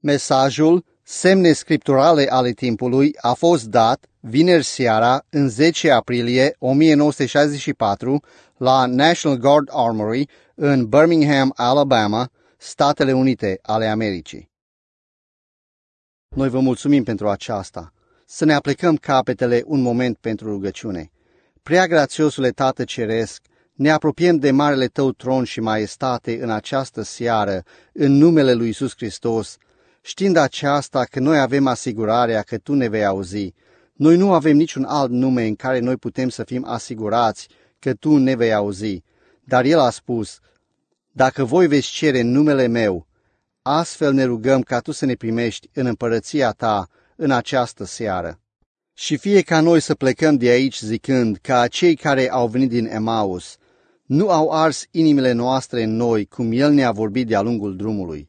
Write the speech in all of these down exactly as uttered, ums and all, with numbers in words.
Mesajul Semne scripturale ale timpului a fost dat vineri seara, în zece aprilie o mie nouă sute șaizeci și patru, la National Guard Armory în Birmingham, Alabama, Statele Unite ale Americii. Noi vă mulțumim pentru aceasta. Să ne aplecăm capetele un moment pentru rugăciune. Prea grațiosule Tată Ceresc, ne apropiem de marele Tău tron și maestate în această seară, în numele lui Iisus Hristos, știind aceasta că noi avem asigurarea că Tu ne vei auzi. Noi nu avem niciun alt nume în care noi putem să fim asigurați că Tu ne vei auzi, dar El a spus, dacă voi veți cere în numele meu, astfel ne rugăm ca Tu să ne primești în împărăția Ta în această seară. Și fie ca noi să plecăm de aici zicând ca cei care au venit din Emaus, nu au ars inimile noastre în noi cum El ne-a vorbit de-a lungul drumului.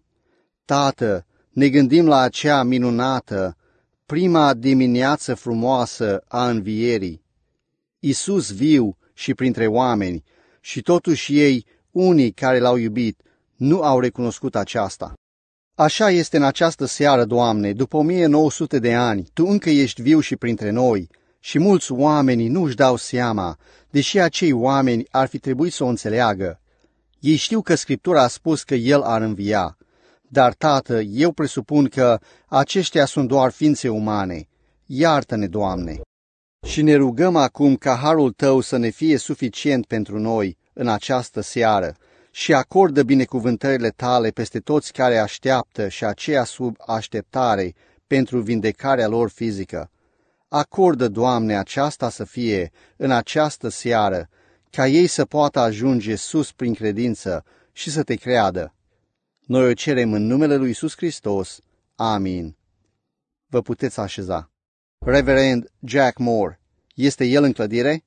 Tată, ne gândim la acea minunată, prima dimineață frumoasă a învierii. Iisus viu și printre oameni, și totuși ei, unii care L-au iubit, nu au recunoscut aceasta. Așa este în această seară, Doamne, după o mie nouă sute de ani, Tu încă ești viu și printre noi, și mulți oameni nu își dau seama, deși acei oameni ar fi trebuit să o înțeleagă. Ei știu că Scriptura a spus că El ar învia, dar, Tată, eu presupun că aceștia sunt doar ființe umane. Iartă-ne, Doamne! Și ne rugăm acum ca harul Tău să ne fie suficient pentru noi în această seară și acordă binecuvântările Tale peste toți care așteaptă și aceea sub așteptare pentru vindecarea lor fizică. Acordă, Doamne, aceasta să fie în această seară, ca ei să poată ajunge sus prin credință și să Te creadă. Noi o cerem în numele lui Iisus Hristos. Amin. Vă puteți așeza. Reverend Jack Moore. Este el în clădire?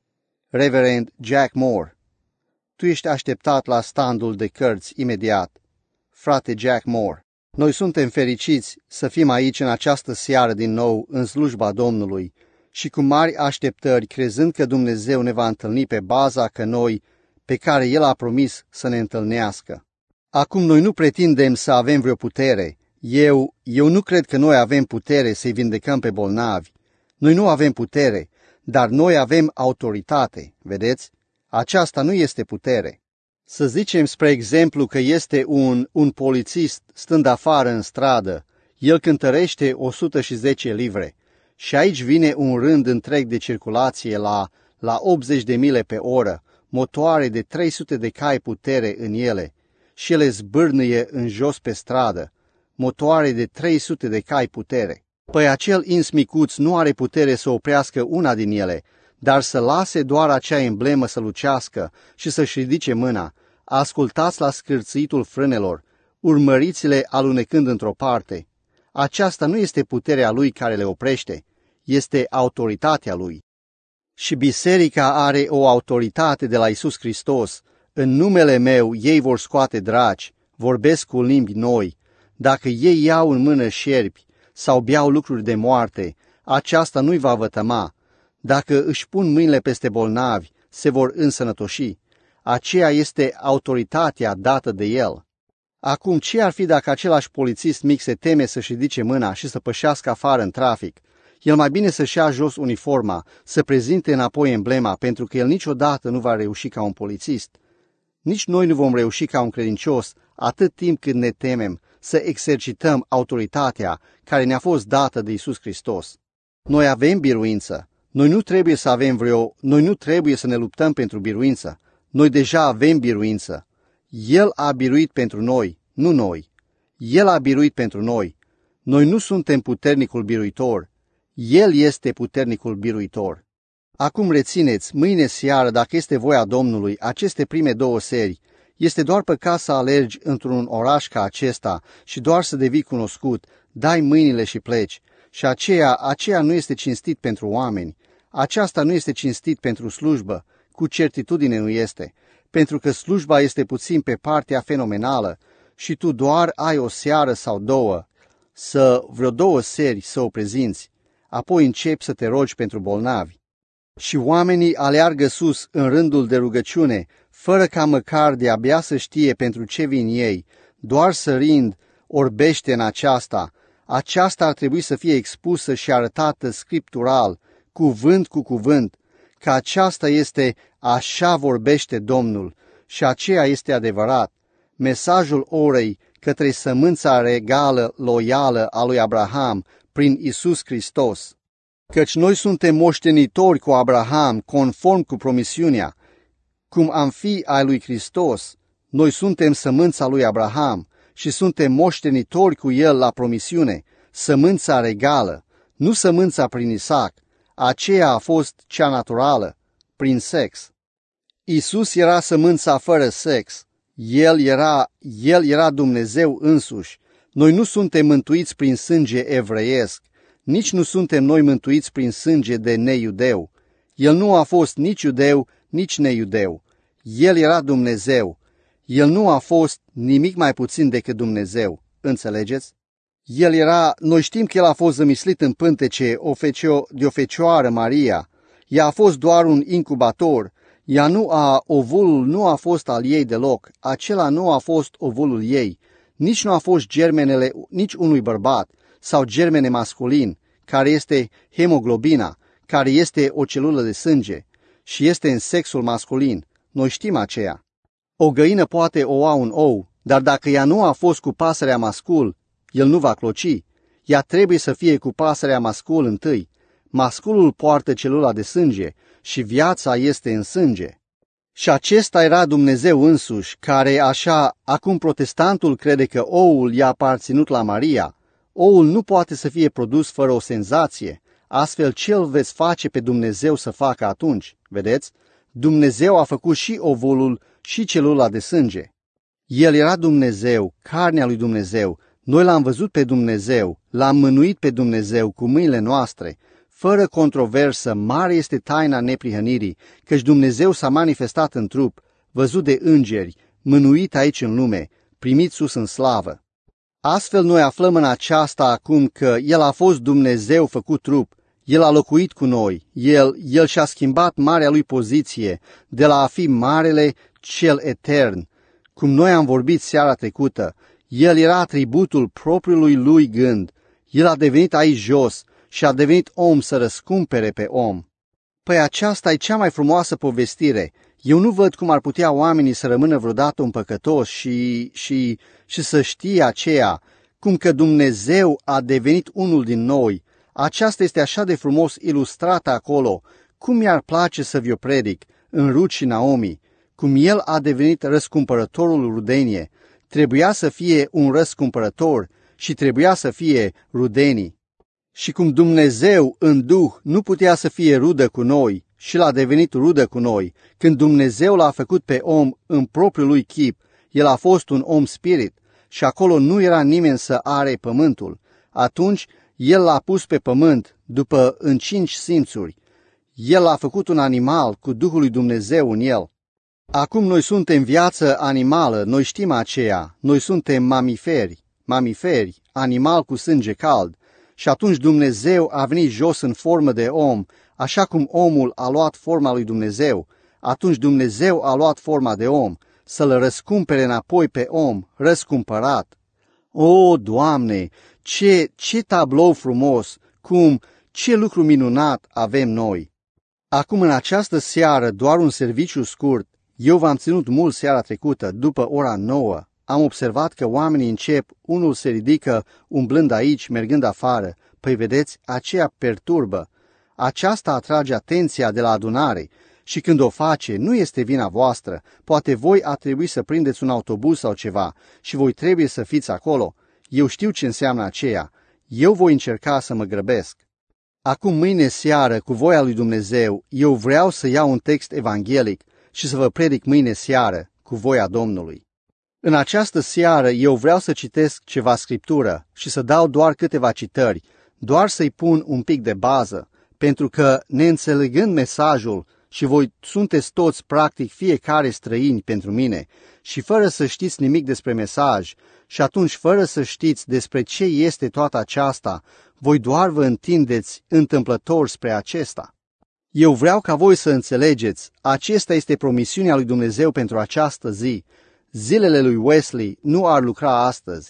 Reverend Jack Moore. Tu ești așteptat la standul de cărți imediat. Frate Jack Moore. Noi suntem fericiți să fim aici în această seară din nou în slujba Domnului și cu mari așteptări, crezând că Dumnezeu ne va întâlni pe baza cănoi pe care El a promis să ne întâlnească. Acum noi nu pretindem să avem vreo putere. Eu, eu nu cred că noi avem putere să-i vindecăm pe bolnavi. Noi nu avem putere, dar noi avem autoritate, vedeți? Aceasta nu este putere. Să zicem, spre exemplu, că este un, un polițist stând afară în stradă. El cântărește o sută zece livre și aici vine un rând întreg de circulație la, la optzeci de mile pe oră, motoare de trei sute de cai putere în ele, și ele zbârnâie în jos pe stradă, motoare de trei sute de cai putere. Păi acel ins micuț nu are putere să oprească una din ele, dar să lase doar acea emblemă să lucească și să-și ridice mâna. Ascultați la scârțâitul frânelor, urmăriți-le alunecând într-o parte. Aceasta nu este puterea lui care le oprește, este autoritatea lui. Și biserica are o autoritate de la Iisus Hristos. În numele meu ei vor scoate draci, vorbesc cu limbi noi. Dacă ei iau în mână șerpi sau beau lucruri de moarte, aceasta nu-i va vătăma. Dacă își pun mâinile peste bolnavi, se vor însănătoși. Aceea este autoritatea dată de El. Acum, ce ar fi dacă același polițist mic se teme să-și ridice mâna și să pășească afară în trafic? El mai bine să-și ia jos uniforma, să prezinte înapoi emblema, pentru că el niciodată nu va reuși ca un polițist. Nici noi nu vom reuși ca un credincios atât timp cât ne temem să exercităm autoritatea care ne-a fost dată de Iisus Hristos. Noi avem biruință. Noi nu trebuie să avem vreo, noi nu trebuie să ne luptăm pentru biruință. Noi deja avem biruință. El a biruit pentru noi, nu noi. El a biruit pentru noi. Noi nu suntem puternicul biruitor. El este puternicul biruitor. Acum rețineți, mâine seară, dacă este voia Domnului, aceste prime două seri, este doar păcat să alergi într-un oraș ca acesta și doar să devii cunoscut, dai mâinile și pleci. Și aceea, aceea nu este cinstit pentru oameni. Aceasta nu este cinstit pentru slujbă, cu certitudine nu este, pentru că slujba este puțin pe partea fenomenală și tu doar ai o seară sau două, să vreo două seri să o prezinți, apoi începi să te rogi pentru bolnavi. Și oamenii aleargă sus în rândul de rugăciune, fără ca măcar de-abia să știe pentru ce vin ei, doar sărind orbește în aceasta. Aceasta ar trebui să fie expusă și arătată scriptural, cuvânt cu cuvânt, că aceasta este așa vorbește Domnul și aceea este adevărat. Mesajul orei către sămânța regală, loială a lui Abraham prin Isus Hristos. Căci noi suntem moștenitori cu Abraham, conform cu promisiunea, cum am fi ai lui Hristos. Noi suntem sămânța lui Abraham și suntem moștenitori cu el la promisiune, sămânța regală, nu sămânța prin Isaac, aceea a fost cea naturală, prin sex. Isus era sămânța fără sex, el era, el era Dumnezeu însuși. Noi nu suntem mântuiți prin sânge evreiesc, nici nu suntem noi mântuiți prin sânge de neiudeu. El nu a fost nici iudeu, nici neiudeu. El era Dumnezeu. El nu a fost nimic mai puțin decât Dumnezeu. Înțelegeți? El era, noi știm că el a fost zămislit în pântece o fecio, de o fecioară Maria. Ea a fost doar un incubator. Ea nu a, ovulul nu a fost al ei deloc. Acela nu a fost ovulul ei. Nici nu a fost germenele nici unui bărbat sau germene masculin, care este hemoglobina, care este o celulă de sânge și este în sexul masculin. Noi știm aceea. O găină poate oua un ou, dar dacă ea nu a fost cu pasărea mascul, el nu va cloci. Ea trebuie să fie cu pasărea mascul întâi. Masculul poartă celula de sânge și viața este în sânge. Și acesta era Dumnezeu însuși, care așa, acum protestantul crede că oul i-a aparținut la Maria. Oul nu poate să fie produs fără o senzație, astfel ce îl veți face pe Dumnezeu să facă atunci? Vedeți? Dumnezeu a făcut și ovulul și celula de sânge. El era Dumnezeu, carnea lui Dumnezeu. Noi l-am văzut pe Dumnezeu, l-am mânuit pe Dumnezeu cu mâinile noastre. Fără controversă, mare este taina neprihănirii, căci Dumnezeu s-a manifestat în trup, văzut de îngeri, mânuit aici în lume, primit sus în slavă. Astfel noi aflăm în aceasta acum că El a fost Dumnezeu făcut trup, El a locuit cu noi, El, El și-a schimbat marea Lui poziție de la a fi Marele Cel Etern. Cum noi am vorbit seara trecută, El era atributul propriului Lui gând, El a devenit aici jos și a devenit om să răscumpere pe om. Păi aceasta e cea mai frumoasă povestire. Eu nu văd cum ar putea oamenii să rămână vreodată un păcătos și, și, și să știe aceea, cum că Dumnezeu a devenit unul din noi. Aceasta este așa de frumos ilustrată acolo, cum mi-ar place să vi-o predic, în Rut și Naomi, cum El a devenit răscumpărătorul rudenie. Trebuia să fie un răscumpărător și trebuia să fie rudenii. Și cum Dumnezeu în Duh nu putea să fie rudă cu noi și l-a devenit rudă cu noi, când Dumnezeu l-a făcut pe om în propriul lui chip, el a fost un om spirit și acolo nu era nimeni să are pământul, atunci el l-a pus pe pământ după în cinci simțuri. El l-a făcut un animal cu Duhul lui Dumnezeu în el. Acum noi suntem viață animală, noi știm aceea, noi suntem mamiferi, mamiferi, animal cu sânge cald. Și atunci Dumnezeu a venit jos în formă de om, așa cum omul a luat forma lui Dumnezeu. Atunci Dumnezeu a luat forma de om, să-l răscumpere înapoi pe om, răscumpărat. O, Doamne, ce, ce tablou frumos, cum, ce lucru minunat avem noi! Acum în această seară, doar un serviciu scurt, eu v-am ținut mult seara trecută, după ora nouă. Am observat că oamenii încep, unul se ridică umblând aici, mergând afară. Păi vedeți, aceea perturbă. Aceasta atrage atenția de la adunare și când o face, nu este vina voastră. Poate voi a trebui să prindeți un autobuz sau ceva și voi trebuie să fiți acolo. Eu știu ce înseamnă aceea. Eu voi încerca să mă grăbesc. Acum mâine seară, cu voia lui Dumnezeu, eu vreau să iau un text evanghelic și să vă predic mâine seară, cu voia Domnului. În această seară eu vreau să citesc ceva scriptură și să dau doar câteva citări, doar să-i pun un pic de bază, pentru că neînțelegând mesajul și voi sunteți toți practic fiecare străini pentru mine și fără să știți nimic despre mesaj și atunci fără să știți despre ce este toată aceasta, voi doar vă întindeți întâmplător spre acesta. Eu vreau ca voi să înțelegeți, acesta este promisiunea lui Dumnezeu pentru această zi. Zilele lui Wesley nu ar lucra astăzi.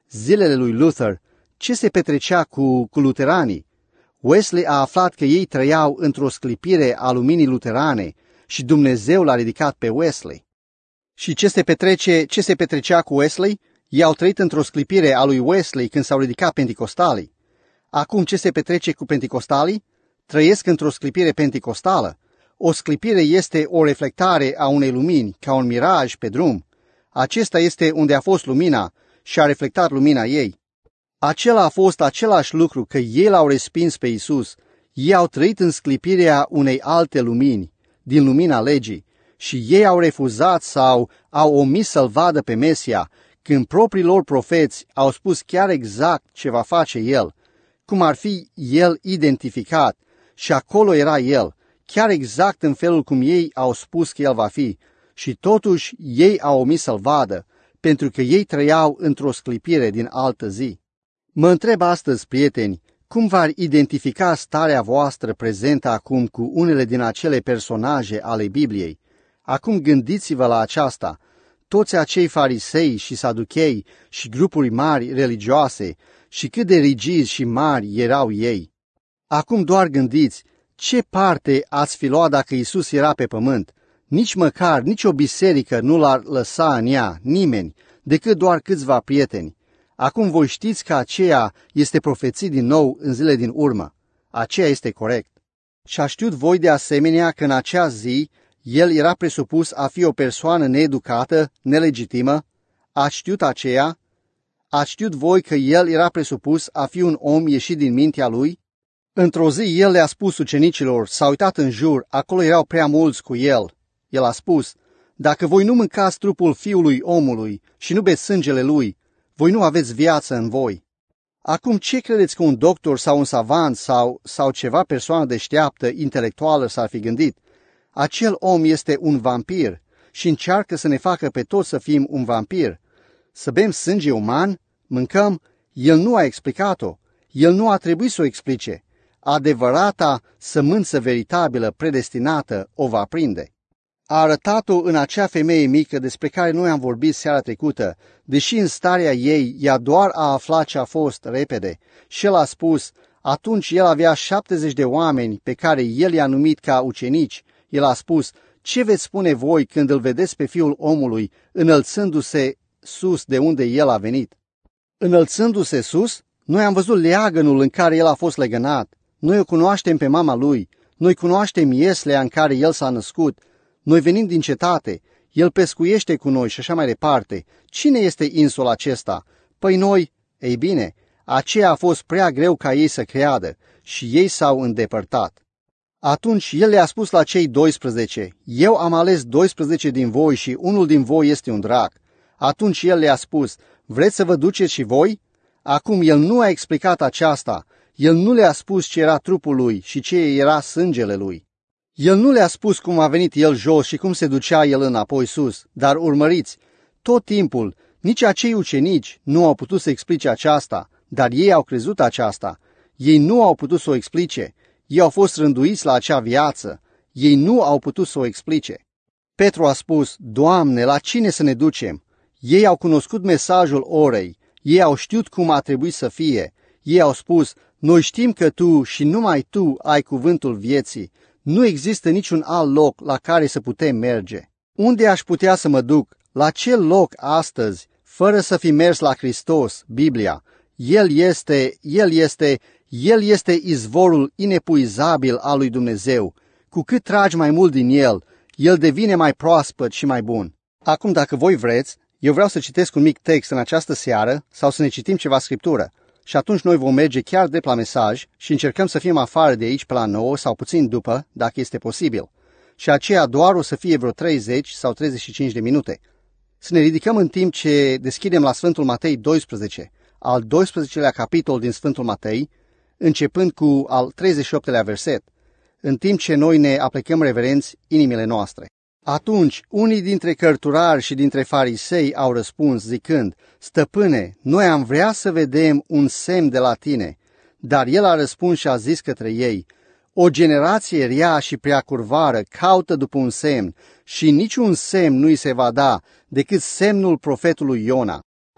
zilele lui Luther, ce se petrecea cu, cu luteranii? Wesley a aflat că ei trăiau într-o sclipire a luminii luterane și Dumnezeu l-a ridicat pe Wesley. Și ce se petrece, ce se petrecea cu Wesley? Ei au trăit într-o sclipire a lui Wesley când s-au ridicat penticostalii. Acum ce se petrece cu penticostalii? Trăiesc într-o sclipire penticostală. O sclipire este o reflectare a unei lumini, ca un miraj pe drum. Acesta este unde a fost lumina și a reflectat lumina ei. Acela a fost același lucru că ei l-au respins pe Iisus. Ei au trăit în sclipirea unei alte lumini, din lumina legii, și ei au refuzat sau au omis să-L vadă pe Mesia, când proprii lor profeți au spus chiar exact ce va face El, cum ar fi El identificat, și acolo era El, chiar exact în felul cum ei au spus că El va fi, și totuși ei au omis să-L vadă, pentru că ei trăiau într-o sclipire din altă zi. Mă întreb astăzi, prieteni, cum v-ar identifica starea voastră prezentă acum cu unele din acele personaje ale Bibliei? Acum gândiți-vă la aceasta. Toți acei farisei și saduchei și grupuri mari religioase și cât de rigizi și mari erau ei. Acum doar gândiți, ce parte ați fi luat dacă Iisus era pe pământ? Nici măcar, nici o biserică nu l-ar lăsa în ea, nimeni, decât doar câțiva prieteni. Acum voi știți că aceea este profețit din nou în zile din urmă. Aceea este corect. Și a știut voi de asemenea că în acea zi el era presupus a fi o persoană needucată, nelegitimă? Ați știut aceea? Ați știut voi că el era presupus a fi un om ieșit din mintea lui? Într-o zi el le-a spus ucenicilor, s-a uitat în jur, acolo erau prea mulți cu el. El a spus, dacă voi nu mâncați trupul fiului omului și nu beți sângele lui, voi nu aveți viață în voi. Acum ce credeți că un doctor sau un savant sau, sau ceva persoană deșteaptă, intelectuală s-ar fi gândit? Acel om este un vampir și încearcă să ne facă pe toți să fim un vampir. Să bem sânge uman? Mâncăm? El nu a explicat-o. El nu a trebuit să o explice. Adevărata sămânță veritabilă, predestinată, o va prinde. A arătat-o în acea femeie mică despre care noi am vorbit seara trecută, deși în starea ei ea doar a aflat ce a fost repede. Și el a spus, atunci el avea șaptezeci de oameni pe care el i-a numit ca ucenici. El a spus, ce veți spune voi când îl vedeți pe Fiul omului înălțându-se sus de unde el a venit? Înălțându-se sus, noi am văzut leagănul în care el a fost legănat. Noi o cunoaștem pe mama lui, noi cunoaștem ieslea în care el s-a născut, noi venim din cetate, el pescuiește cu noi și așa mai departe. Cine este insul acesta? Păi noi, ei bine, aceea a fost prea greu ca ei să creadă și ei s-au îndepărtat. Atunci el le-a spus la cei doisprezece, eu am ales doisprezece din voi și unul din voi este un drac. Atunci el le-a spus, vreți să vă duceți și voi? Acum el nu a explicat aceasta, el nu le-a spus ce era trupul lui și ce era sângele lui. El nu le-a spus cum a venit el jos și cum se ducea el înapoi sus, dar urmăriți, tot timpul, nici acei ucenici nu au putut să explice aceasta, dar ei au crezut aceasta. Ei nu au putut să o explice, ei au fost rânduiți la acea viață, ei nu au putut să o explice. Petru a spus, Doamne, la cine să ne ducem? Ei au cunoscut mesajul orei, ei au știut cum a trebuit să fie, ei au spus, noi știm că Tu și numai Tu ai cuvântul vieții, nu există niciun alt loc la care să putem merge. Unde aș putea să mă duc? La ce loc astăzi, fără să fi mers la Hristos, Biblia? El este, El este, El este izvorul inepuizabil al lui Dumnezeu. Cu cât tragi mai mult din El, El devine mai proaspăt și mai bun. Acum, dacă voi vreți, eu vreau să citesc un mic text în această seară sau să ne citim ceva scriptură. Și atunci noi vom merge chiar de la mesaj și încercăm să fim afară de aici pe la nouă sau puțin după, dacă este posibil. Și aceea doar o să fie vreo treizeci sau treizeci și cinci de minute. Să ne ridicăm în timp ce deschidem la Sfântul Matei doisprezece, al doisprezecelea capitol din Sfântul Matei, începând cu al treizeci și optelea verset, în timp ce noi ne aplecăm reverenți inimile noastre. Atunci, unii dintre cărturari și dintre farisei au răspuns zicând, Stăpâne, noi am vrea să vedem un semn de la tine. Dar el a răspuns și a zis către ei, o generație rea și prea curvară caută după un semn și niciun semn nu-i se va da decât semnul profetului Iona.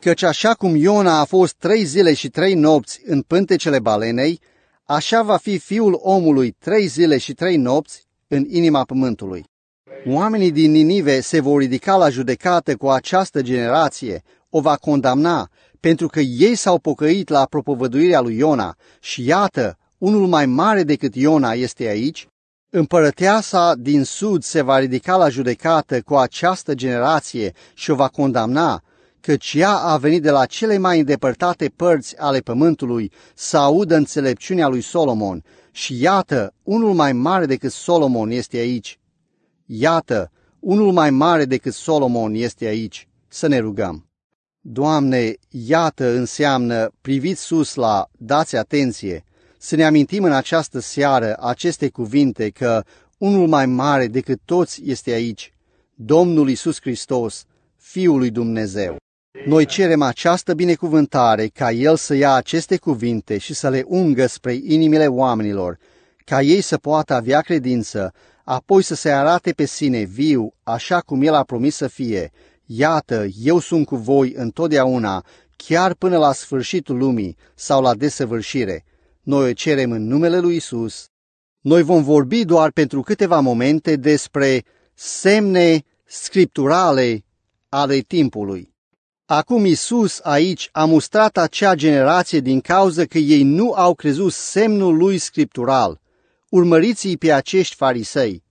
Căci așa cum Iona a fost trei zile și trei nopți în pântecele balenei, așa va fi Fiul omului trei zile și trei nopți în inima pământului. Oamenii din Ninive se vor ridica la judecată cu această generație, o va condamna, pentru că ei s-au pocăit la propovăduirea lui Iona și iată, unul mai mare decât Iona este aici. Împărăteasa din sud se va ridica la judecată cu această generație și o va condamna, căci ea a venit de la cele mai îndepărtate părți ale pământului să audă înțelepciunea lui Solomon. Și iată, unul mai mare decât Solomon este aici. Iată, unul mai mare decât Solomon este aici. Să ne rugăm. Doamne, iată înseamnă priviți sus la, dați atenție, să ne amintim în această seară aceste cuvinte că unul mai mare decât toți este aici, Domnul Iisus Hristos, Fiul lui Dumnezeu. Noi cerem această binecuvântare ca El să ia aceste cuvinte și să le ungă spre inimile oamenilor, ca ei să poată avea credință, apoi să se arate pe sine viu, așa cum El a promis să fie. Iată, eu sunt cu voi întotdeauna, chiar până la sfârșitul lumii sau la desăvârșire. Noi o cerem în numele lui Isus. Noi vom vorbi doar pentru câteva momente despre semne scripturale ale timpului. Acum Isus aici a mustrat acea generație din cauza că ei nu au crezut semnul lui scriptural. Urmăriți-i pe acești farisei.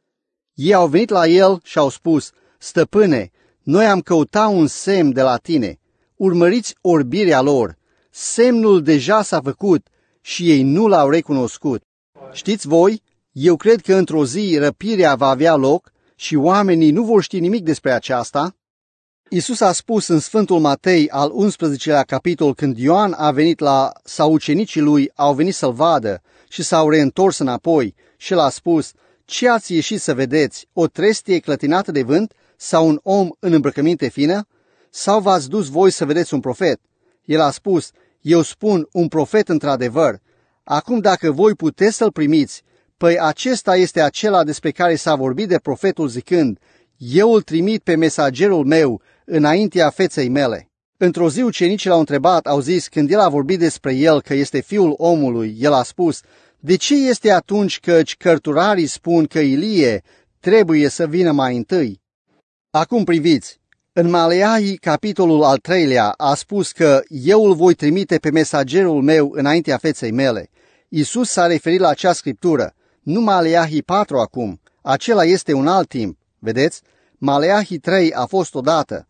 Ei au venit la el și au spus, Stăpâne, noi am căutat un semn de la tine. Urmăriți orbirea lor. Semnul deja s-a făcut și ei nu l-au recunoscut. Știți voi, eu cred că într-o zi răpirea va avea loc și oamenii nu vor ști nimic despre aceasta. Iisus a spus în Sfântul Matei al unsprezecelea capitol, când Ioan a venit la sau ucenicii lui au venit să-l vadă și s-au reîntors înapoi și l-a spus, ce ați ieșit să vedeți, o trestie clătinată de vânt sau un om în îmbrăcăminte fină? Sau v-ați dus voi să vedeți un profet? El a spus, eu spun un profet într-adevăr. Acum dacă voi puteți să-l primiți, păi acesta este acela despre care s-a vorbit de profetul zicând, eu îl trimit pe mesagerul meu înaintea feței mele. Într-o zi ucenicii l-au întrebat, au zis, când el a vorbit despre el că este Fiul omului, el a spus, de ce este atunci căci cărturarii spun că Ilie trebuie să vină mai întâi? Acum priviți, în Maleahi, capitolul al treilea, a spus că eu îl voi trimite pe mesagerul meu înaintea feței mele. Iisus s-a referit la acea scriptură, nu Maleahi patru acum, acela este un alt timp, vedeți? Maleahi trei a fost odată.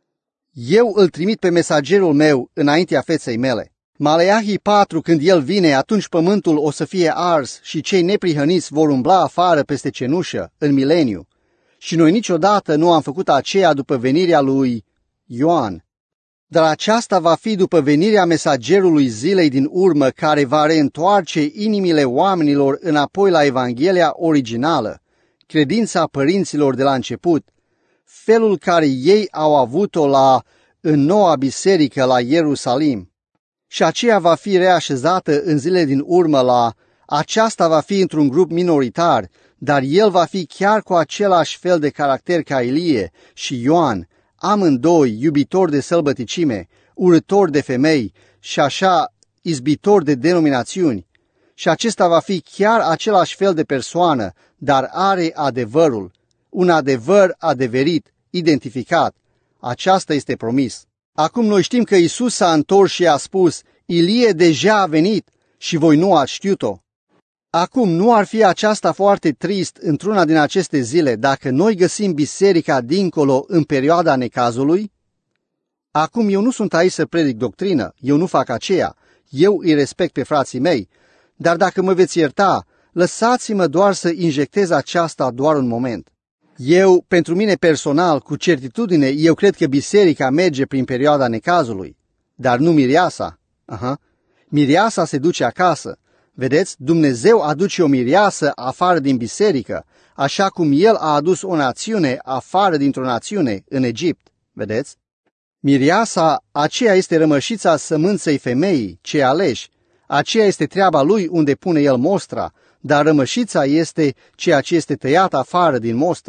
Eu îl trimit pe mesagerul meu înaintea feței mele. Maleahi patru, când el vine, atunci pământul o să fie ars și cei neprihăniți vor umbla afară peste cenușă, în mileniu. Și noi niciodată nu am făcut aceea după venirea lui Ioan. Dar aceasta va fi după venirea mesagerului zilei din urmă, care va reîntoarce inimile oamenilor înapoi la Evanghelia originală, credința părinților de la început, felul care ei au avut-o la în noua biserică la Ierusalim. Și aceea va fi reașezată în zile din urmă la, aceasta va fi într-un grup minoritar, dar el va fi chiar cu același fel de caracter ca Ilie și Ioan, amândoi iubitori de sălbăticime, urători de femei și așa izbitori de denominațiuni. Și acesta va fi chiar același fel de persoană, dar are adevărul, un adevăr adeverit, identificat. Aceasta este promis. Acum noi știm că Iisus s-a întors și a spus, Ilie deja a venit și voi nu ați știut-o. Acum, nu ar fi aceasta foarte trist într-una din aceste zile dacă noi găsim biserica dincolo în perioada necazului? Acum, eu nu sunt aici să predic doctrină, eu nu fac aceea, eu îi respect pe frații mei, dar dacă mă veți ierta, lăsați-mă doar să injectez aceasta doar un moment. Eu, pentru mine personal, cu certitudine, eu cred că biserica merge prin perioada necazului, dar nu mireasa. Aha. Mireasa se duce acasă. Vedeți, Dumnezeu aduce o mireasă afară din biserică, așa cum El a adus o națiune afară dintr-o națiune, în Egipt. Vedeți? Mireasa, aceea este rămășița sămânței femeii, cei aleși. Aceea este treaba lui unde pune El mostra, dar rămășița este ceea ce este tăiat afară din mostră.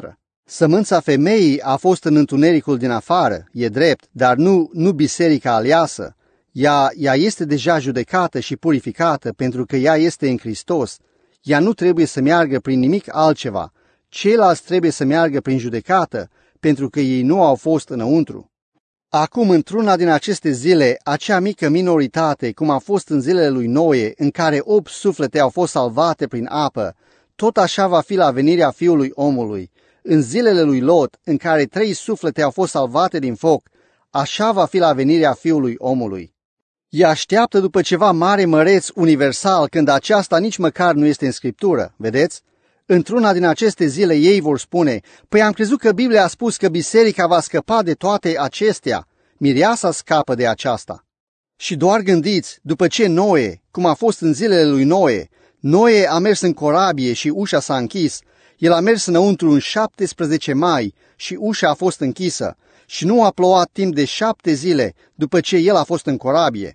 Sămânța femeii a fost în întunericul din afară, e drept, dar nu, nu biserica aleasă. Ea, ea este deja judecată și purificată pentru că ea este în Hristos. Ea nu trebuie să meargă prin nimic altceva. Ceilalți trebuie să meargă prin judecată pentru că ei nu au fost înăuntru. Acum, într-una din aceste zile, acea mică minoritate, cum a fost în zilele lui Noe, în care opt suflete au fost salvate prin apă, tot așa va fi la venirea Fiului Omului. În zilele lui Lot, în care trei suflete au fost salvate din foc, așa va fi la venirea Fiului Omului. Ea așteaptă după ceva mare, măreț, universal, când aceasta nici măcar nu este în Scriptură, vedeți? Într-una din aceste zile ei vor spune, păi am crezut că Biblia a spus că biserica va scăpa de toate acestea. Mireasa scapă de aceasta. Și doar gândiți, după ce Noe, cum a fost în zilele lui Noe, Noe a mers în corabie și ușa s-a închis, el a mers înăuntru în șaptesprezece mai și ușa a fost închisă și nu a plouat timp de șapte zile după ce el a fost în corabie.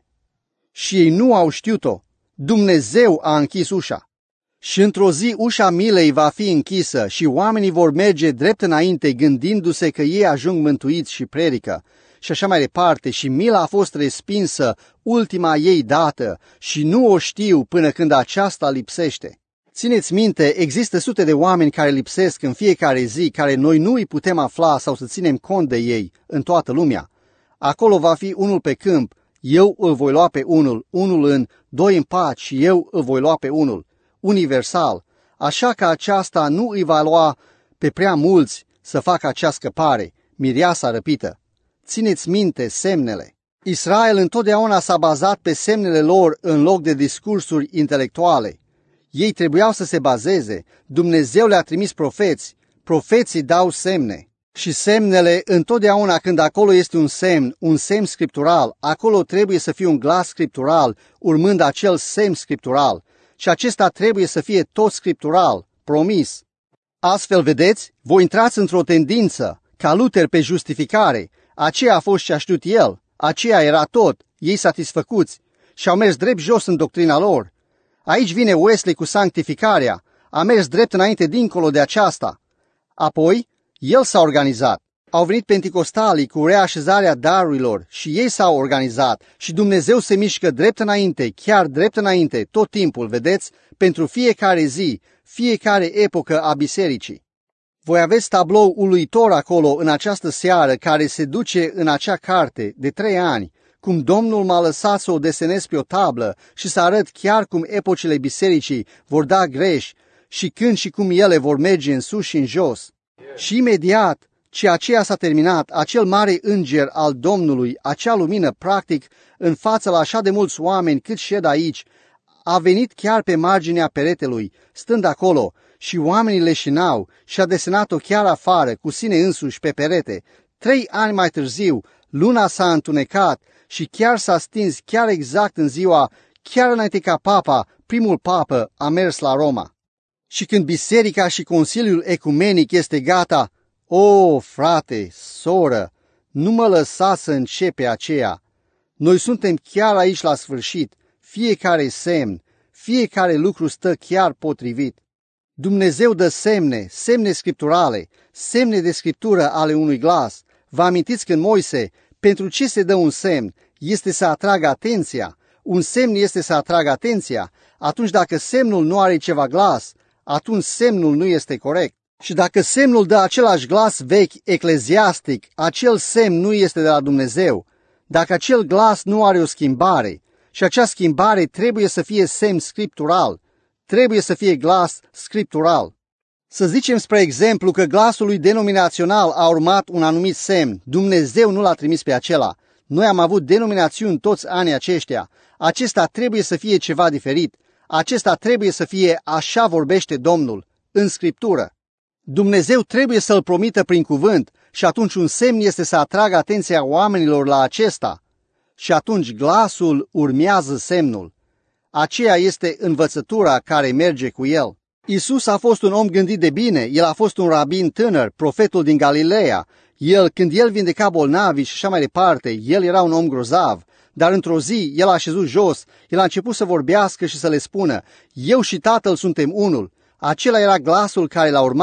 Și ei nu au știut-o. Dumnezeu a închis ușa. Și într-o zi ușa milei va fi închisă și oamenii vor merge drept înainte gândindu-se că ei ajung mântuiți și predică. Și așa mai departe, și mila a fost respinsă, ultima ei dată, și nu o știu până când aceasta lipsește. Țineți minte, există sute de oameni care lipsesc în fiecare zi, care noi nu îi putem afla sau să ținem cont de ei în toată lumea. Acolo va fi unul pe câmp, eu îl voi lua pe unul, unul în, doi în pat și eu îl voi lua pe unul. Universal, așa că aceasta nu îi va lua pe prea mulți să facă acea scăpare, mireasa răpită. Țineți minte semnele. Israel întotdeauna s-a bazat pe semnele lor în loc de discursuri intelectuale. Ei trebuiau să se bazeze. Dumnezeu le-a trimis profeți. Profeții dau semne. Și semnele, întotdeauna când acolo este un semn, un semn scriptural, acolo trebuie să fie un glas scriptural, urmând acel semn scriptural. Și acesta trebuie să fie tot scriptural, promis. Astfel, vedeți, voi intrați într-o tendință, ca Luther pe justificare. Aceea a fost ce-a știut el, aceea era tot, ei satisfăcuți și au mers drept jos în doctrina lor. Aici vine Wesley cu sanctificarea, a mers drept înainte dincolo de aceasta. Apoi, el s-a organizat. Au venit penticostalii cu reașezarea darurilor și ei s-au organizat și Dumnezeu se mișcă drept înainte, chiar drept înainte, tot timpul, vedeți, pentru fiecare zi, fiecare epocă a bisericii. Voi aveți tablou uluitor acolo în această seară care se duce în acea carte de trei ani, cum Domnul m-a lăsat să o desenez pe o tablă și să arăt chiar cum epocile bisericii vor da greș și când și cum ele vor merge în sus și în jos. Și imediat ce aceea s-a terminat, acel mare înger al Domnului, acea lumină, practic, în fața la așa de mulți oameni cât șed aici, a venit chiar pe marginea peretelui, stând acolo, și oamenii leșinau și a desenat-o chiar afară, cu sine însuși pe perete. Trei ani mai târziu, luna s-a întunecat și chiar s-a stins chiar exact în ziua, chiar înainte ca papa, primul papă, a mers la Roma. Și când biserica și Consiliul Ecumenic este gata, o, frate, soră, nu mă lăsa să începe aceea. Noi suntem chiar aici la sfârșit, fiecare semn, fiecare lucru stă chiar potrivit. Dumnezeu dă semne, semne scripturale, semne de scriptură ale unui glas. Vă amintiți când Moise, pentru ce se dă un semn? Este să atragă atenția. Un semn este să atragă atenția. Atunci dacă semnul nu are ceva glas, atunci semnul nu este corect. Și dacă semnul dă același glas vechi, ecleziastic, acel semn nu este de la Dumnezeu. Dacă acel glas nu are o schimbare, și acea schimbare trebuie să fie semn scriptural, trebuie să fie glas scriptural. Să zicem, spre exemplu, că glasul lui denominațional a urmat un anumit semn. Dumnezeu nu l-a trimis pe acela. Noi am avut denominațiuni toți anii aceștia. Acesta trebuie să fie ceva diferit. Acesta trebuie să fie așa vorbește Domnul, în Scriptură. Dumnezeu trebuie să-l promită prin cuvânt și atunci un semn este să atragă atenția oamenilor la acesta. Și atunci glasul urmează semnul. Aceea este învățătura care merge cu el. Isus a fost un om gândit de bine, el a fost un rabin tânăr, profetul din Galileea. El, când el vindeca bolnavi și așa mai departe, el era un om grozav. Dar într-o zi, el a șezut jos, el a început să vorbească și să le spună, eu și Tatăl suntem unul. Acela era glasul care l-a urmat,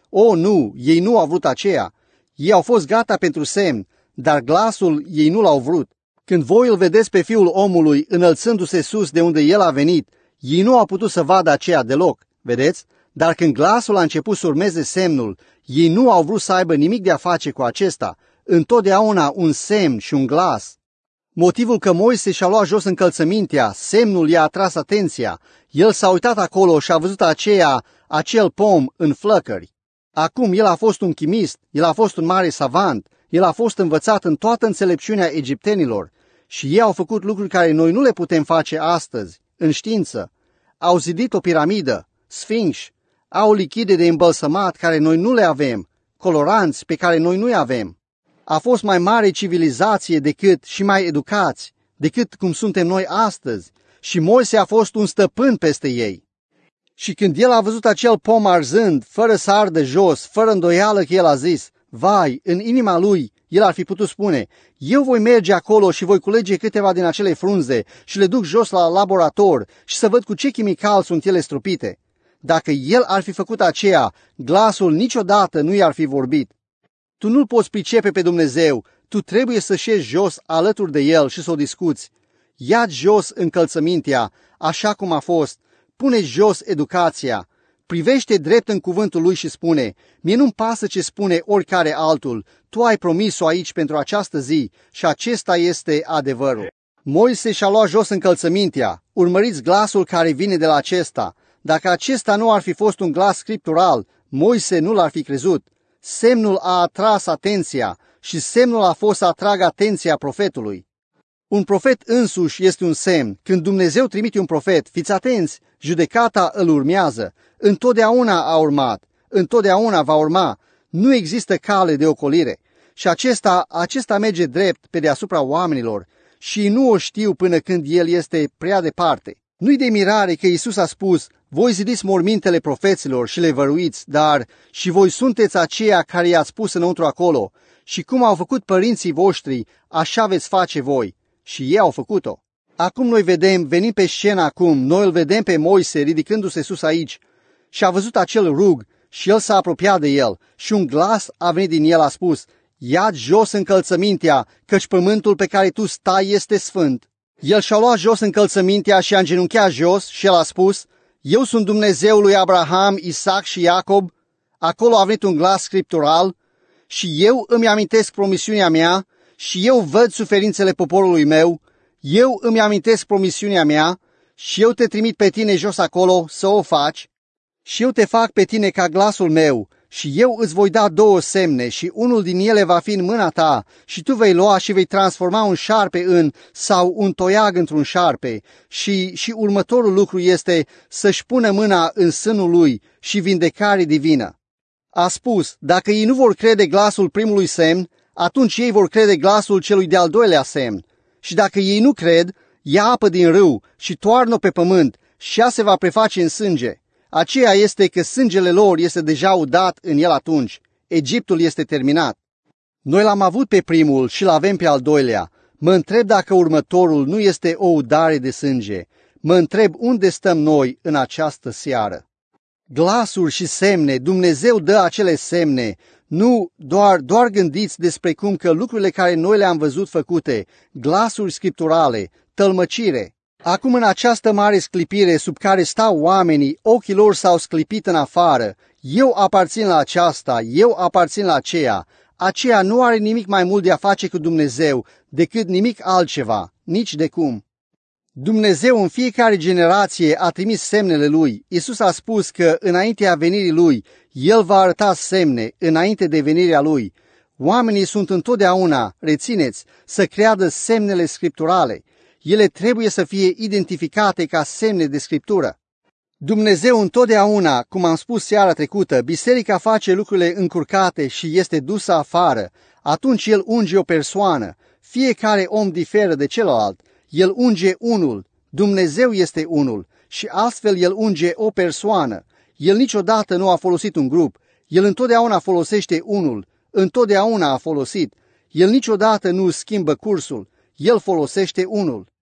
O, nu, ei nu au vrut aceea. Ei au fost gata pentru semn, dar glasul ei nu l-au vrut. Când voi îl vedeți pe Fiul omului înălțându-se sus de unde el a venit, ei nu au putut să vadă aceea deloc, vedeți? Dar când glasul a început să urmeze semnul, ei nu au vrut să aibă nimic de a face cu acesta, întotdeauna un semn și un glas. Motivul că Moise și-a luat jos încălțămintea, semnul i-a atras atenția. El s-a uitat acolo și a văzut aceea, acel pom în flăcări. Acum el a fost un chimist, el a fost un mare savant, el a fost învățat în toată înțelepciunea egiptenilor și ei au făcut lucruri care noi nu le putem face astăzi, în știință. Au zidit o piramidă, sfinx, au lichide de îmbălsămat care noi nu le avem, coloranți pe care noi nu-i avem. A fost mai mare civilizație decât și mai educați, decât cum suntem noi astăzi și Moise a fost un stăpân peste ei. Și când el a văzut acel pom arzând, fără să ardă jos, fără îndoială că el a zis, vai, în inima lui, el ar fi putut spune, eu voi merge acolo și voi culege câteva din acele frunze și le duc jos la laborator și să văd cu ce chimical sunt ele strupite. Dacă el ar fi făcut aceea, glasul niciodată nu i-ar fi vorbit. Tu nu-L poți pricepe pe Dumnezeu, tu trebuie să șezi jos alături de El și să o discuți. Ia jos încălțămintea, așa cum a fost, pune jos educația, privește drept în cuvântul Lui și spune, mie nu-mi pasă ce spune oricare altul, tu ai promis-o aici pentru această zi și acesta este adevărul. Moise și-a luat jos încălțămintea, urmăriți glasul care vine de la acesta. Dacă acesta nu ar fi fost un glas scriptural, Moise nu l-ar fi crezut. Semnul a atras atenția și semnul a fost să atragă atenția profetului. Un profet însuși este un semn. Când Dumnezeu trimite un profet, fiți atenți, judecata îl urmează. Întotdeauna a urmat, întotdeauna va urma. Nu există cale de ocolire. Și acesta, acesta merge drept pe deasupra oamenilor și nu o știu până când el este prea departe. Nu-i de mirare că Iisus a spus, voi zidiți mormintele profeților și le văruiți, dar și voi sunteți aceia care i-ați pus înăuntru acolo. Și cum au făcut părinții voștri, așa veți face voi. Și ei au făcut-o. Acum noi vedem, venim pe scenă acum, noi îl vedem pe Moise ridicându-se sus aici și a văzut acel rug și el s-a apropiat de el și un glas a venit din el, a spus, ia jos încălțămintea, căci pământul pe care tu stai este sfânt. El și-a luat jos încălțămintea și a îngenunchiat jos și el a spus, eu sunt Dumnezeul lui Abraham, Isaac și Iacob. Acolo a venit un glas scriptural și eu îmi amintesc promisiunea mea și eu văd suferințele poporului meu. Eu îmi amintesc promisiunea mea și eu te trimit pe tine jos acolo să o faci și eu te fac pe tine ca glasul meu și eu îți voi da două semne și unul din ele va fi în mâna ta și tu vei lua și vei transforma un șarpe în sau un toiag într-un șarpe și, și următorul lucru este să-și pună mâna în sânul lui și vindecare divină. A spus, dacă ei nu vor crede glasul primului semn, atunci ei vor crede glasul celui de-al doilea semn. Și dacă ei nu cred, ia apă din râu și toarnă pe pământ și ea se va preface în sânge. Aceea este că sângele lor este deja udat în el atunci. Egiptul este terminat. Noi l-am avut pe primul și l-avem pe al doilea. Mă întreb dacă următorul nu este o udare de sânge. Mă întreb unde stăm noi în această seară. Glasuri și semne, Dumnezeu dă acele semne. Nu doar, doar gândiți despre cum că lucrurile care noi le-am văzut făcute, glasuri scripturale, tălmăcire. Acum în această mare sclipire sub care stau oamenii, ochii lor s-au sclipit în afară. Eu aparțin la aceasta, eu aparțin la aceea. Aceea nu are nimic mai mult de a face cu Dumnezeu decât nimic altceva, nici de cum. Dumnezeu în fiecare generație a trimis semnele Lui. Iisus a spus că înaintea venirii Lui, El va arăta semne înainte de venirea Lui. Oamenii sunt întotdeauna, rețineți, să creadă semnele scripturale. Ele trebuie să fie identificate ca semne de scriptură. Dumnezeu întotdeauna, cum am spus seara trecută, biserica face lucrurile încurcate și este dusă afară. Atunci El unge o persoană. Fiecare om diferă de celălalt. El unge unul, Dumnezeu este unul și astfel El unge o persoană. El niciodată nu a folosit un grup, El întotdeauna folosește unul, întotdeauna a folosit. El niciodată nu schimbă cursul, El folosește unul.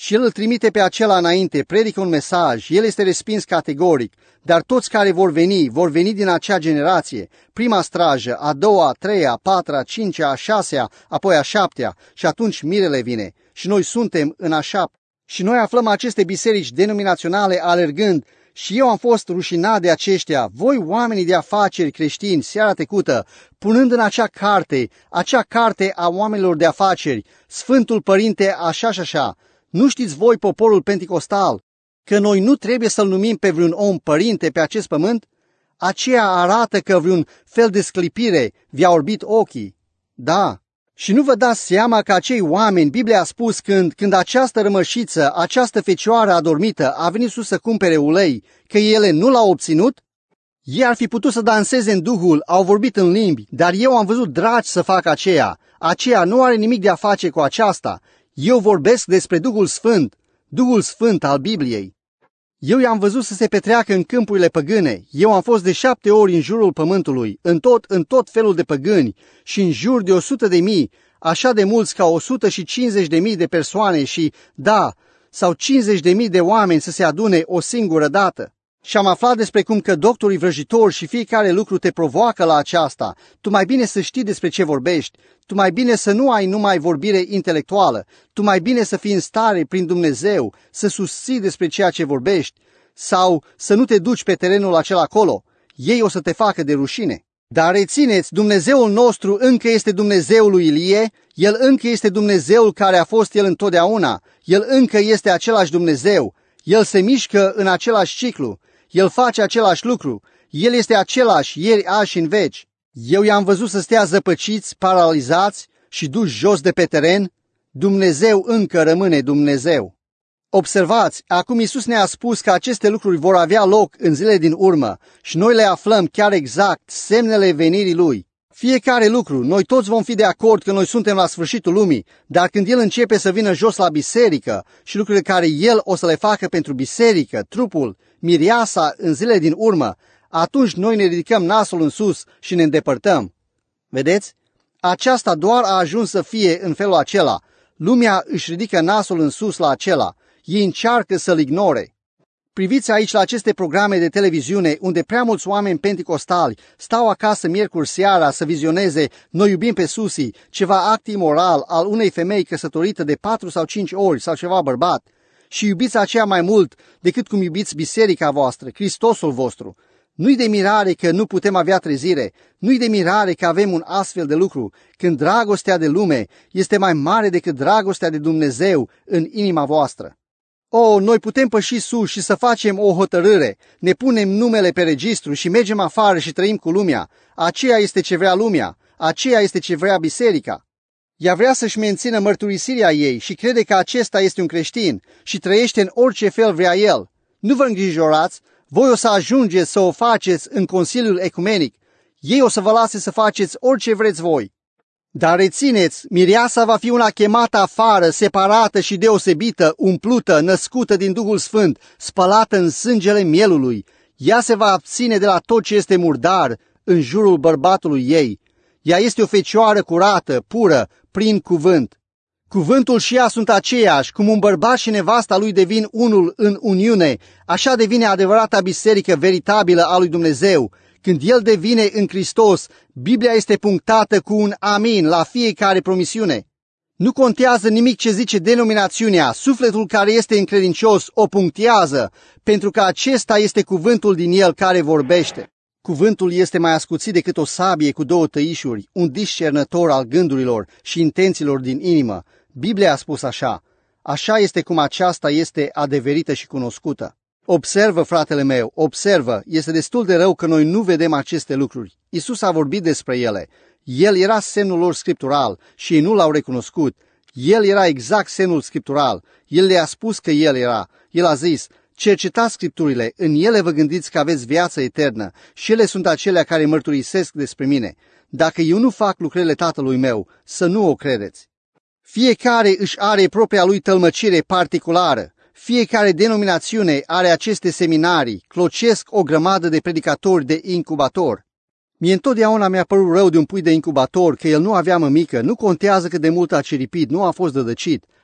și el îl trimite pe acela înainte, predică un mesaj, el este respins categoric, dar toți care vor veni, vor veni din acea generație, prima strajă, a doua, a treia, a patra, a cincea, a șasea, apoi a șaptea, și atunci mirele vine și noi suntem în a șaptea. Și noi aflăm aceste biserici denominaționale alergând și eu am fost rușinat de aceștia, voi oamenii de afaceri creștini, seara trecută, punând în acea carte, acea carte a oamenilor de afaceri, Sfântul Părinte așa și așa. Nu știți voi, poporul penticostal, că noi nu trebuie să-l numim pe vreun om părinte pe acest pământ? Aceea arată că vreun fel de sclipire vi-a orbit ochii. Da. Și nu vă dați seama că acei oameni, Biblia a spus, când, când această rămășiță, această fecioară adormită a venit sus să cumpere ulei, că ele nu l-au obținut? Ei ar fi putut să danseze în Duhul, au vorbit în limbi, dar eu am văzut dragi să facă aceea. Aceea nu are nimic de a face cu aceasta. Eu vorbesc despre Duhul Sfânt, Duhul Sfânt al Bibliei. Eu i-am văzut să se petreacă în câmpurile păgâne. Eu am fost de șapte ori în jurul pământului, în tot, în tot felul de păgâni și în jur de o sută de mii, așa de mulți ca o sută și cincizeci de mii de persoane și, da, sau cincizeci de mii de oameni să se adune o singură dată. Și am aflat despre cum că doctorii vrăjitori și fiecare lucru te provoacă la aceasta. Tu mai bine să știi despre ce vorbești, tu mai bine să nu ai numai vorbire intelectuală, tu mai bine să fii în stare prin Dumnezeu să susții despre ceea ce vorbești sau să nu te duci pe terenul acela acolo. Ei o să te facă de rușine. Dar rețineți, Dumnezeul nostru încă este Dumnezeul lui Ilie, El încă este Dumnezeul care a fost El întotdeauna, El încă este același Dumnezeu, El se mișcă în același ciclu. El face același lucru. El este același ieri, azi și în veci. Eu i-am văzut să stea zăpăciți, paralizați și duși jos de pe teren. Dumnezeu încă rămâne Dumnezeu. Observați, acum Iisus ne-a spus că aceste lucruri vor avea loc în zilele din urmă și noi le aflăm chiar exact, semnele venirii Lui. Fiecare lucru, noi toți vom fi de acord că noi suntem la sfârșitul lumii, dar când El începe să vină jos la biserică și lucrurile care El o să le facă pentru biserică, trupul, miriasa în zilele din urmă, atunci noi ne ridicăm nasul în sus și ne îndepărtăm. Vedeți? Aceasta doar a ajuns să fie în felul acela. Lumea își ridică nasul în sus la acela. Ei încearcă să-l ignore. Priviți aici la aceste programe de televiziune unde prea mulți oameni penticostali stau acasă miercuri seara să vizioneze Noi iubim pe Susi, ceva act imoral al unei femei căsătorită de patru sau cinci ori sau ceva bărbat și iubiți aceea mai mult decât cum iubiți biserica voastră, Hristosul vostru. Nu-i de mirare că nu putem avea trezire, nu-i de mirare că avem un astfel de lucru, când dragostea de lume este mai mare decât dragostea de Dumnezeu în inima voastră. O, noi putem păși sus și să facem o hotărâre, ne punem numele pe registru și mergem afară și trăim cu lumea. Aceea este ce vrea lumea, aceea este ce vrea biserica. Ea vrea să-și mențină mărturisirea ei și crede că acesta este un creștin și trăiește în orice fel vrea el. Nu vă îngrijorați, voi o să ajungeți să o faceți în Consiliul Ecumenic. Ei o să vă lase să faceți orice vreți voi. Dar rețineți, mireasa va fi una chemată afară, separată și deosebită, umplută, născută din Duhul Sfânt, spălată în sângele mielului. Ea se va abține de la tot ce este murdar în jurul bărbatului ei. Ea este o fecioară curată, pură, prin cuvânt. Cuvântul și ea sunt aceiași, cum un bărbat și nevasta lui devin unul în uniune, așa devine adevărata biserică veritabilă a lui Dumnezeu. Când El devine în Hristos, Biblia este punctată cu un amin la fiecare promisiune. Nu contează nimic ce zice denominațiunea, sufletul care este încredincios o punctează, pentru că acesta este cuvântul din el care vorbește. Cuvântul este mai ascuțit decât o sabie cu două tăișuri, un discernător al gândurilor și intențiilor din inimă. Biblia a spus așa. Așa este cum aceasta este adeverită și cunoscută. Observă, fratele meu, observă, este destul de rău că noi nu vedem aceste lucruri. Iisus a vorbit despre ele. El era semnul lor scriptural și ei nu l-au recunoscut. El era exact semnul scriptural. El le-a spus că El era. El a zis, cercetați scripturile, în ele vă gândiți că aveți viață eternă și ele sunt acelea care mărturisesc despre mine. Dacă eu nu fac lucrările Tatălui meu, să nu o credeți. Fiecare își are propria lui tălmăcire particulară. Fiecare denominațiune are aceste seminarii, clocesc o grămadă de predicatori de incubator. Mie întotdeauna mi-a părut rău de un pui de incubator că el nu avea mămică, nu contează cât de mult a ciripit, nu a fost dădăcit.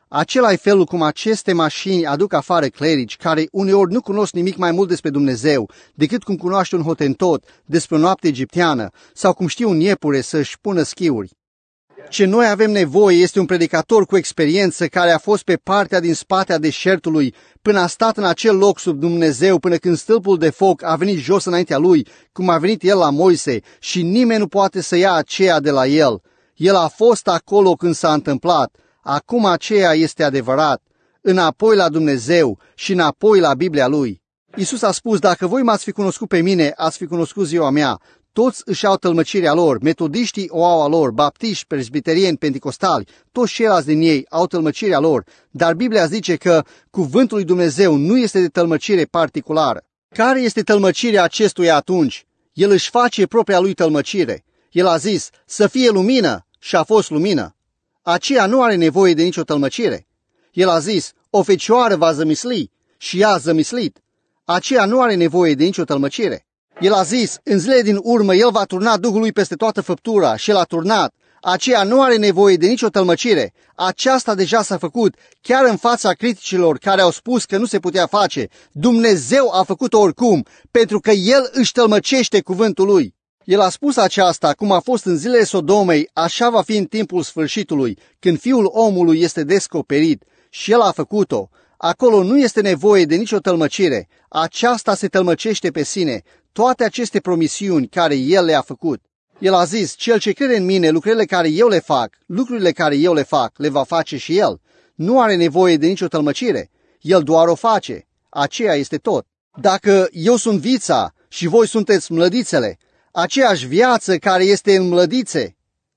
Acela e felul cum aceste mașini aduc afară clerici care uneori nu cunosc nimic mai mult despre Dumnezeu decât cum cunoaște un hotentot despre o noapte egipteană sau cum știe un iepure să-și pună schiuri. Ce noi avem nevoie este un predicator cu experiență care a fost pe partea din spate a deșertului până a stat în acel loc sub Dumnezeu până când stâlpul de foc a venit jos înaintea lui, cum a venit el la Moise și nimeni nu poate să ia aceea de la el. El a fost acolo când s-a întâmplat, acum aceea este adevărat, înapoi la Dumnezeu și înapoi la Biblia lui. Iisus a spus, dacă voi m-ați fi cunoscut pe mine, ați fi cunoscut ziua mea. Toți își au tălmăcirea lor, metodiștii o au a lor, baptiști, presbiterieni, penticostali, toți ceilalți din ei au tălmăcirea lor, dar Biblia zice că cuvântul lui Dumnezeu nu este de tălmăcire particulară. Care este tălmăcirea acestuia atunci? El își face propria lui tălmăcire. El a zis, să fie lumină și a fost lumină. Aceea nu are nevoie de nicio tălmăcire. El a zis, o fecioară va zămisli și ea a zămislit. Aceea nu are nevoie de nicio tălmăcire. El a zis, în zilele din urmă, el va turna Duhul lui peste toată făptura și el a turnat. Aceea nu are nevoie de nicio tălmăcire. Aceasta deja s-a făcut, chiar în fața criticilor care au spus că nu se putea face. Dumnezeu a făcut-o oricum, pentru că el își tălmăcește cuvântul lui. El a spus aceasta, cum a fost în zilele Sodomei, așa va fi în timpul sfârșitului, când Fiul omului este descoperit. Și el a făcut-o. Acolo nu este nevoie de nicio tălmăcire. Aceasta se tălmăcește pe sine. Toate aceste promisiuni care el le-a făcut. El a zis, cel ce crede în mine, lucrurile care eu le fac, lucrurile care eu le fac, le va face și el. Nu are nevoie de nicio tălmăcire. El doar o face. Aceea este tot. Dacă eu sunt vița și voi sunteți mlădițele, aceeași viață care este în mlădițe,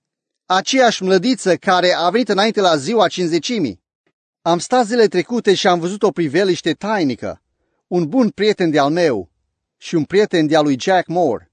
aceeași mlădiță care a venit înainte la ziua cincizecimii. Am stat zile trecute și am văzut o priveliște tainică. Un bun prieten de-al meu și un prieten de-al lui Jack Moore,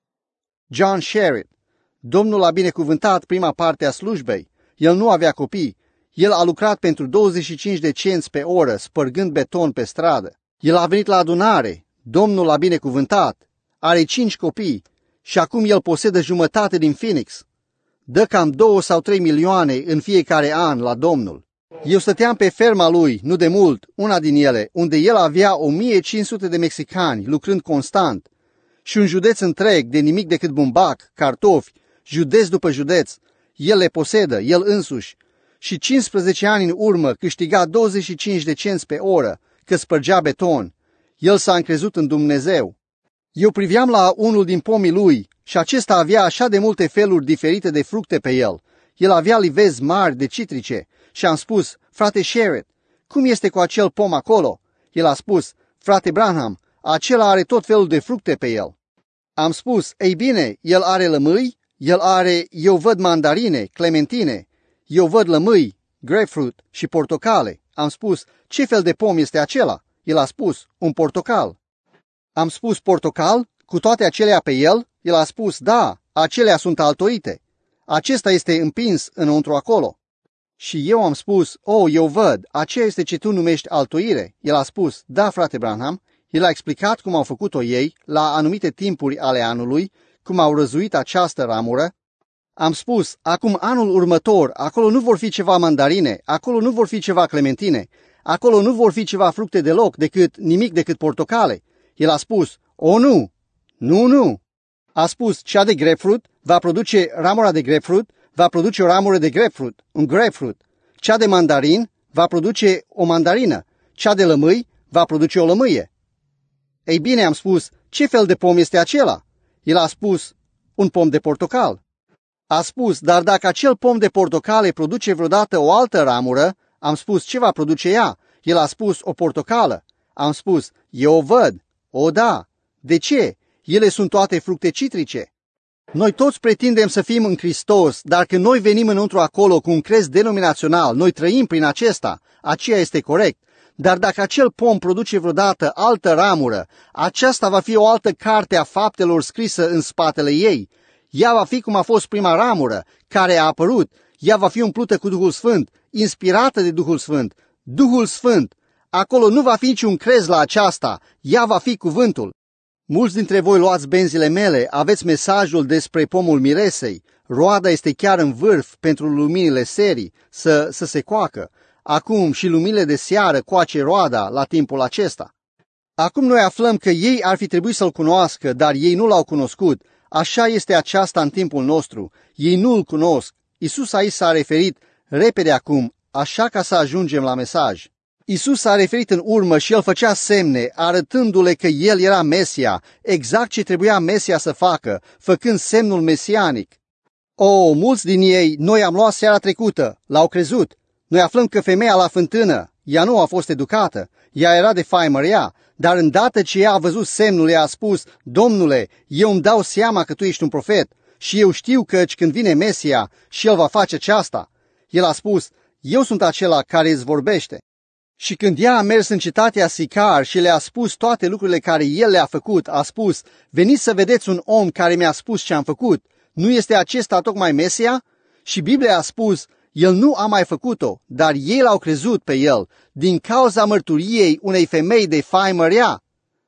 John Sherritt. Domnul a binecuvântat prima parte a slujbei. El nu avea copii. El a lucrat pentru douăzeci și cinci de cenți pe oră, spărgând beton pe stradă. El a venit la adunare. Domnul l-a binecuvântat. Are cinci copii și acum el posedă jumătate din Phoenix. Dă cam două sau trei milioane în fiecare an la Domnul. Eu stăteam pe ferma lui, nu de mult, una din ele, unde el avea o mie cinci sute de mexicani lucrând constant și un județ întreg de nimic decât bumbac, cartofi, județ după județ. El le posedă, el însuși. Și cincisprezece ani în urmă câștiga douăzeci și cinci de cenți pe oră, că spărgea beton. El s-a încrezut în Dumnezeu. Eu priveam la unul din pomii lui și acesta avea așa de multe feluri diferite de fructe pe el. El avea livezi mari de citrice și am spus, frate Sherritt, cum este cu acel pom acolo? El a spus, frate Branham, acela are tot felul de fructe pe el. Am spus, ei bine, el are lămâi, el are, eu văd mandarine, clementine, eu văd lămâi, grapefruit și portocale. Am spus, ce fel de pom este acela? El a spus, un portocal. Am spus, portocal, cu toate acelea pe el? El a spus, da, acelea sunt altoite. Acesta este împins înăuntru acolo. Și eu am spus, oh, eu văd, aceea este ce tu numești altoire. El a spus, da, frate Branham. El a explicat cum au făcut-o ei, la anumite timpuri ale anului, cum au răzuit această ramură. Am spus, acum anul următor, acolo nu vor fi ceva mandarine, acolo nu vor fi ceva clementine, acolo nu vor fi ceva fructe deloc, decât nimic decât portocale. El a spus, o, nu, nu, nu. A spus, cea de grapefruit va produce ramura de grapefruit, va produce o ramură de grapefruit, un grapefruit. Cea de mandarin va produce o mandarină, cea de lămâi va produce o lămâie. Ei bine, am spus, ce fel de pom este acela? El a spus, un pom de portocal. A spus, dar dacă acel pom de portocale produce vreodată o altă ramură, am spus, ce va produce ea? El a spus, o portocală. Am spus, eu o văd. O, da. De ce? Ele sunt toate fructe citrice. Noi toți pretindem să fim în Hristos, dar când noi venim înăuntru acolo cu un crez denominațional, noi trăim prin acesta, aceea este corect. Dar dacă acel pom produce vreodată altă ramură, aceasta va fi o altă carte a faptelor scrisă în spatele ei. Ea va fi cum a fost prima ramură, care a apărut. Ea va fi umplută cu Duhul Sfânt, inspirată de Duhul Sfânt. Duhul Sfânt. Acolo nu va fi niciun crez la aceasta. Ea va fi cuvântul. Mulți dintre voi luați benzile mele, aveți mesajul despre pomul miresei. Roada este chiar în vârf pentru luminile serii, să, să se coacă. acum și lumile de seară coace roada la timpul acesta. Acum noi aflăm că ei ar fi trebuit să-L cunoască, dar ei nu L-au cunoscut. Așa este aceasta în timpul nostru. Ei nu Îl cunosc. Iisus aici s-a referit repede acum, așa ca să ajungem la mesaj. Iisus s-a referit în urmă și El făcea semne, arătându-le că El era Mesia, exact ce trebuia Mesia să facă, făcând semnul mesianic. O, mulți din ei, noi am luat seara trecută, L-au crezut. Noi aflăm că femeia la fântână, ea nu a fost educată, ea era de faimă rea, dar îndată ce ea a văzut semnul, ea a spus, Domnule, eu îmi dau seama că Tu ești un profet și eu știu căci când vine Mesia și El va face aceasta. El a spus, eu sunt acela care îți vorbește. Și când ea a mers în cetatea Sicar și le-a spus toate lucrurile care El le-a făcut, a spus, veniți să vedeți un om care mi-a spus ce am făcut. Nu este acesta tocmai Mesia? Și Biblia a spus, El nu a mai făcut-o, dar ei L-au crezut pe El, din cauza mărturiei unei femei de faimă rea.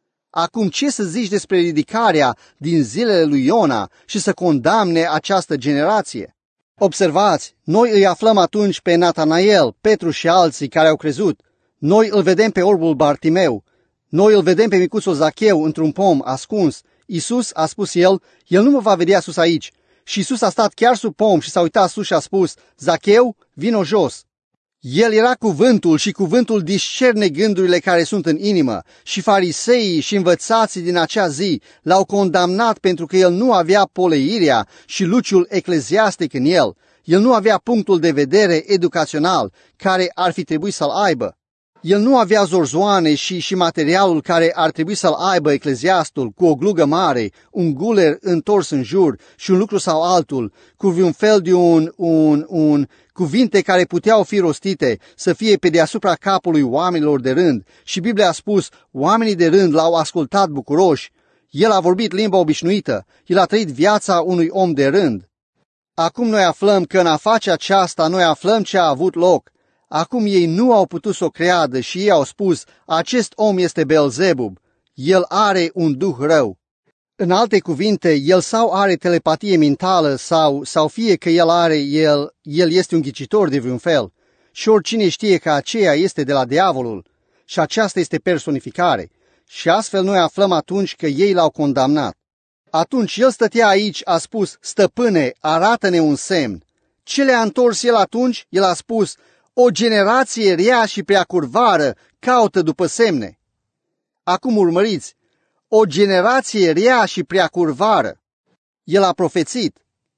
Acum ce să zici despre ridicarea din zilele lui Iona și să condamne această generație? Observați, noi îi aflăm atunci pe Natanael, Petru și alții care au crezut. Noi îl vedem pe orbul Bartimeu. Noi îl vedem pe micuțul Zacheu într-un pom ascuns. Iisus, a spus el, el nu mă va vedea sus aici. Și Iisus a stat chiar sub pom și s-a uitat sus și a spus, Zacheu, vino jos. El era cuvântul și cuvântul discerne gândurile care sunt în inimă. Și fariseii și învățații din acea zi l-au condamnat pentru că el nu avea poleirea și luciul ecleziastic în el. El nu avea punctul de vedere educațional care ar fi trebuit să-l aibă. El nu avea zorzoane și, și materialul care ar trebui să-l aibă ecleziastul, cu o glugă mare, un guler întors în jur și un lucru sau altul, cu un fel de un, un, un cuvinte care puteau fi rostite să fie pe deasupra capului oamenilor de rând. Și Biblia a spus, oamenii de rând l-au ascultat bucuroși. El a vorbit limba obișnuită, el a trăit viața unui om de rând. Acum noi aflăm că în a face aceasta noi aflăm ce a avut loc. Acum ei nu au putut să o creadă și ei au spus, acest om este Beelzebub, el are un duh rău. În alte cuvinte, el sau are telepatie mentală sau, sau fie că el are, el, el este un ghicitor de vreun fel. Și oricine știe că aceea este de la diavolul și aceasta este personificare. Și astfel noi aflăm atunci că ei l-au condamnat. Atunci el stătea aici, a spus, stăpâne, arată-ne un semn. Ce le-a întors el atunci? El a spus, o generație rea și prea curvară caută după semne. Acum urmăriți, o generație rea și prea curvară. El a profețit.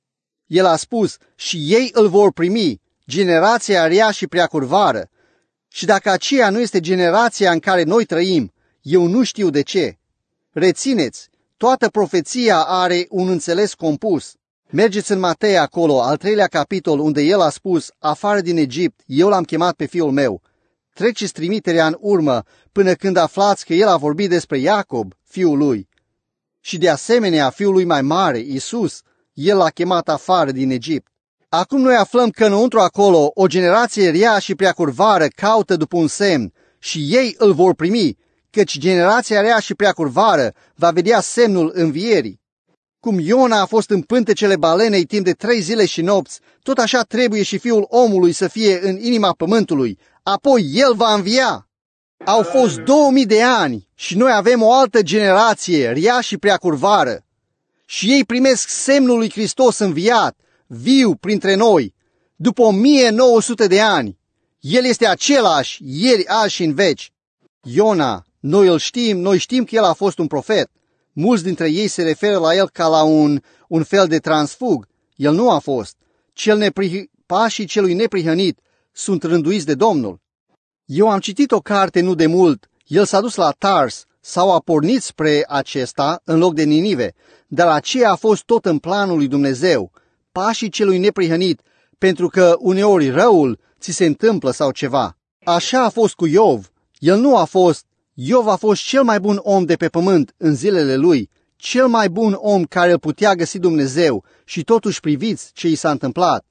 El a spus, și ei îl vor primi, generația rea și prea curvară. Și dacă aceea nu este generația în care noi trăim, eu nu știu de ce. Rețineți, toată profeția are un înțeles compus. Mergeți în Matei acolo, al treilea capitol, unde el a spus, afară din Egipt, eu l-am chemat pe fiul meu. Treceți trimiterea în urmă până când aflați că el a vorbit despre Iacob, fiul lui. Și de asemenea, fiul lui mai mare, Iisus, el l-a chemat afară din Egipt. Acum noi aflăm că înăuntru acolo o generație rea și prea curvară caută după un semn și ei îl vor primi, căci generația rea și prea curvară va vedea semnul învierii. Cum Iona a fost în pântecele balenei timp de trei zile și nopți, tot așa trebuie și fiul omului să fie în inima pământului, apoi el va învia. Au fost două mii de ani și noi avem o altă generație, rea și prea curvară. Și ei primesc semnul lui Hristos înviat, viu printre noi, după o mie nouă sute de ani. El este același, ieri, azi și în veci. Iona, noi îl știm, noi știm că el a fost un profet. Mulți dintre ei se referă la el ca la un, un fel de transfug. El nu a fost. Cel neprih... Pașii celui neprihănit sunt rânduiți de Domnul. Eu am citit o carte nu de mult. El s-a dus la Tars sau a pornit spre acesta în loc de Ninive, dar aceea a fost tot în planul lui Dumnezeu. Pașii celui neprihănit, pentru că uneori răul ți se întâmplă sau ceva. Așa a fost cu Iov. El nu a fost Iov a fost cel mai bun om de pe pământ în zilele lui, cel mai bun om care îl putea găsi Dumnezeu și totuși priviți ce i s-a întâmplat.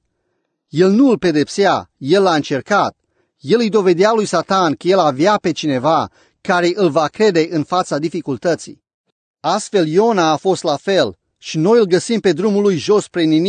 El nu îl pedepsea, el l-a încercat. El îi dovedea lui Satan că el avea pe cineva care îl va crede în fața dificultății. Astfel Iona a fost la fel și noi îl găsim pe drumul lui jos spre Ninive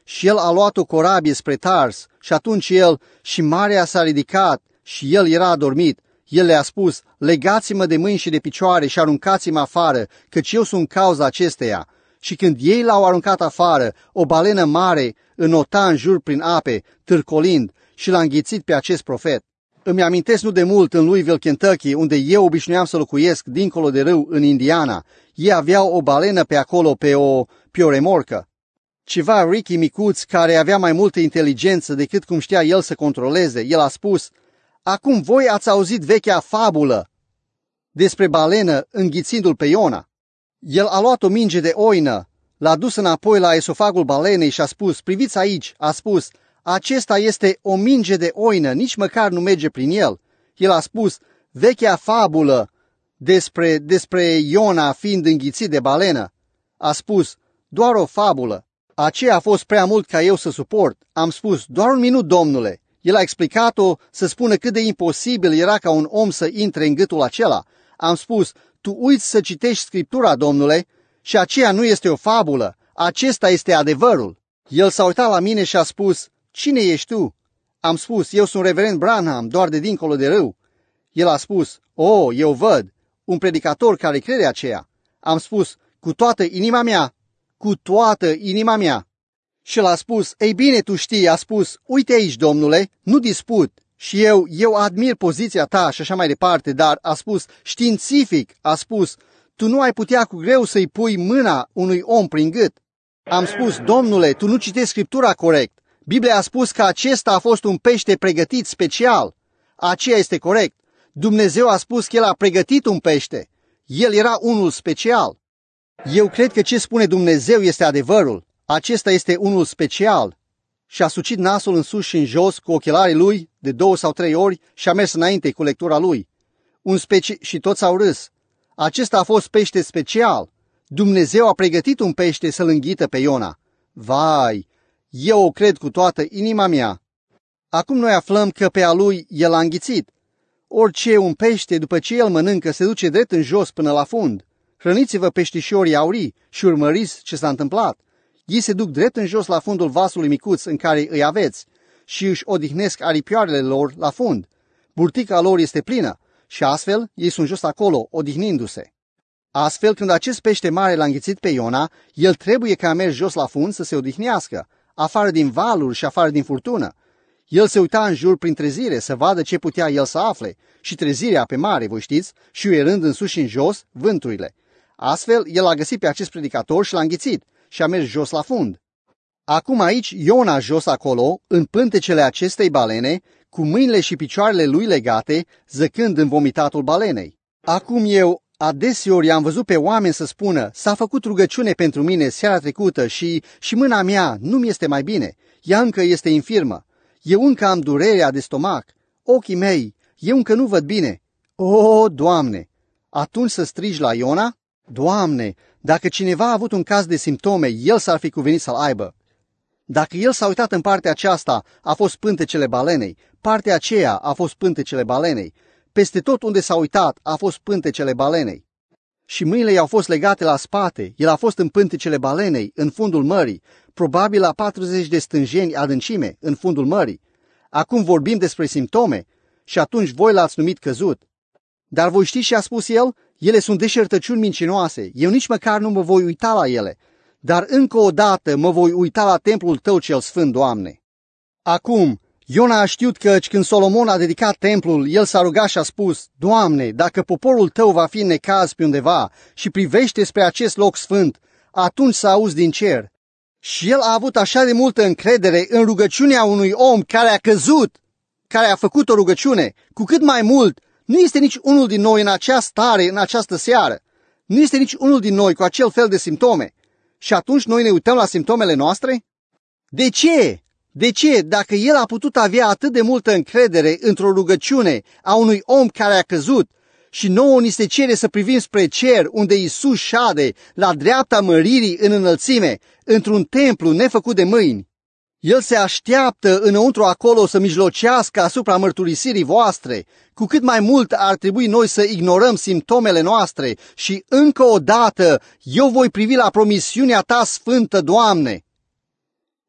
și el a luat o corabie spre Tars și atunci el și marea s-a ridicat și el era adormit. El le-a spus, legați-mă de mâini și de picioare și aruncați-mă afară, căci eu sunt cauza acesteia. Și când ei l-au aruncat afară, o balenă mare înota în jur prin ape, târcolind, și l-a înghițit pe acest profet. Îmi amintesc nu de mult în Louisville, Kentucky, unde eu obișnuiam să locuiesc dincolo de râu în Indiana. Ei aveau o balenă pe acolo, pe o, pe o remorcă. Ceva Ricky micuț care avea mai multă inteligență decât cum știa el să controleze. El a spus, acum voi ați auzit vechea fabulă despre balenă înghițindu-l pe Iona. El a luat o minge de oină, l-a dus înapoi la esofagul balenei și a spus, priviți aici, a spus, acesta este o minge de oină, nici măcar nu merge prin el. El a spus, vechea fabulă despre, despre Iona fiind înghițit de balenă. A spus, doar o fabulă. Aceea a fost prea mult ca eu să suport. Am spus, doar un minut, domnule. El a explicat-o să spună cât de imposibil era ca un om să intre în gâtul acela. Am spus, tu uiți să citești Scriptura, domnule, și aceea nu este o fabulă, acesta este adevărul. El s-a uitat la mine și a spus, cine ești tu? Am spus, eu sunt reverend Branham, doar de dincolo de râu. El a spus, o, eu văd, un predicator care crede aceea. Am spus, cu toată inima mea, cu toată inima mea. Și el a spus, ei bine, tu știi, a spus, uite aici, domnule, nu disput. Și eu, eu admir poziția ta și așa mai departe, dar a spus, științific, a spus, tu nu ai putea cu greu să-i pui mâna unui om prin gât. Am spus, domnule, tu nu citești Scriptura corect. Biblia a spus că acesta a fost un pește pregătit special. Aceea este corect. Dumnezeu a spus că El a pregătit un pește. El era unul special. Eu cred că ce spune Dumnezeu este adevărul. Acesta este unul special. Și a sucit nasul în sus și în jos cu ochelarii lui de două sau trei ori și a mers înainte cu lectura lui. Un speci... Și toți au râs. Acesta a fost pește special. Dumnezeu a pregătit un pește să-l înghită pe Iona. Vai, eu o cred cu toată inima mea. Acum noi aflăm că pe a lui el a înghițit. Orice un pește, după ce el mănâncă, se duce drept în jos până la fund. Hrăniți-vă peștișorii aurii și urmăriți ce s-a întâmplat. Ei se duc drept în jos la fundul vasului micuț în care îi aveți și își odihnesc aripioarele lor la fund. Burtica lor este plină și astfel ei sunt jos acolo, odihnindu-se. Astfel, când acest pește mare l-a înghițit pe Iona, el trebuie ca a mers jos la fund să se odihnească, afară din valuri și afară din furtună. El se uita în jur prin trezire să vadă ce putea el să afle și trezirea pe mare, voi știți, și uierând în sus și în jos vânturile. Astfel, el a găsit pe acest predicator și l-a înghițit și a mers jos la fund. Acum aici, Iona jos acolo, în pântecele acestei balene, cu mâinile și picioarele lui legate, zăcând în vomitatul balenei. Acum eu, adeseori am văzut pe oameni să spună, s-a făcut rugăciune pentru mine seara trecută și, și mâna mea nu-mi este mai bine, ea încă este infirmă, eu încă am durerea de stomac, ochii mei, eu încă nu văd bine. O, Doamne! Atunci să strigi la Iona? Doamne, dacă cineva a avut un caz de simptome, el s-ar fi cuvenit să-l aibă. Dacă el s-a uitat în partea aceasta, a fost pântecele balenei, partea aceea a fost pântecele balenei, peste tot unde s-a uitat a fost pântecele balenei. Și mâinile i-au fost legate la spate, el a fost în pântecele balenei, în fundul mării, probabil la patruzeci de stânjeni adâncime, în fundul mării. Acum vorbim despre simptome și atunci voi l-ați numit căzut. Dar voi știți ce a spus el? Ele sunt deșertăciuni mincinoase, eu nici măcar nu mă voi uita la ele, dar încă o dată mă voi uita la templul tău cel sfânt, Doamne. Acum, Iona a știut că când Solomon a dedicat templul, el s-a rugat și a spus, Doamne, dacă poporul tău va fi în necaz pe undeva și privește spre acest loc sfânt, atunci să auzi din cer. Și el a avut așa de multă încredere în rugăciunea unui om care a căzut, care a făcut o rugăciune, cu cât mai mult, nu este nici unul din noi în această stare, în această seară. Nu este nici unul din noi cu acel fel de simptome. Și atunci noi ne uităm la simptomele noastre? De ce? De ce, dacă el a putut avea atât de multă încredere într-o rugăciune a unui om care a căzut și nouă ni se cere să privim spre cer unde Iisus șade la dreapta măririi în înălțime, într-un templu nefăcut de mâini? El se așteaptă înăuntru acolo să mijlocească asupra mărturisirii voastre, cu cât mai mult ar trebui noi să ignorăm simptomele noastre și încă o dată eu voi privi la promisiunea ta sfântă, Doamne.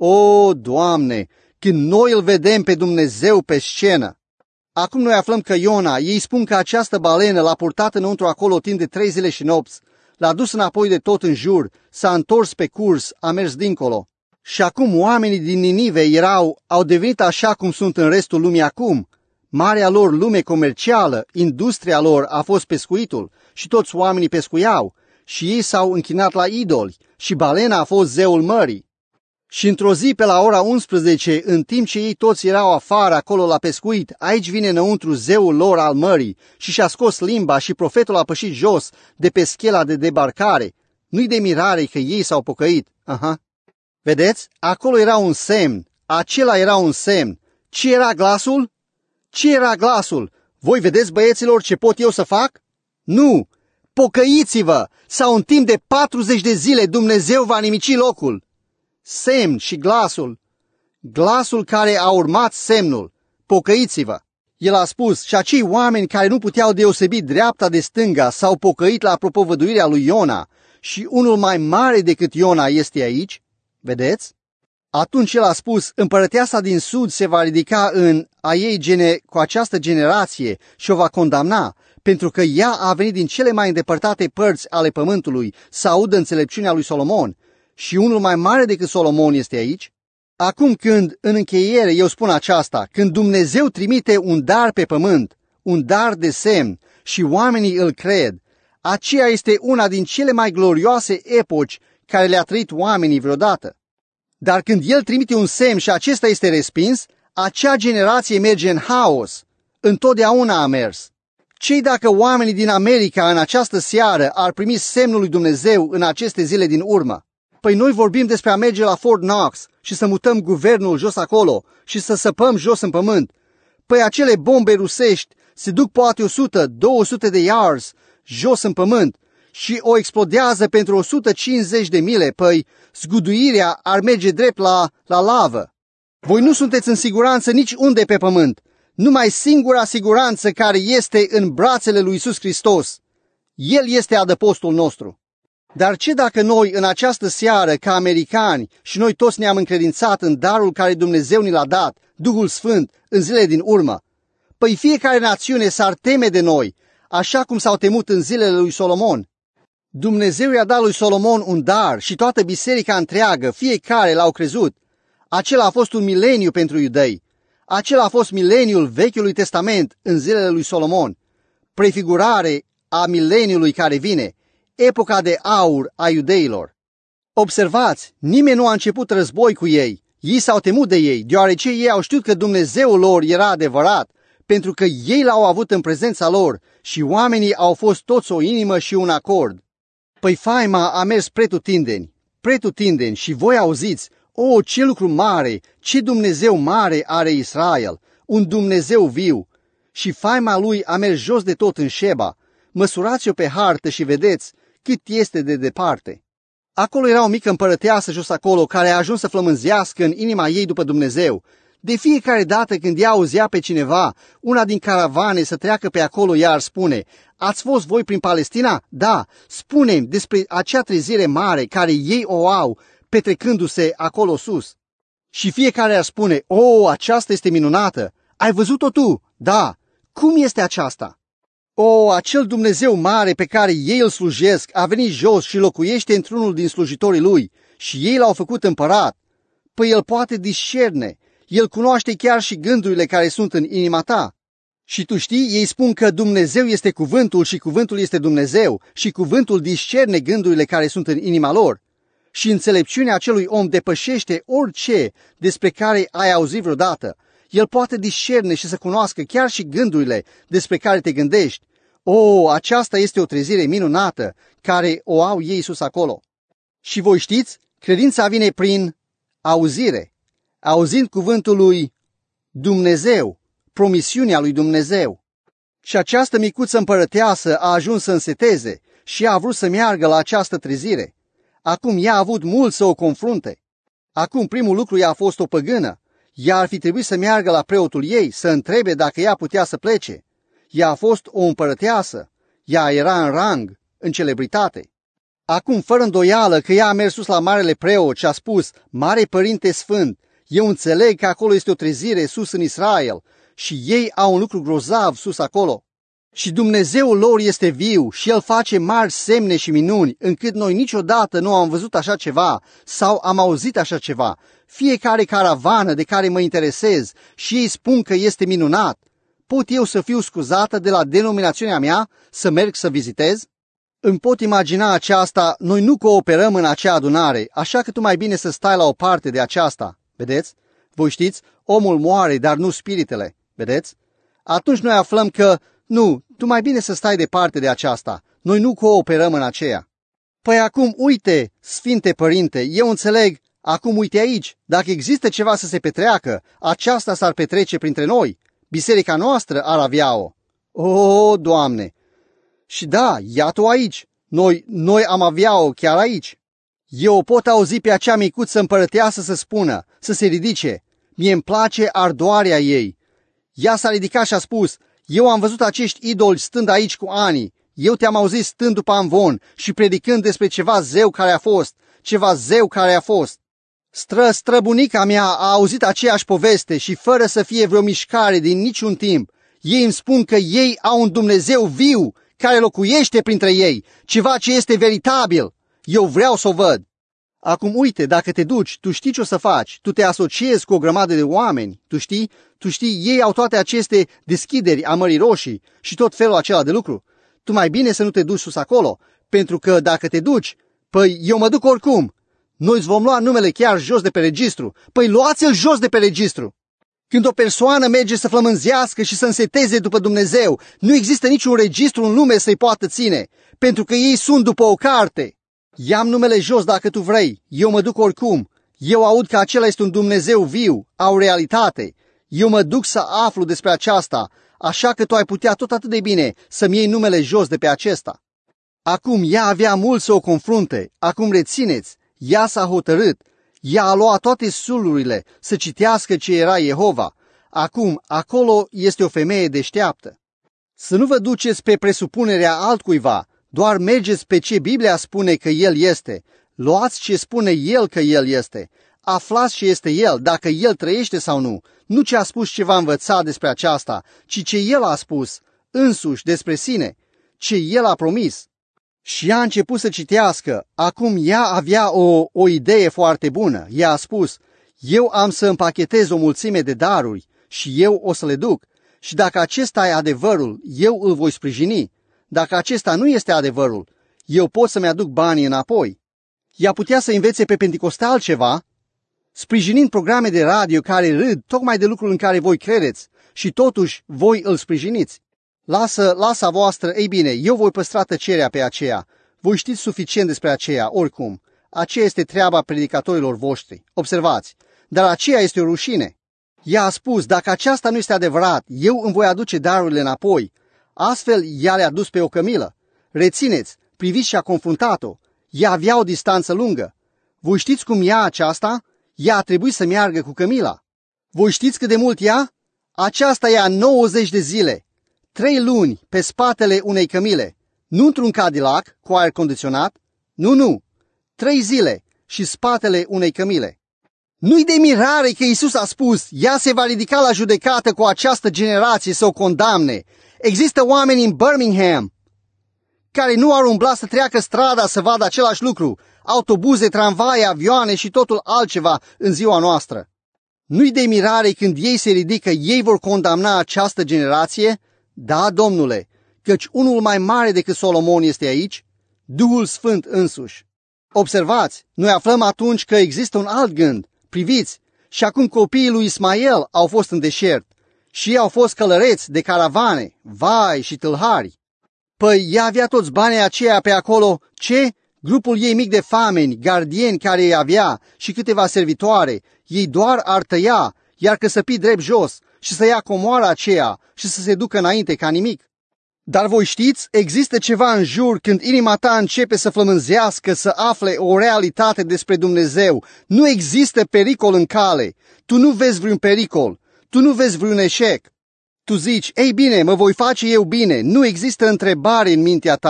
O, Doamne, când noi îl vedem pe Dumnezeu pe scenă. Acum noi aflăm că Iona, ei spun că această balenă l-a purtat înăuntru acolo timp de trei zile și nopți, l-a dus înapoi de tot în jur, s-a întors pe curs, a mers dincolo. Și acum oamenii din Ninive erau, au devenit așa cum sunt în restul lumii acum. Marea lor lume comercială, industria lor a fost pescuitul și toți oamenii pescuiau și ei s-au închinat la idoli și balena a fost zeul mării. Și într-o zi pe la ora unsprezece, în timp ce ei toți erau afară acolo la pescuit, aici vine înăuntru zeul lor al mării și și-a scos limba și profetul a pășit jos de pe schela de debarcare. Nu-i de mirare că ei s-au pocăit. Aha. Vedeți? Acolo era un semn. Acela era un semn. Ce era glasul? Ce era glasul? Voi vedeți, băieților, ce pot eu să fac? Nu! Pocăiți-vă! Sau în timp de patruzeci de zile Dumnezeu va nimici locul. Semn și glasul. Glasul care a urmat semnul. Pocăiți-vă! El a spus, și acei oameni care nu puteau deosebi dreapta de stânga s-au pocăit la propovăduirea lui Iona. Și unul mai mare decât Iona este aici. Vedeți? Atunci el a spus, împărăteasa din sud se va ridica în a ei gene, cu această generație și o va condamna, pentru că ea a venit din cele mai îndepărtate părți ale pământului să audă înțelepciunea lui Solomon. Și unul mai mare decât Solomon este aici. Acum când, în încheiere, eu spun aceasta, când Dumnezeu trimite un dar pe pământ, un dar de semn și oamenii îl cred, aceea este una din cele mai glorioase epoci care le-a trăit oamenii vreodată. Dar când El trimite un semn și acesta este respins, acea generație merge în haos. Întotdeauna a mers. Ce-i dacă oamenii din America în această seară ar primi semnul lui Dumnezeu în aceste zile din urmă? Păi noi vorbim despre a merge la Fort Knox și să mutăm guvernul jos acolo și să săpăm jos în pământ. Păi acele bombe rusești se duc poate o sută, două sute de yards jos în pământ și o explodează pentru o sută cincizeci de mile, păi zguduirea ar merge drept la, la lavă. Voi nu sunteți în siguranță nici unde pe pământ, numai singura siguranță care este în brațele lui Iisus Hristos. El este adăpostul nostru. Dar ce dacă noi în această seară, ca americani, și noi toți ne-am încredințat în darul care Dumnezeu ni l-a dat, Duhul Sfânt, în zilele din urmă? Păi fiecare națiune s-ar teme de noi, așa cum s-au temut în zilele lui Solomon. Dumnezeu i-a dat lui Solomon un dar și toată biserica întreagă, fiecare l-au crezut. Acela a fost un mileniu pentru iudei. Acela a fost mileniul Vechiului Testament în zilele lui Solomon, prefigurare a mileniului care vine, epoca de aur a iudeilor. Observați, nimeni nu a început război cu ei. Ei s-au temut de ei, deoarece ei au știut că Dumnezeul lor era adevărat, pentru că ei l-au avut în prezența lor și oamenii au fost toți o inimă și un acord. Păi faima a mers pretutindeni, pretutindeni și voi auziți, o, ce lucru mare, ce Dumnezeu mare are Israel, un Dumnezeu viu. Și faima lui a mers jos de tot în Șeba. Măsurați-o pe hartă și vedeți cât este de departe. Acolo era o mică împărăteasă jos acolo care a ajuns să flămânzească în inima ei după Dumnezeu. De fiecare dată când ea auzea pe cineva, una din caravane să treacă pe acolo, ea ar spune, ați fost voi prin Palestina? Da, spune-mi despre acea trezire mare care ei o au petrecându-se acolo sus. Și fiecare ar spune, o, aceasta este minunată, ai văzut-o tu? Da, cum este aceasta? O, acel Dumnezeu mare pe care ei îl slujesc a venit jos și locuiește într-unul din slujitorii lui și ei l-au făcut împărat. Păi el poate discerne, el cunoaște chiar și gândurile care sunt în inima ta. Și tu știi, ei spun că Dumnezeu este cuvântul și cuvântul este Dumnezeu și cuvântul discerne gândurile care sunt în inima lor. Și înțelepciunea acelui om depășește orice despre care ai auzit vreodată. El poate discerne și să cunoască chiar și gândurile despre care te gândești. O, aceasta este o trezire minunată care o au ei sus acolo. Și voi știți, credința vine prin auzire, auzind cuvântul lui Dumnezeu, promisiunea lui Dumnezeu. Și această micuță împărăteasă a ajuns să înseteze și a vrut să meargă la această trezire. Acum ea a avut mult să o confrunte. Acum primul lucru i-a fost o păgână. Ea ar fi trebuit să meargă la preotul ei, să întrebe dacă ea putea să plece. Ea a fost o împărăteasă. Ea era în rang, în celebritate. Acum, fără îndoială că ea a mers sus la marele preot și a spus, Mare Părinte Sfânt, eu înțeleg că acolo este o trezire sus în Israel și ei au un lucru grozav sus acolo. Și Dumnezeul lor este viu și El face mari semne și minuni, încât noi niciodată nu am văzut așa ceva sau am auzit așa ceva. Fiecare caravană de care mă interesez și ei spun că este minunat. Pot eu să fiu scuzată de la denominațiunea mea să merg să vizitez? Îmi pot imagina aceasta, noi nu cooperăm în acea adunare, așa că tu mai bine să stai la o parte de aceasta. Vedeți? Voi știți, omul moare, dar nu spiritele. Vedeți? Atunci noi aflăm că, nu, tu mai bine să stai departe de aceasta. Noi nu cooperăm în aceea. Păi acum, uite, Sfinte Părinte, eu înțeleg, acum uite aici, dacă există ceva să se petreacă, aceasta s-ar petrece printre noi. Biserica noastră ar avea-o. O, Doamne! Și da, iată-o aici. Noi, noi am avea-o chiar aici. Eu o pot auzi pe acea micuță împărăteasă să spună, să se ridice. Mie îmi place ardoarea ei. Ea s-a ridicat și a spus, eu am văzut acești idoli stând aici cu ani. Eu te-am auzit stând după amvon și predicând despre ceva zeu care a fost, ceva zeu care a fost. Stră, străbunica mea a auzit aceeași poveste și fără să fie vreo mișcare din niciun timp, ei îmi spun că ei au un Dumnezeu viu care locuiește printre ei, ceva ce este veritabil. Eu vreau să o văd. Acum uite, dacă te duci, tu știi ce o să faci, tu te asociezi cu o grămadă de oameni, tu știi, tu știi, ei au toate aceste deschideri a Mării Roșii și tot felul acela de lucru. Tu mai bine să nu te duci sus acolo, pentru că dacă te duci, păi eu mă duc oricum. Noi îți vom lua numele chiar jos de pe registru. Păi luați-l jos de pe registru. Când o persoană merge să flămânzească și să înseteze după Dumnezeu, nu există niciun registru în lume să-i poată ține, pentru că ei sunt după o carte. Ia-mi numele jos dacă tu vrei, eu mă duc oricum. Eu aud că acela este un Dumnezeu viu, au realitate. Eu mă duc să aflu despre aceasta, așa că tu ai putea tot atât de bine să-mi iei numele jos de pe acesta. Acum ea avea mult să o confrunte, acum rețineți, ea s-a hotărât, ea a luat toate sulurile să citească ce era Jehova. Acum, acolo este o femeie deșteaptă. Să nu vă duceți pe presupunerea altcuiva, doar mergeți pe ce Biblia spune că El este. Luați ce spune El că El este. Aflați ce este El, dacă El trăiește sau nu. Nu ce a spus ce v-a învățat despre aceasta, ci ce El a spus, însuși despre sine, ce El a promis. Și ea a început să citească. Acum ea avea o, o idee foarte bună. Ea a spus, eu am să împachetez o mulțime de daruri și eu o să le duc. Și dacă acesta e adevărul, eu îl voi sprijini. Dacă acesta nu este adevărul, eu pot să-mi aduc banii înapoi. Ea putea să învețe pe Penticostal ceva, sprijinind programe de radio care râd tocmai de lucrul în care voi credeți și totuși voi îl sprijiniți. Lasă, lasă voastră, ei bine, eu voi păstra tăcerea pe aceea. Voi știți suficient despre aceea, oricum. Aceea este treaba predicatorilor voștri. Observați, dar aceea este o rușine. Ea a spus, dacă aceasta nu este adevărat, eu îmi voi aduce darurile înapoi. Astfel, ea le-a dus pe o cămilă. Rețineți, priviți și a confruntat-o. Ea avea o distanță lungă. Voi știți cum ia aceasta? Ea a trebuit să meargă cu cămila. Voi știți cât de mult ia? Aceasta ia nouăzeci de zile. Trei luni pe spatele unei cămile, nu într-un Cadillac cu aer condiționat, nu, nu, trei zile și spatele unei cămile. Nu-i de mirare că Iisus a spus, ea se va ridica la judecată cu această generație să o condamne. Există oameni în Birmingham care nu ar umbla să treacă strada să vadă același lucru, autobuze, tramvaie, avioane și totul altceva în ziua noastră. Nu-i de mirare când ei se ridică, ei vor condamna această generație? Da, domnule, căci unul mai mare decât Solomon este aici, Duhul Sfânt însuși. Observați, noi aflăm atunci că există un alt gând. Priviți, și acum copiii lui Ismael au fost în deșert și ei au fost călăreți de caravane, vai și tâlhari. Păi ea avea toți banii aceia pe acolo, ce? Grupul ei mic de fameni, gardieni care îi avea și câteva servitoare, ei doar ar tăia, iar căsăpi drept jos și să ia comoara aceea și să se ducă înainte ca nimic. Dar voi știți, există ceva în jur când inima ta începe să flămânzească, să afle o realitate despre Dumnezeu. Nu există pericol în cale. Tu nu vezi vreun pericol. Tu nu vezi vreun eșec. Tu zici, ei bine, mă voi face eu bine. Nu există întrebare în mintea ta.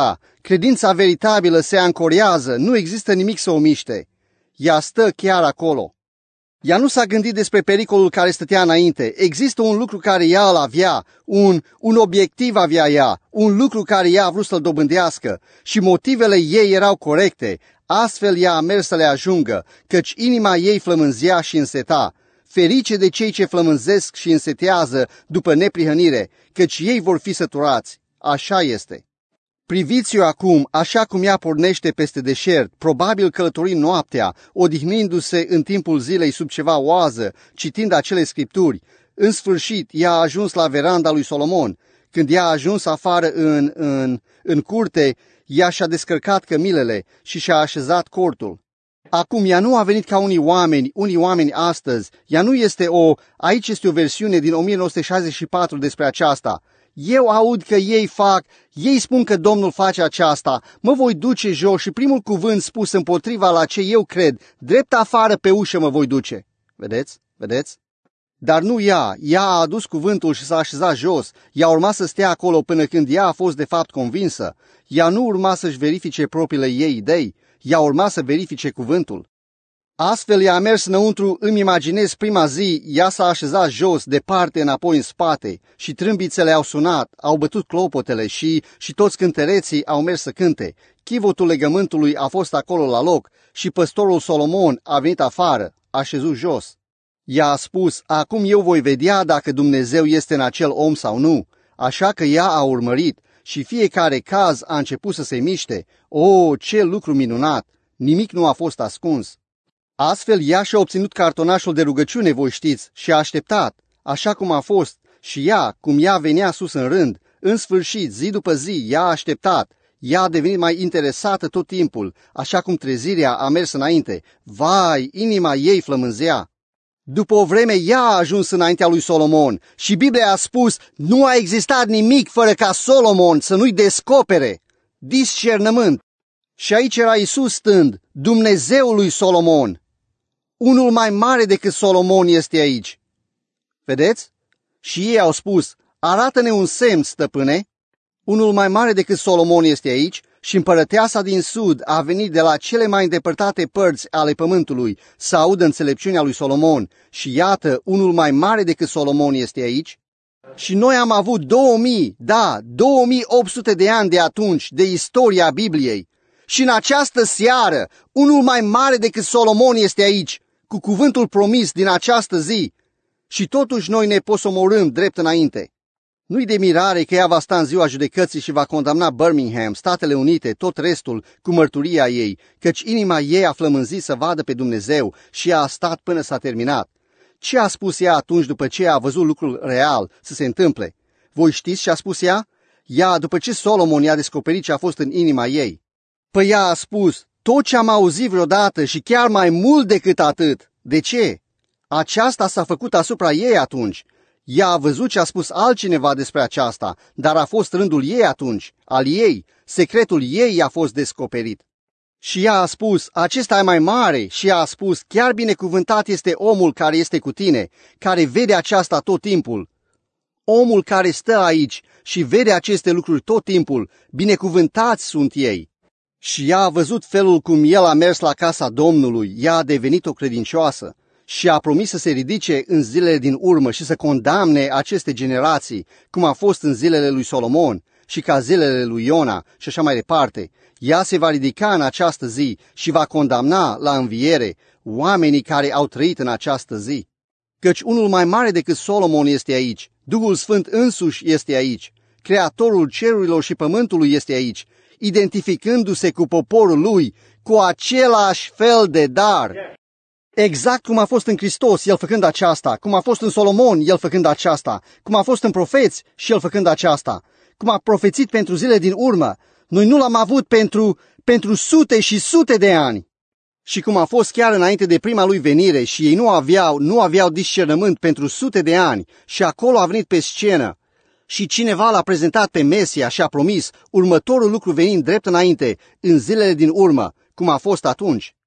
Credința veritabilă se ancorează, nu există nimic să o miște. Ea stă chiar acolo. Ea nu s-a gândit despre pericolul care stătea înainte. Există un lucru care ea îl avea, un, un obiectiv avea ea, un lucru care ea a vrut să-l dobândească și motivele ei erau corecte. Astfel ea a mers să le ajungă, căci inima ei flămânzea și înseta. Ferice de cei ce flămânzesc și însetează după neprihănire, căci ei vor fi săturați. Așa este. Priviți-o acum, așa cum ea pornește peste deșert, probabil călătorind noaptea, odihnindu-se în timpul zilei sub ceva oază, citind acele scripturi. În sfârșit, ea a ajuns la veranda lui Solomon. Când ea a ajuns afară în, în, în curte, ea și-a descărcat cămilele și și-a așezat cortul. Acum, ea nu a venit ca unii oameni, unii oameni astăzi. Ea nu este o... Aici este o versiune din o mie nouă sute șaizeci și patru despre aceasta. Eu aud că ei fac, ei spun că Domnul face aceasta, mă voi duce jos și primul cuvânt spus împotriva la ce eu cred, drept afară pe ușă mă voi duce. Vedeți? Vedeți? Dar nu ea, ea a adus cuvântul și s-a așezat jos, ea urma să stea acolo până când ea a fost de fapt convinsă. Ea nu urma să-și verifice propriile ei idei, ea urma să verifice cuvântul. Astfel ea a mers înăuntru, îmi imaginez prima zi, ea s-a așezat jos, departe, înapoi în spate și trâmbițele au sunat, au bătut clopotele și, și toți cântăreții au mers să cânte. Chivotul legământului a fost acolo la loc și păstorul Solomon a venit afară, a șezut jos. Ea a spus, acum eu voi vedea dacă Dumnezeu este în acel om sau nu, așa că ea a urmărit și fiecare caz a început să se miște. O, ce lucru minunat! Nimic nu a fost ascuns. Astfel, ea și-a obținut cartonașul de rugăciune, voi știți, și a așteptat, așa cum a fost, și ea, cum ea venea sus în rând, în sfârșit, zi după zi, ea a așteptat, ea a devenit mai interesată tot timpul, așa cum trezirea a mers înainte. Vai, inima ei flămânzea. După o vreme, ea a ajuns înaintea lui Solomon și Biblia a spus, nu a existat nimic fără ca Solomon să nu-i descopere. Discernământ. Și aici era Iisus stând, Dumnezeul lui Solomon. Unul mai mare decât Solomon este aici. Vedeți? Și ei au spus, arată-ne un semn, stăpâne. Unul mai mare decât Solomon este aici și împărăteasa din sud a venit de la cele mai îndepărtate părți ale pământului să audă înțelepciunea lui Solomon. Și iată, unul mai mare decât Solomon este aici. Și noi am avut două mii, da, două mii opt sute de ani de atunci, de istoria Bibliei. Și în această seară, unul mai mare decât Solomon este aici, cu cuvântul promis din această zi. Și totuși noi ne posomorâm drept înainte. Nu-i de mirare că ea va sta în ziua judecății și va condamna Birmingham, Statele Unite, tot restul, cu mărturia ei, căci inima ei a flămânzit să vadă pe Dumnezeu și ea a stat până s-a terminat. Ce a spus ea atunci după ce a văzut lucrul real să se întâmple? Voi știți ce a spus ea? Ea, după ce Solomon i-a descoperit ce a fost în inima ei. Păi ea a spus, tot ce am auzit vreodată și chiar mai mult decât atât. De ce? Aceasta s-a făcut asupra ei atunci. Ea a văzut ce a spus altcineva despre aceasta, dar a fost rândul ei atunci, al ei, secretul ei a fost descoperit. Și ea a spus, acesta e mai mare, și ea a spus, chiar binecuvântat este omul care este cu tine, care vede aceasta tot timpul. Omul care stă aici și vede aceste lucruri tot timpul, binecuvântați sunt ei. Și ea a văzut felul cum el a mers la casa Domnului, ea a devenit o credincioasă și a promis să se ridice în zilele din urmă și să condamne aceste generații, cum a fost în zilele lui Solomon și ca zilele lui Iona și așa mai departe. Ea se va ridica în această zi și va condamna la înviere oamenii care au trăit în această zi. Căci unul mai mare decât Solomon este aici, Duhul Sfânt însuși este aici, Creatorul cerurilor și pământului este aici, identificându-se cu poporul lui, cu același fel de dar. Exact cum a fost în Hristos, el făcând aceasta, cum a fost în Solomon, el făcând aceasta, cum a fost în profeți și el făcând aceasta, cum a profețit pentru zile din urmă. Noi nu l-am avut pentru, pentru sute și sute de ani. Și cum a fost chiar înainte de prima lui venire și ei nu aveau, nu aveau discernământ pentru sute de ani și acolo a venit pe scenă. Și cineva l-a prezentat pe Mesia și a promis următorul lucru venind drept înainte, în zilele din urmă, cum a fost atunci.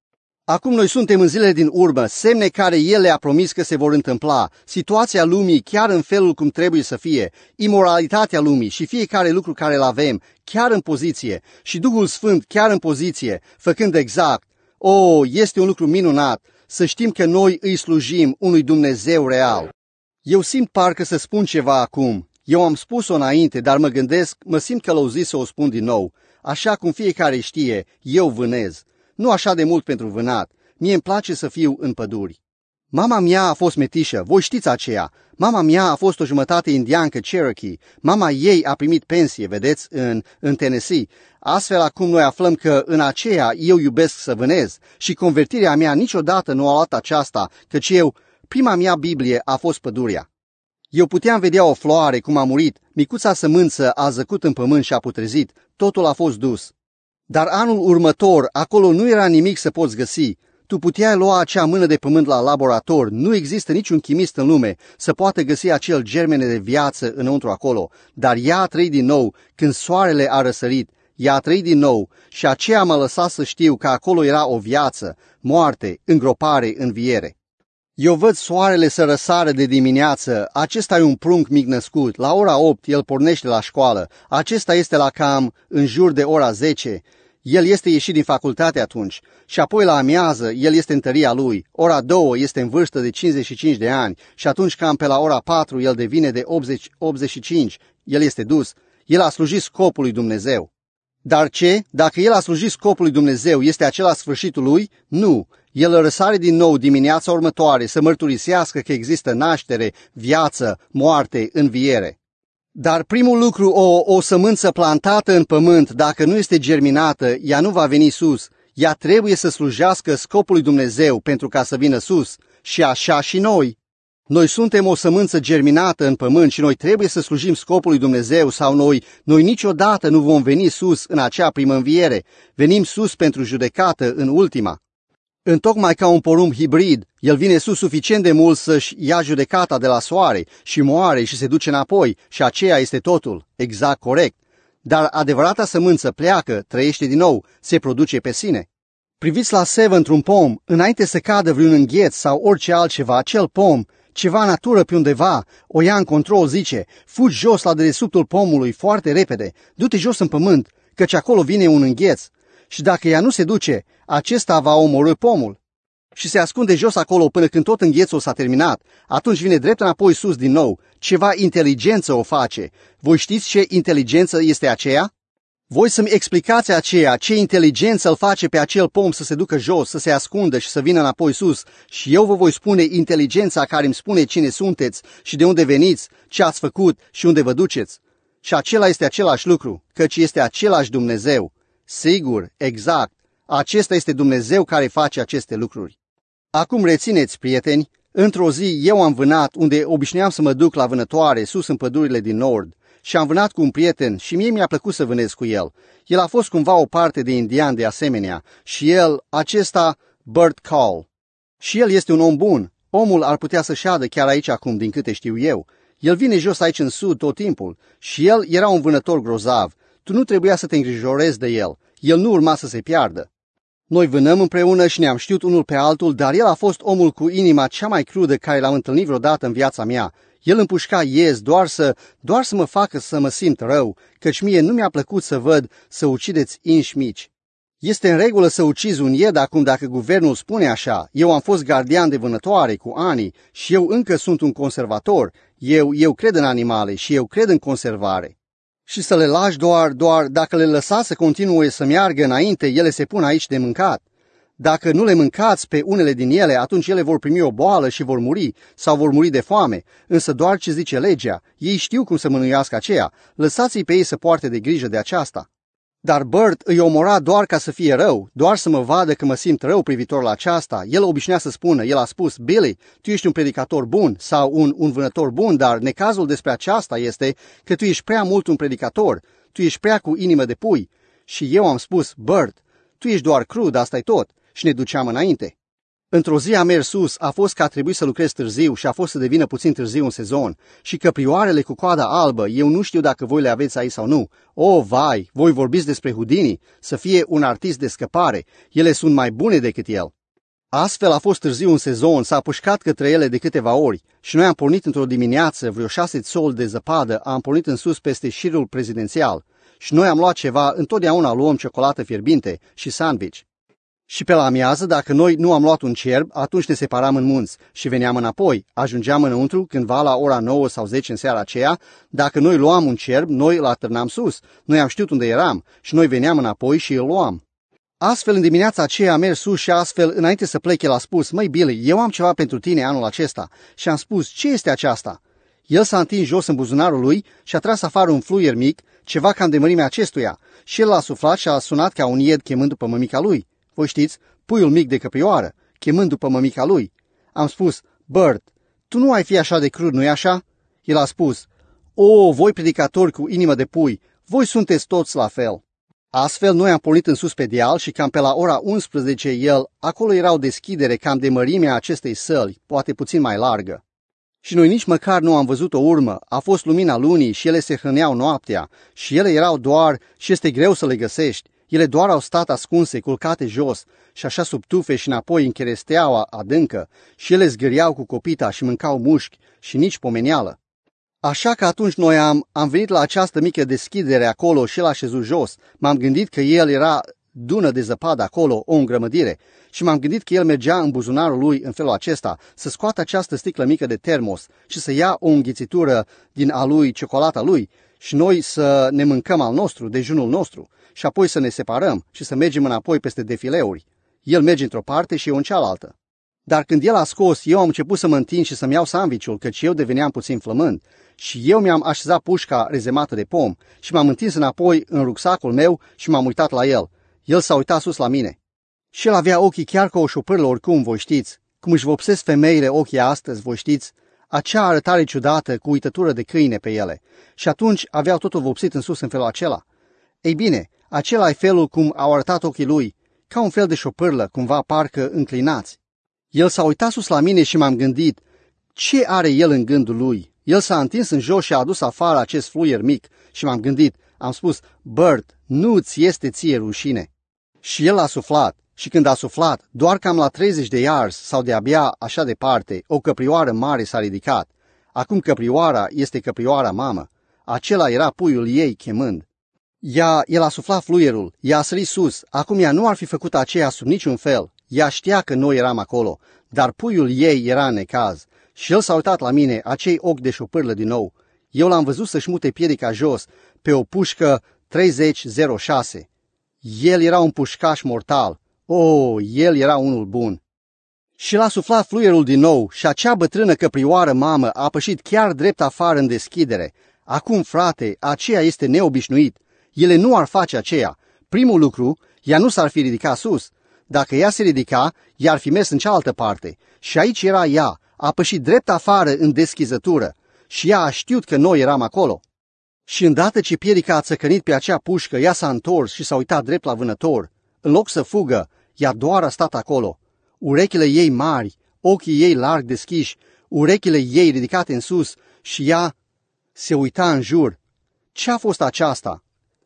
Acum noi suntem în zilele din urmă, semne care El le-a promis că se vor întâmpla, situația lumii chiar în felul cum trebuie să fie, imoralitatea lumii și fiecare lucru care îl avem chiar în poziție și Duhul Sfânt chiar în poziție, făcând exact. O, este un lucru minunat să știm că noi îi slujim unui Dumnezeu real. Eu simt parcă să spun ceva acum. Eu am spus-o înainte, dar mă gândesc, mă simt călăuzit să o spun din nou. Așa cum fiecare știe, eu vânez. Nu așa de mult pentru vânat. Mie îmi place să fiu în păduri. Mama mea a fost metișă, voi știți aceea. Mama mea a fost o jumătate indiancă Cherokee. Mama ei a primit pensie, vedeți, în, în Tennessee. Astfel acum noi aflăm că în aceea eu iubesc să vânez și convertirea mea niciodată nu a luat aceasta, căci eu, prima mea Biblie a fost pădurea. Eu puteam vedea o floare cum a murit, micuța sămânță a zăcut în pământ și a putrezit, totul a fost dus. Dar anul următor, acolo nu era nimic să poți găsi. Tu puteai lua acea mână de pământ la laborator, nu există niciun chimist în lume să poată găsi acel germene de viață înăuntru acolo, dar ea a trăit din nou când soarele a răsărit, ea a trăit din nou și aceea m-a lăsat să știu că acolo era o viață, moarte, îngropare, înviere. Eu văd soarele să răsară de dimineață, acesta e un prunc mic născut, la ora opt el pornește la școală, acesta este la cam în jur de ora zece, el este ieșit din facultate atunci și apoi la amiază el este în tăria lui, ora două este în vârstă de cincizeci și cinci de ani și atunci cam pe la ora patru el devine de optzeci optzeci și cinci, el este dus, el a slujit scopului Dumnezeu. Dar ce? Dacă el a slujit scopului Dumnezeu, este acela sfârșitul lui? Nu. El răsare din nou dimineața următoare să mărturisească că există naștere, viață, moarte, înviere. Dar primul lucru, o, o sămânță plantată în pământ, dacă nu este germinată, ea nu va veni sus. Ea trebuie să slujească scopului Dumnezeu pentru ca să vină sus. Și așa și noi. Noi suntem o sămânță germinată în pământ și noi trebuie să slujim scopului Dumnezeu sau noi, noi niciodată nu vom veni sus în acea primă înviere. Venim sus pentru judecată în ultima. Întocmai ca un porumb hibrid, el vine sus suficient de mult să-și ia judecata de la soare și moare și se duce înapoi și aceea este totul, exact corect. Dar adevărata sămânță pleacă, trăiește din nou, se produce pe sine. Priviți la sevă într-un pom, înainte să cadă vreun îngheț sau orice altceva, acel pom, ceva natură pe undeva, o ia în control, zice, fugi jos la dedesubtul pomului foarte repede, du-te jos în pământ, căci acolo vine un îngheț. Și dacă ea nu se duce, acesta va omorî pomul. Și se ascunde jos acolo până când tot înghețul s-a terminat. Atunci vine drept înapoi sus din nou. Ceva inteligență o face. Voi știți ce inteligență este aceea? Voi să-mi explicați aceea, ce inteligență îl face pe acel pom să se ducă jos, să se ascundă și să vină înapoi sus. Și eu vă voi spune inteligența care îmi spune cine sunteți și de unde veniți, ce ați făcut și unde vă duceți. Și acela este același lucru, căci este același Dumnezeu. Sigur, exact, acesta este Dumnezeu care face aceste lucruri. Acum rețineți, prieteni, într-o zi eu am vânat unde obișnuiam să mă duc la vânătoare sus în pădurile din nord și am vânat cu un prieten și mie mi-a plăcut să vânez cu el. El a fost cumva o parte de indian de asemenea și el, acesta, Bert Call. Și el este un om bun. Omul ar putea să șadă chiar aici acum, din câte știu eu. El vine jos aici în sud tot timpul și el era un vânător grozav. Tu nu trebuia să te îngrijorezi de el. El nu urma să se piardă. Noi vânăm împreună și ne-am știut unul pe altul, dar el a fost omul cu inima cea mai crudă care l-am întâlnit vreodată în viața mea. El împușca iez doar să, doar să mă facă să mă simt rău, căci mie nu mi-a plăcut să văd să ucideți inși mici. Este în regulă să ucizi un ied acum dacă guvernul spune așa. Eu am fost gardian de vânătoare cu ani și eu încă sunt un conservator. Eu, eu cred în animale și eu cred în conservare. Și să le lași doar, doar dacă le lăsați să continue să meargă înainte, ele se pun aici de mâncat. Dacă nu le mâncați pe unele din ele, atunci ele vor primi o boală și vor muri sau vor muri de foame. Însă doar ce zice legea, ei știu cum să mânuiască aceea, lăsați-i pe ei să poarte de grijă de aceasta. Dar Bert îi omora doar ca să fie rău, doar să mă vadă că mă simt rău privitor la aceasta. El obișnuia să spună, el a spus, Billy, tu ești un predicator bun sau un, un vânător bun, dar necazul despre aceasta este că tu ești prea mult un predicator, tu ești prea cu inimă de pui. Și eu am spus, Bert, tu ești doar crud, asta-i tot, și ne duceam înainte. Într-o zi am mers sus, a fost că a trebuit să lucrez târziu și a fost să devină puțin târziu în sezon. Și căprioarele cu coada albă, eu nu știu dacă voi le aveți aici sau nu. O, vai, voi vorbiți despre Houdini, să fie un artist de scăpare, ele sunt mai bune decât el. Astfel a fost târziu un sezon, s-a pușcat către ele de câteva ori și noi am pornit într-o dimineață, vreo șase țoli de zăpadă, am pornit în sus peste șirul prezidențial și noi am luat ceva, întotdeauna luăm ciocolată fierbinte și sandwich. Și pe la amiază, dacă noi nu am luat un cerb, atunci ne separam în munți și veneam înapoi. Ajungeam înăuntru cândva la ora nouă sau zece în seara aceea. Dacă noi luam un cerb, noi îl atârnam sus. Noi am știut unde eram și noi veneam înapoi și îl luam. Astfel, în dimineața aceea am mers sus și astfel, înainte să plec, el a spus: "Măi, Billy, eu am ceva pentru tine anul acesta." Și am spus: "Ce este aceasta?" El s-a întins jos în buzunarul lui și a tras afară un fluier mic, ceva cam de mărimea acestuia, și el l-a suflat și a sunat ca un ied chemând după mămica lui. Voi știți, puiul mic de căprioară, chemând după mămica lui. Am spus: "Bert, tu nu ai fi așa de crud, nu-i așa?" El a spus: "O, voi predicatori cu inimă de pui, voi sunteți toți la fel." Astfel, noi am pornit în sus pe deal și cam pe la ora unsprezece el, acolo era o deschidere cam de mărimea acestei săli, poate puțin mai largă. Și noi nici măcar nu am văzut o urmă, a fost lumina lunii și ele se hrăneau noaptea și ele erau doar, și este greu să le găsești, ele doar au stat ascunse, culcate jos și așa sub tufe și înapoi în cheresteaua adâncă și ele zgâriau cu copita și mâncau mușchi și nici pomeneală. Așa că atunci noi am, am venit la această mică deschidere acolo și el a șezut jos. M-am gândit că el era dună de zăpadă acolo, o îngrămădire, și m-am gândit că el mergea în buzunarul lui în felul acesta, să scoată această sticlă mică de termos și să ia o înghițitură din a lui, ciocolata lui, și noi să ne mâncăm al nostru, dejunul nostru, și apoi să ne separăm și să mergem înapoi peste defileuri. El merge într-o parte și eu în cealaltă. Dar când el a scos, eu am început să mă întind și să-mi iau sandwich-ul, căci eu deveneam puțin flămând. Și eu mi-am așezat pușca rezemată de pom și m-am întins înapoi în rucsacul meu și m-am uitat la el. El s-a uitat sus la mine. Și el avea ochii chiar ca o șopârlă oricum, voi știți. Cum își vopsesc femeile ochii astăzi, voi știți. Acea arătare ciudată, cu uitătură de câine pe ele. Și atunci aveau totul vopsit în sus în felul acela. Ei bine, acela e felul cum au arătat ochii lui, ca un fel de șopârlă, cumva parcă înclinați. El s-a uitat sus la mine și m-am gândit, ce are el în gândul lui? El s-a întins în jos și a adus afară acest fluier mic și m-am gândit, am spus: "Bert, nu-ți este ție rușine." Și el a suflat și când a suflat, doar cam la treizeci de yards sau de abia așa departe, o căprioară mare s-a ridicat. Acum căprioara este căprioara mamă. Acela era puiul ei chemând. Ea, el a suflat fluierul, ea a sărit sus, acum ea nu ar fi făcut aceea sub niciun fel. Ea știa că noi eram acolo, dar puiul ei era în necaz. Și el s-a uitat la mine, acei ochi de șopârlă din nou. Eu l-am văzut să-și mute piedica jos pe o pușcă treizeci zero șase. El era un pușcaș mortal. Oh, el era unul bun. Și l-a suflat fluierul din nou și acea bătrână căprioară mamă a pășit chiar drept afară în deschidere. Acum, frate, aceea este neobișnuit. Ele nu ar face aceea. Primul lucru, ea nu s-ar fi ridicat sus. Dacă ea se ridica, ea ar fi mers în cealaltă parte. Și aici era ea, a pășit drept afară în deschizătură. Și ea a știut că noi eram acolo. Și îndată ce piedica a țăcănit pe acea pușcă, ea s-a întors și s-a uitat drept la vânător. În loc să fugă, ea doar a stat acolo. Urechile ei mari, ochii ei larg deschiși, urechile ei ridicate în sus și ea se uita în jur. Ce a fost aceasta?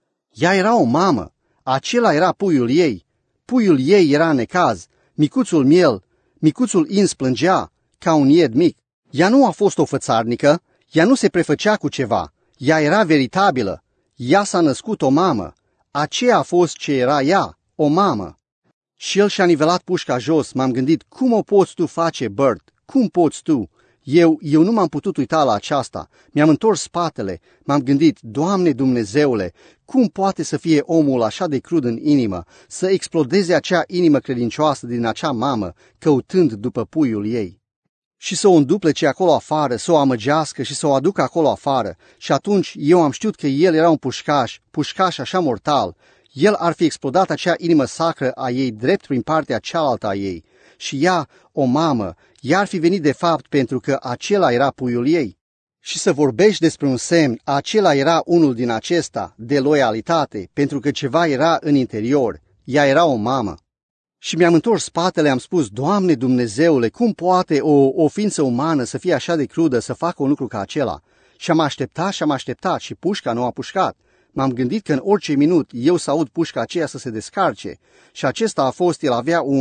Ea era o mamă. Acela era puiul ei. Puiul ei era în necaz. Micuțul miel, micuțul ins plângea ca un ied mic. Ea nu a fost o fățarnică, ea nu se prefăcea cu ceva. Ea era veritabilă. Ea s-a născut o mamă. Aceea a fost ce era ea, o mamă. Și el și-a nivelat pușca jos. M-am gândit, cum o poți tu face, Bert? Cum poți tu? Eu, eu nu m-am putut uita la aceasta. Mi-am întors spatele. M-am gândit, Doamne Dumnezeule, cum poate să fie omul așa de crud în inimă, să explodeze acea inimă credincioasă din acea mamă, căutând după puiul ei? Și să o înduplece acolo afară, să o amăgească și să o aducă acolo afară. Și atunci eu am știut că el era un pușcaș, pușcaș așa mortal. El ar fi explodat acea inimă sacră a ei drept prin partea cealaltă a ei. Și ea, o mamă, ea ar fi venit de fapt pentru că acela era puiul ei. Și să vorbești despre un semn, acela era unul din acesta, de loialitate, pentru că ceva era în interior. Ea era o mamă. Și mi-am întors spatele, am spus, Doamne Dumnezeule, cum poate o, o ființă umană să fie așa de crudă, să facă un lucru ca acela? Și am așteptat și am așteptat și pușca nu a pușcat. M-am gândit că în orice minut eu să aud pușca aceea să se descarce. Și acesta a fost, el avea un,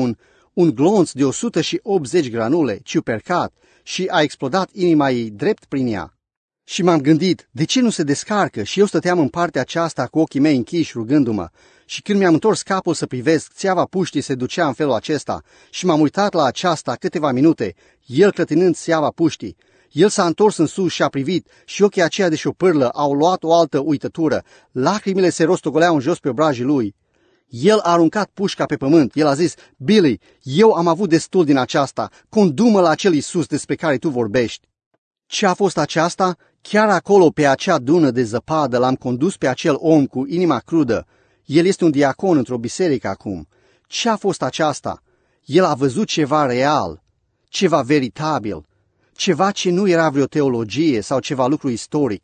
un glonț de o sută optzeci granule, ciupercat, și a explodat inima ei drept prin ea. Și m-am gândit, de ce nu se descarcă? Și eu stăteam în partea aceasta cu ochii mei închiși rugându-mă. Și când mi-am întors capul să privesc, țeava puștii se ducea în felul acesta și m-am uitat la aceasta câteva minute, el clătinând țeava puștii. El s-a întors în sus și a privit și ochii aceia de șopârlă au luat o altă uitătură. Lacrimile se rostogoleau în jos pe obrajii lui. El a aruncat pușca pe pământ. El a zis, Billy, eu am avut destul din aceasta. Condu-mă la acel Iisus despre care tu vorbești. Ce a fost aceasta? Chiar acolo, pe acea dună de zăpadă, l-am condus pe acel om cu inima crudă. El este un diacon într-o biserică acum. Ce a fost aceasta? El a văzut ceva real, ceva veritabil, ceva ce nu era vreo teologie sau ceva lucru istoric.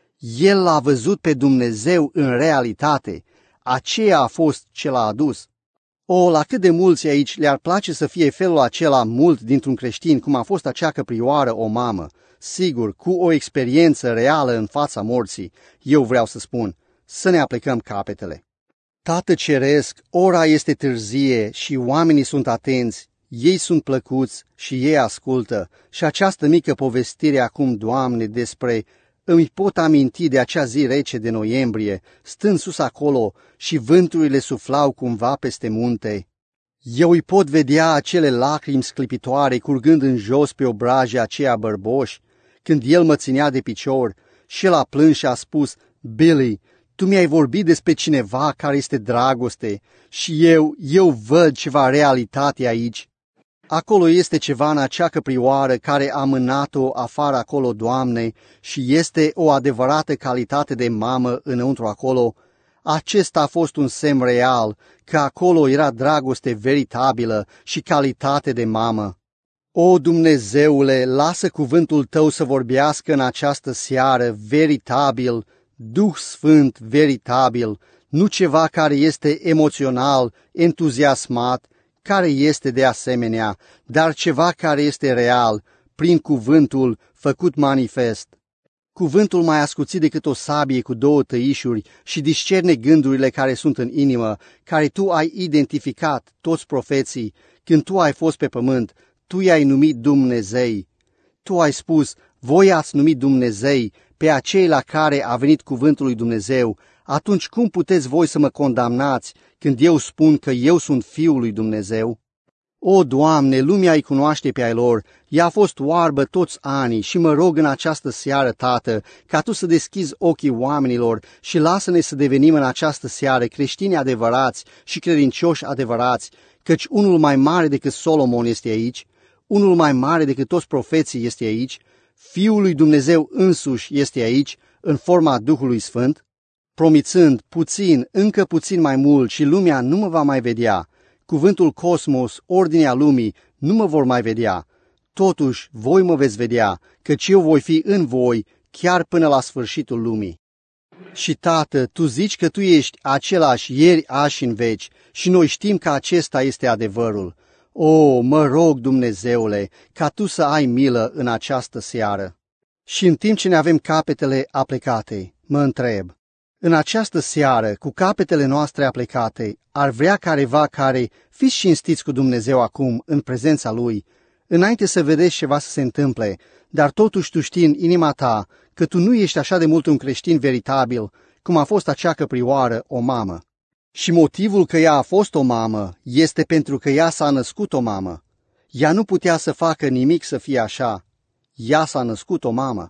El l-a văzut pe Dumnezeu în realitate. Aceea a fost ce l-a adus. O, la cât de mulți aici le-ar place să fie felul acela mult dintr-un creștin, cum a fost acea căprioară, o mamă, sigur, cu o experiență reală în fața morții, eu vreau să spun, să ne aplicăm capetele. Tată ceresc, ora este târzie și oamenii sunt atenți, ei sunt plăcuți și ei ascultă și această mică povestire acum, Doamne, despre îmi pot aminti de acea zi rece de noiembrie, stând sus acolo și vânturile suflau cumva peste munte. Eu îi pot vedea acele lacrimi sclipitoare curgând în jos pe obrajii aceia bărboși, când el mă ținea de picior și el a plâns și a spus, Billy, tu mi-ai vorbit despre cineva care este dragoste și eu, eu văd ceva realitate aici. Acolo este ceva în acea căprioară care a mânat-o afară acolo, Doamne, și este o adevărată calitate de mamă înăuntru acolo. Acesta a fost un semn real că acolo era dragoste veritabilă și calitate de mamă. O, Dumnezeule, lasă cuvântul Tău să vorbească în această seară veritabil, Duh Sfânt veritabil, nu ceva care este emoțional, entuziasmat, care este de asemenea, dar ceva care este real, prin cuvântul făcut manifest. Cuvântul mai ascuțit decât o sabie cu două tăișuri și discerne gândurile care sunt în inimă, care tu ai identificat, toți profeții, când tu ai fost pe pământ, tu i-ai numit Dumnezei. Tu ai spus, voi ați numit Dumnezei pe acei la care a venit cuvântul lui Dumnezeu, atunci cum puteți voi să mă condamnați când eu spun că eu sunt Fiul lui Dumnezeu? O, Doamne, lumea îi cunoaște pe ai lor, ea a fost oarbă toți anii și mă rog în această seară, Tată, ca Tu să deschizi ochii oamenilor și lasă-ne să devenim în această seară creștini adevărați și credincioși adevărați, căci unul mai mare decât Solomon este aici, unul mai mare decât toți profeții este aici, Fiul lui Dumnezeu însuși este aici, în forma Duhului Sfânt, promițând puțin, încă puțin mai mult și lumea nu mă va mai vedea, cuvântul cosmos, ordinea lumii, nu mă vor mai vedea. Totuși, voi mă veți vedea, căci eu voi fi în voi chiar până la sfârșitul lumii. Și, Tată, Tu zici că Tu ești același ieri, azi și în veci și noi știm că acesta este adevărul. O, mă rog, Dumnezeule, ca Tu să ai milă în această seară. Și în timp ce ne avem capetele aplecate, mă întreb, în această seară, cu capetele noastre aplecate, ar vrea careva care, fiți cinstiți cu Dumnezeu acum, în prezența Lui, înainte să vedeți ceva să se întâmple, dar totuși tu știi în inima ta că tu nu ești așa de mult un creștin veritabil, cum a fost acea căprioară, o mamă. Și motivul că ea a fost o mamă este pentru că ea s-a născut o mamă. Ea nu putea să facă nimic să fie așa. Ea s-a născut o mamă.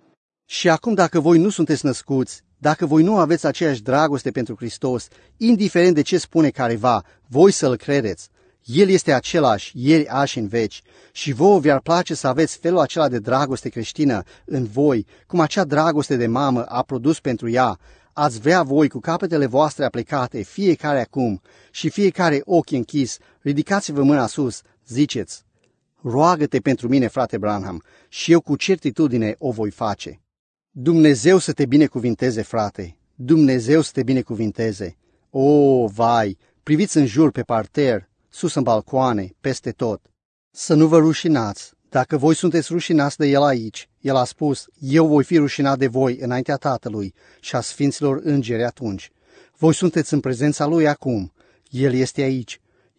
Și acum dacă voi nu sunteți născuți, dacă voi nu aveți aceeași dragoste pentru Hristos, indiferent de ce spune careva, voi să-L credeți. El este același, ieri, azi și în veci, și vouă vi-ar place să aveți felul acela de dragoste creștină în voi, cum acea dragoste de mamă a produs pentru ea. Ați vrea voi cu capetele voastre aplecate, fiecare acum, și fiecare ochi închis, ridicați-vă mâna sus, ziceți, roagă-te pentru mine, frate Branham, și eu cu certitudine o voi face. Dumnezeu să te binecuvinteze, frate, Dumnezeu să te binecuvinteze. O, vai, priviți în jur pe parter, sus în balcoane, peste tot. Să nu vă rușinați. Dacă voi sunteți rușinați de El aici, El a spus, eu voi fi rușinat de voi înaintea Tatălui și a Sfinților Îngeri atunci. Voi sunteți în prezența Lui acum. El este aici.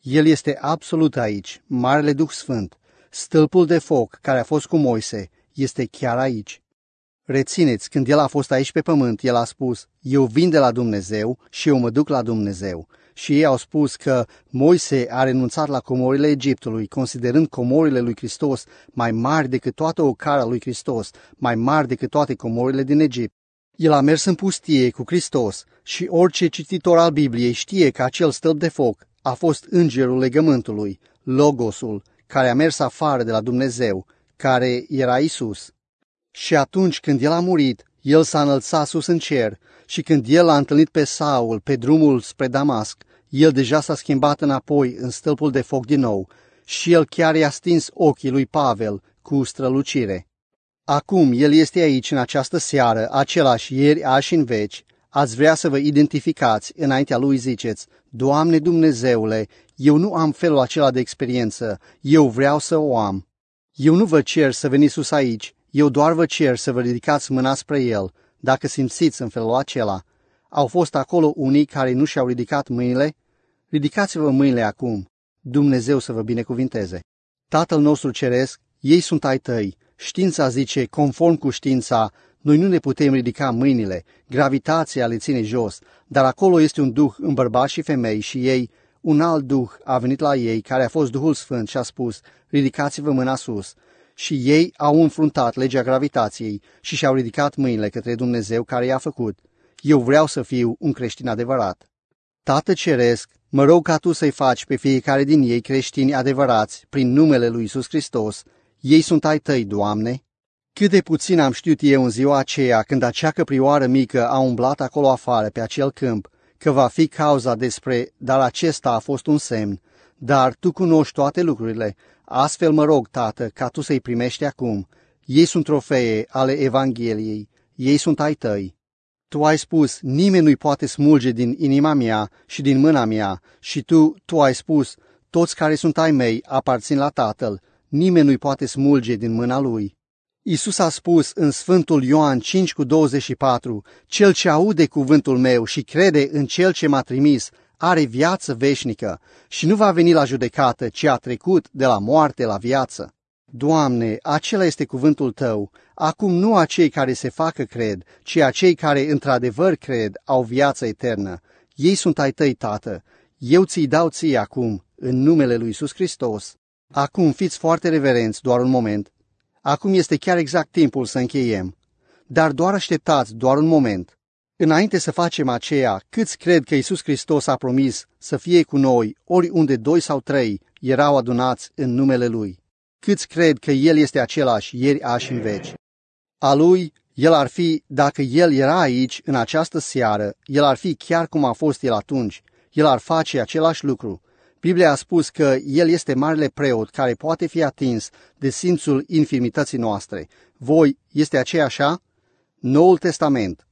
El este absolut aici, Marele Duh Sfânt. Stâlpul de foc care a fost cu Moise este chiar aici. Rețineți, când el a fost aici pe pământ, el a spus, eu vin de la Dumnezeu și eu mă duc la Dumnezeu. Și ei au spus că Moise a renunțat la comorile Egiptului, considerând comorile lui Hristos mai mari decât toată ocara lui Hristos, mai mari decât toate comorile din Egipt. El a mers în pustie cu Hristos și orice cititor al Bibliei știe că acel stâlp de foc a fost îngerul legământului, Logosul, care a mers afară de la Dumnezeu, care era Isus. Și atunci când el a murit, el s-a înălțat sus în cer și când el l-a întâlnit pe Saul pe drumul spre Damasc, el deja s-a schimbat înapoi în stâlpul de foc din nou și el chiar i-a stins ochii lui Pavel cu strălucire. Acum el este aici în această seară, același ieri, azi și în veci. Ați vrea să vă identificați înaintea lui, ziceți, Doamne Dumnezeule, eu nu am felul acela de experiență, eu vreau să o am. Eu nu vă cer să veniți sus aici, eu doar vă cer să vă ridicați mâna spre el, dacă simțiți în felul acela. Au fost acolo unii care nu și-au ridicat mâinile? Ridicați-vă mâinile acum. Dumnezeu să vă binecuvinteze. Tatăl nostru ceresc, ei sunt ai tăi. Știința zice, conform cu știința, noi nu ne putem ridica mâinile, gravitația le ține jos, dar acolo este un duh în bărbați și femei și ei, un alt duh a venit la ei, care a fost Duhul Sfânt și a spus, ridicați-vă mâna sus. Și ei au înfruntat legea gravitației și și-au ridicat mâinile către Dumnezeu care i-a făcut. Eu vreau să fiu un creștin adevărat. Tată Ceresc, mă rog ca Tu să-i faci pe fiecare din ei creștini adevărați prin numele lui Iisus Hristos. Ei sunt ai Tăi, Doamne. Cât de puțin am știut eu în ziua aceea, când acea căprioară mică a umblat acolo afară pe acel câmp, că va fi cauza despre, dar acesta a fost un semn. Dar Tu cunoști toate lucrurile, astfel mă rog, Tată, ca Tu să-i primești acum. Ei sunt trofee ale Evangheliei, ei sunt ai Tăi. Tu ai spus, nimeni nu-i poate smulge din inima mea și din mâna mea, și Tu, Tu ai spus, toți care sunt ai mei aparțin la Tatăl, nimeni nu-i poate smulge din mâna Lui. Iisus a spus în Sfântul Ioan cinci cu douăzeci și patru, cel ce aude cuvântul meu și crede în cel ce m-a trimis, are viață veșnică și nu va veni la judecată, ci a trecut de la moarte la viață. Doamne, acela este cuvântul Tău, acum nu a cei care se facă cred, ci a cei care într-adevăr cred au viață eternă. Ei sunt ai Tăi, Tată, eu ți-i dau Ție acum, în numele lui Iisus Hristos. Acum fiți foarte reverenți, doar un moment. Acum este chiar exact timpul să încheiem. Dar doar așteptați, doar un moment. Înainte să facem aceea, câți cred că Iisus Hristos a promis să fie cu noi, oriunde doi sau trei erau adunați în numele Lui? Câți cred că El este același ieri, azi și în veci? A Lui, El ar fi, dacă El era aici, în această seară, El ar fi chiar cum a fost El atunci. El ar face același lucru. Biblia a spus că El este marele preot care poate fi atins de simțul infirmității noastre. Voi, este aceea așa? Noul Testament.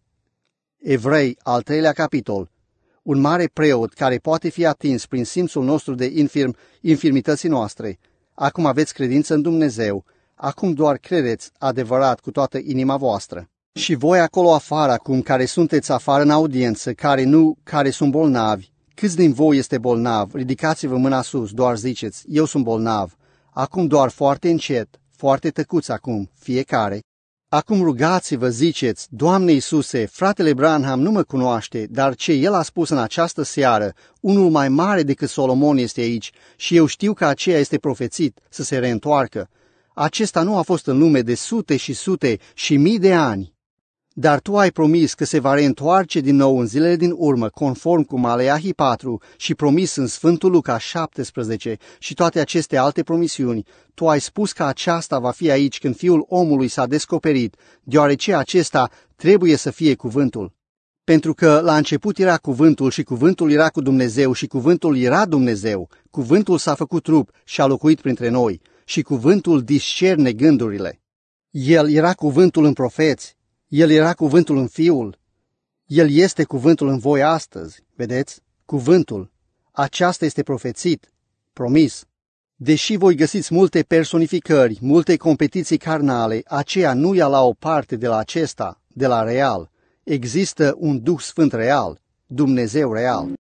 Evrei, al treilea capitol. Un mare preot care poate fi atins prin simțul nostru de infirm, infirmității noastre. Acum aveți credință în Dumnezeu. Acum doar credeți adevărat cu toată inima voastră. Și voi acolo afară acum, care sunteți afară în audiență, care nu, care sunt bolnavi, câți din voi este bolnav? Ridicați-vă mâna sus, doar ziceți, eu sunt bolnav. Acum doar foarte încet, foarte tăcuți acum, fiecare. Acum rugați-vă, ziceți, Doamne Iisuse, fratele Branham nu mă cunoaște, dar ce el a spus în această seară, unul mai mare decât Solomon este aici și eu știu că aceea este profețit să se reîntoarcă. Acesta nu a fost în lume de sute și sute și mii de ani. Dar Tu ai promis că se va reîntoarce din nou în zilele din urmă, conform cu Maleahi patru și promis în Sfântul Luca șaptesprezece și toate aceste alte promisiuni. Tu ai spus că aceasta va fi aici când Fiul omului s-a descoperit, deoarece acesta trebuie să fie cuvântul. Pentru că la început era cuvântul și cuvântul era cu Dumnezeu și cuvântul era Dumnezeu. Cuvântul s-a făcut trup și a locuit printre noi și cuvântul discerne gândurile. El era cuvântul în profeți. El era cuvântul în Fiul. El este cuvântul în voi astăzi. Vedeți? Cuvântul. Aceasta este profețit, promis. Deși voi găsiți multe personificări, multe competiții carnale, aceea nu ia la o parte de la acesta, de la real. Există un Duh Sfânt real, Dumnezeu real.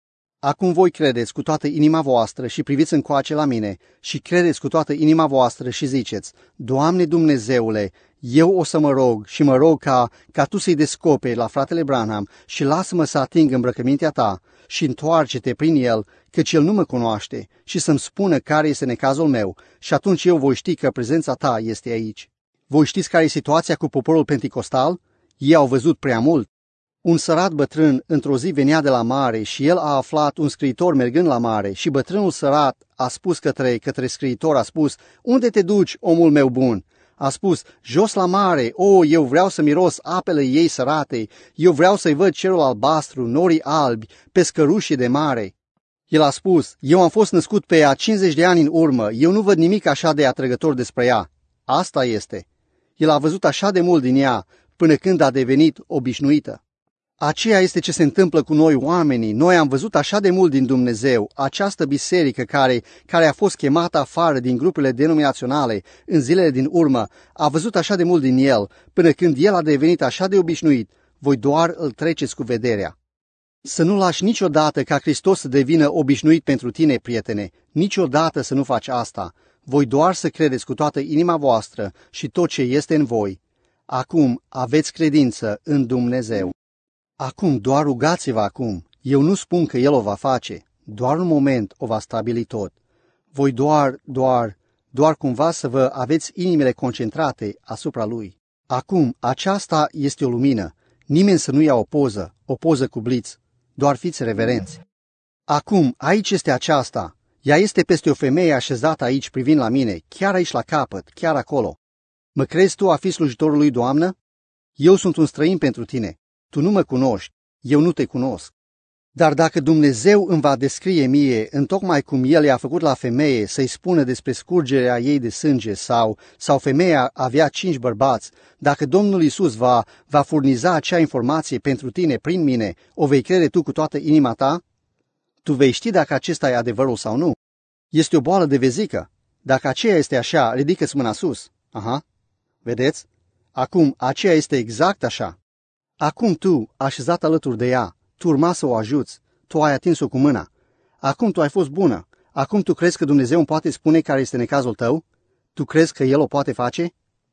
Acum voi credeți cu toată inima voastră și priviți încoace la mine și credeți cu toată inima voastră și ziceți, Doamne Dumnezeule, eu o să mă rog și mă rog ca, ca Tu să-i descoperi la fratele Branham și lasă-mă să ating îmbrăcămintea Ta și întoarce-te prin el, căci el nu mă cunoaște și să-mi spună care este necazul meu și atunci eu voi ști că prezența Ta este aici. Voi știți care e situația cu poporul penticostal? Ei au văzut prea mult. Un sărat bătrân într-o zi venea de la mare și el a aflat un scriitor mergând la mare și bătrânul sărat a spus către, către scriitor, a spus, unde te duci, omul meu bun? A spus, jos la mare, o, eu vreau să miros apele ei sărate, eu vreau să-i văd cerul albastru, norii albi, pescărușii de mare. El a spus, eu am fost născut pe ea cincizeci de ani în urmă, eu nu văd nimic așa de atrăgător despre ea. Asta este. El a văzut așa de mult din ea până când a devenit obișnuită. Aceea este ce se întâmplă cu noi oamenii. Noi am văzut așa de mult din Dumnezeu, această biserică care, care a fost chemată afară din grupurile denominaționale în zilele din urmă, a văzut așa de mult din el, până când el a devenit așa de obișnuit, voi doar îl treceți cu vederea. Să nu lași niciodată ca Hristos să devină obișnuit pentru tine, prietene, niciodată să nu faci asta. Voi doar să credeți cu toată inima voastră și tot ce este în voi. Acum aveți credință în Dumnezeu. Acum doar rugați-vă acum. Eu nu spun că El o va face. Doar un moment o va stabili tot. Voi doar, doar, doar cumva să vă aveți inimile concentrate asupra Lui. Acum, aceasta este o lumină. Nimeni să nu ia o poză, o poză cu bliț. Doar fiți reverenți. Acum, aici este aceasta. Ea este peste o femeie așezată aici privind la mine, chiar aici la capăt, chiar acolo. Mă crezi tu a fi slujitorul lui, Doamnă? Eu sunt un străin pentru tine. Tu nu mă cunoști, eu nu te cunosc. Dar dacă Dumnezeu îmi va descrie mie, întocmai cum El i-a făcut la femeie, să-i spună despre scurgerea ei de sânge sau, sau femeia avea cinci bărbați, dacă Domnul Iisus va, va furniza acea informație pentru tine prin mine, o vei crede tu cu toată inima ta? Tu vei ști dacă acesta e adevărul sau nu. Este o boală de vezică. Dacă aceea este așa, ridică-ți mâna sus. Aha, vedeți? Acum, aceea este exact așa. Acum tu, așezat alături de ea, tu urma să o ajuți, tu ai atins-o cu mâna. Acum tu ai fost bună. Acum tu crezi că Dumnezeu îmi poate spune care este necazul tău? Tu crezi că El o poate face?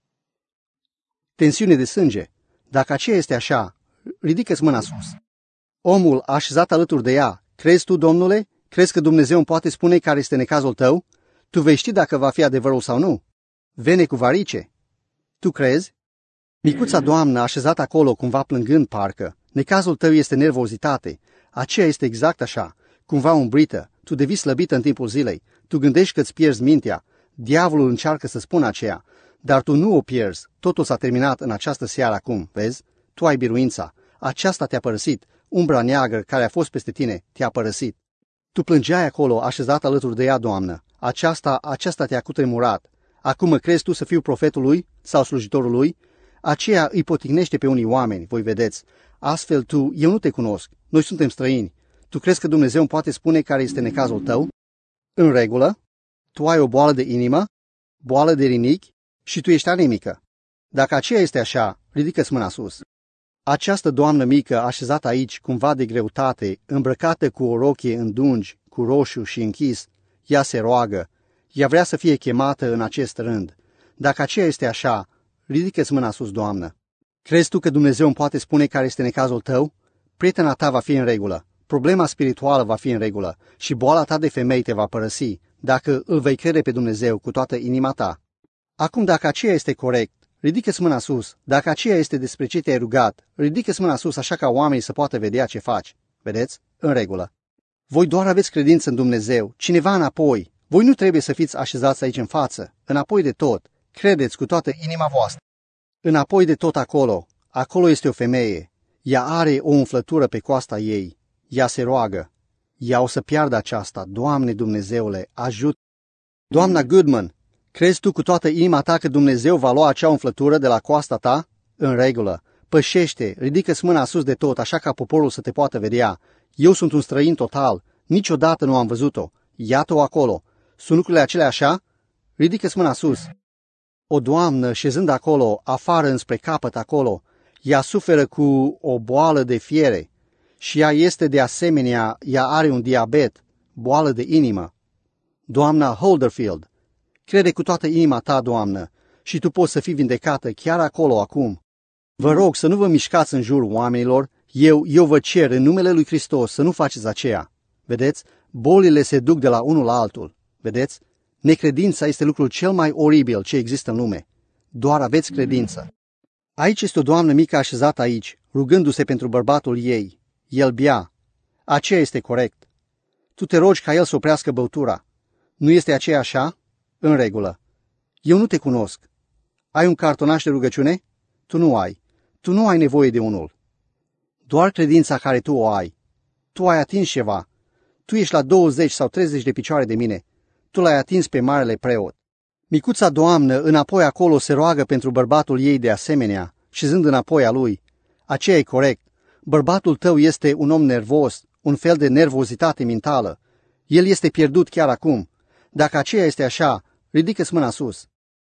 Tensiune de sânge. Dacă aceea este așa, ridică-ți mâna sus. Omul așezat alături de ea, crezi tu, Domnule? Crezi că Dumnezeu îmi poate spune care este necazul tău? Tu vei ști dacă va fi adevărul sau nu. Vene cu varice. Tu crezi? Micuța doamnă așezată acolo, cumva plângând parcă, necazul tău este nervozitate. Aceea este exact așa, cumva umbrită, tu devii slăbită în timpul zilei, tu gândești că îți pierzi mintea, diavolul încearcă să spună aceea, dar tu nu o pierzi, totul s-a terminat în această seară acum, vezi? Tu ai biruința, aceasta te-a părăsit, umbra neagră care a fost peste tine te-a părăsit. Tu plângeai acolo, așezat alături de ea, doamnă, aceasta, aceasta te-a cutremurat. Acum mă crezi tu să fiu profetul lui sau slujitorul lui? Aceea îi potignește pe unii oameni, voi vedeți. Astfel tu, eu nu te cunosc, noi suntem străini. Tu crezi că Dumnezeu îmi poate spune care este necazul tău? În regulă, tu ai o boală de inimă, boală de rinichi și tu ești anemică. Dacă aceea este așa, ridică-ți mâna sus. Această doamnă mică, așezată aici, cumva de greutate, îmbrăcată cu o rochie îndungi, cu roșu și închis, ea se roagă. Ea vrea să fie chemată în acest rând. Dacă aceea este așa, ridică-ți mâna sus, doamnă. Crezi tu că Dumnezeu îmi poate spune care este necazul tău? Prietena ta va fi în regulă, problema spirituală va fi în regulă și boala ta de femei te va părăsi, dacă îl vei crede pe Dumnezeu cu toată inima ta. Acum, dacă aceea este corect, ridică-ți mâna sus. Dacă aceea este despre ce te-ai rugat, ridică-ți mâna sus așa ca oamenii să poată vedea ce faci. Vedeți? În regulă. Voi doar aveți credință în Dumnezeu, cineva înapoi. Voi nu trebuie să fiți așezați aici în față, înapoi de tot. Credeți cu toată inima voastră. Înapoi de tot acolo, acolo este o femeie. Ea are o umflătură pe coasta ei. Ea se roagă. Ea o să piardă aceasta. Doamne Dumnezeule, ajut! Doamna Goodman, crezi tu cu toată inima ta că Dumnezeu va lua acea umflătură de la coasta ta? În regulă. Pășește, ridică-ți mâna sus de tot, așa ca poporul să te poată vedea. Eu sunt un străin total. Niciodată nu am văzut-o. Iată-o acolo. Sunt lucrurile acelea așa? Ridică-ți mâna sus. O doamnă, șezând acolo, afară înspre capăt acolo, ea suferă cu o boală de fiere și ea este de asemenea, ea are un diabet, boală de inimă. Doamna Holderfield, crede cu toată inima ta, doamnă, și tu poți să fii vindecată chiar acolo acum. Vă rog să nu vă mișcați în jurul oamenilor, eu, eu vă cer în numele lui Hristos să nu faceți aceea. Vedeți? Bolile se duc de la unul la altul. Vedeți? Necredința este lucrul cel mai oribil ce există în lume. Doar aveți credință. Aici este o doamnă mică așezată aici, rugându-se pentru bărbatul ei. El bea. Aceea este corect. Tu te rogi ca el să oprească băutura. Nu este aceea așa? În regulă. Eu nu te cunosc. Ai un cartonaș de rugăciune? Tu nu ai. Tu nu ai nevoie de unul. Doar credința care tu o ai. Tu ai atins ceva. Tu ești la douăzeci sau treizeci de picioare de mine. Tu l-ai atins pe marele preot. Micuța doamnă înapoi acolo se roagă pentru bărbatul ei de asemenea, șezând înapoi a lui. Aceea e corect. Bărbatul tău este un om nervos, un fel de nervozitate mentală. El este pierdut chiar acum. Dacă aceea este așa, ridică-ți mâna sus.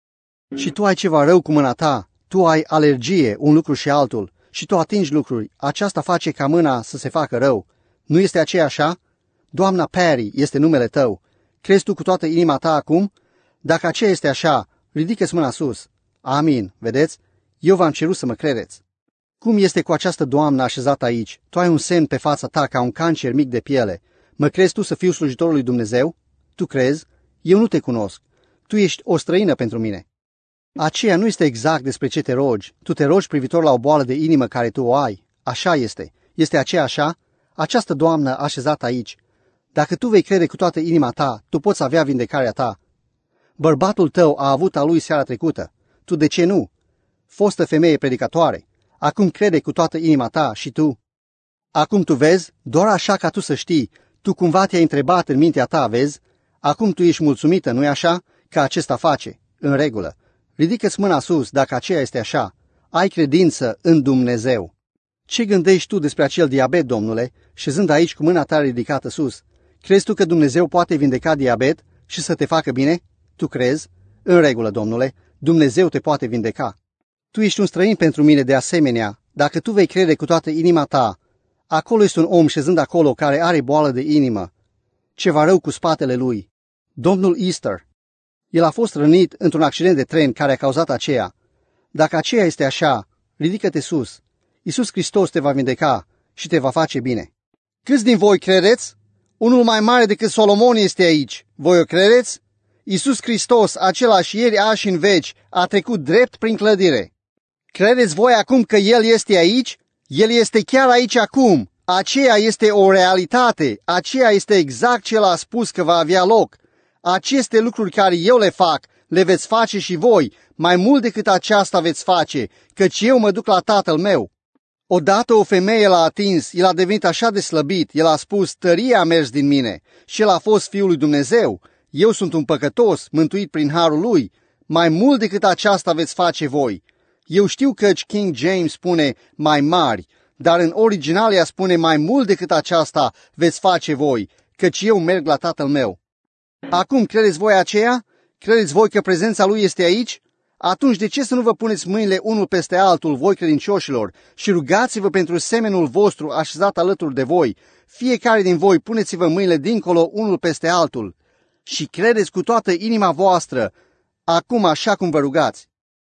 Și tu ai ceva rău cu mâna ta, tu ai alergie, un lucru și altul, și tu atingi lucruri, aceasta face ca mâna să se facă rău. Nu este aceea așa? Doamna Perry este numele tău. Crezi tu cu toată inima ta acum? Dacă aceea este așa, ridică-ți mâna sus. Amin, vedeți? Eu v-am cerut să mă credeți. Cum este cu această doamnă așezată aici? Tu ai un semn pe fața ta ca un cancer mic de piele. Mă crezi tu să fiu slujitorul lui Dumnezeu? Tu crezi? Eu nu te cunosc. Tu ești o străină pentru mine. Aceea nu este exact despre ce te rogi. Tu te rogi privitor la o boală de inimă care tu o ai. Așa este. Este aceea așa? Această doamnă așezată aici. Dacă tu vei crede cu toată inima ta, tu poți avea vindecarea ta. Bărbatul tău a avut a lui seara trecută. Tu de ce nu? Fostă femeie predicatoare. Acum crede cu toată inima ta și tu. Acum tu vezi, doar așa ca tu să știi, tu cumva te-ai întrebat în mintea ta, vezi? Acum tu ești mulțumită, nu-i așa? Că acesta face. În regulă. Ridică-ți mâna sus dacă aceea este așa. Ai credință în Dumnezeu. Ce gândești tu despre acel diabet, domnule, șezând aici cu mâna ta ridicată sus? Crezi tu că Dumnezeu poate vindeca diabet și să te facă bine? Tu crezi? În regulă, domnule, Dumnezeu te poate vindeca. Tu ești un străin pentru mine de asemenea. Dacă tu vei crede cu toată inima ta, acolo este un om șezând acolo care are boală de inimă. Ceva rău cu spatele lui. Domnul Easter. El a fost rănit într-un accident de tren care a cauzat aceea. Dacă aceea este așa, ridică-te sus. Iisus Hristos te va vindeca și te va face bine. Câți din voi credeți? Unul mai mare decât Solomon este aici. Voi o credeți? Iisus Hristos, același ieri, azi și în veci, a trecut drept prin clădire. Credeți voi acum că El este aici? El este chiar aici acum. Aceea este o realitate. Aceea este exact ce El a spus că va avea loc. Aceste lucruri care eu le fac, le veți face și voi, mai mult decât aceasta veți face, căci eu mă duc la Tatăl meu. Odată o femeie l-a atins, el a devenit așa de slăbit, el a spus, tăria a mers din mine și el a fost Fiul lui Dumnezeu. Eu sunt un păcătos, mântuit prin harul lui. Mai mult decât aceasta veți face voi. Eu știu că King James spune mai mari, dar în original ea spune mai mult decât aceasta veți face voi, căci eu merg la Tatăl meu. Acum, credeți voi aceea? Credeți voi că prezența lui este aici? Atunci de ce să nu vă puneți mâinile unul peste altul, voi credincioșilor, și rugați-vă pentru semenul vostru așezat alături de voi? Fiecare din voi puneți-vă mâinile dincolo unul peste altul și credeți cu toată inima voastră, acum așa cum vă rugați.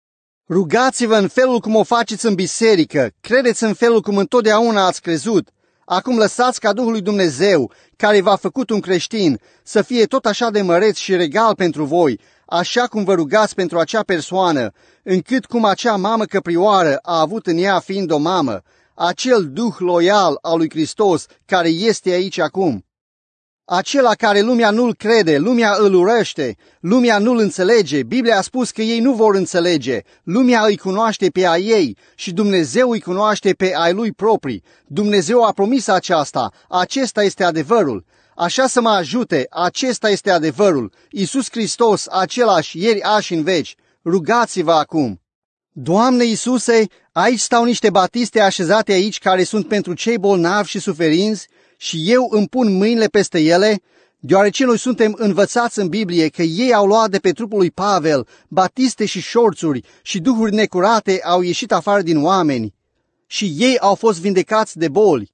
Rugați-vă în felul cum o faceți în biserică, credeți în felul cum întotdeauna ați crezut. Acum lăsați ca Duhul lui Dumnezeu, care v-a făcut un creștin, să fie tot așa de măreț și regal pentru voi, așa cum vă rugați pentru acea persoană, încât cum acea mamă căprioară a avut în ea fiind o mamă, acel Duh loial al lui Hristos care este aici acum. Acela care lumea nu-l crede, lumea îl urăște, lumea nu-l înțelege, Biblia a spus că ei nu vor înțelege, lumea îi cunoaște pe a ei și Dumnezeu îi cunoaște pe ai lui proprii. Dumnezeu a promis aceasta, acesta este adevărul. Așa să mă ajute, acesta este adevărul. Iisus Hristos, același ieri, azi și în veci. Rugați-vă acum. Doamne Iisuse, aici stau niște batiste așezate aici care sunt pentru cei bolnavi și suferinți și eu îmi pun mâinile peste ele, deoarece noi suntem învățați în Biblie că ei au luat de pe trupul lui Pavel batiste și șorțuri și duhuri necurate au ieșit afară din oameni și ei au fost vindecați de boli.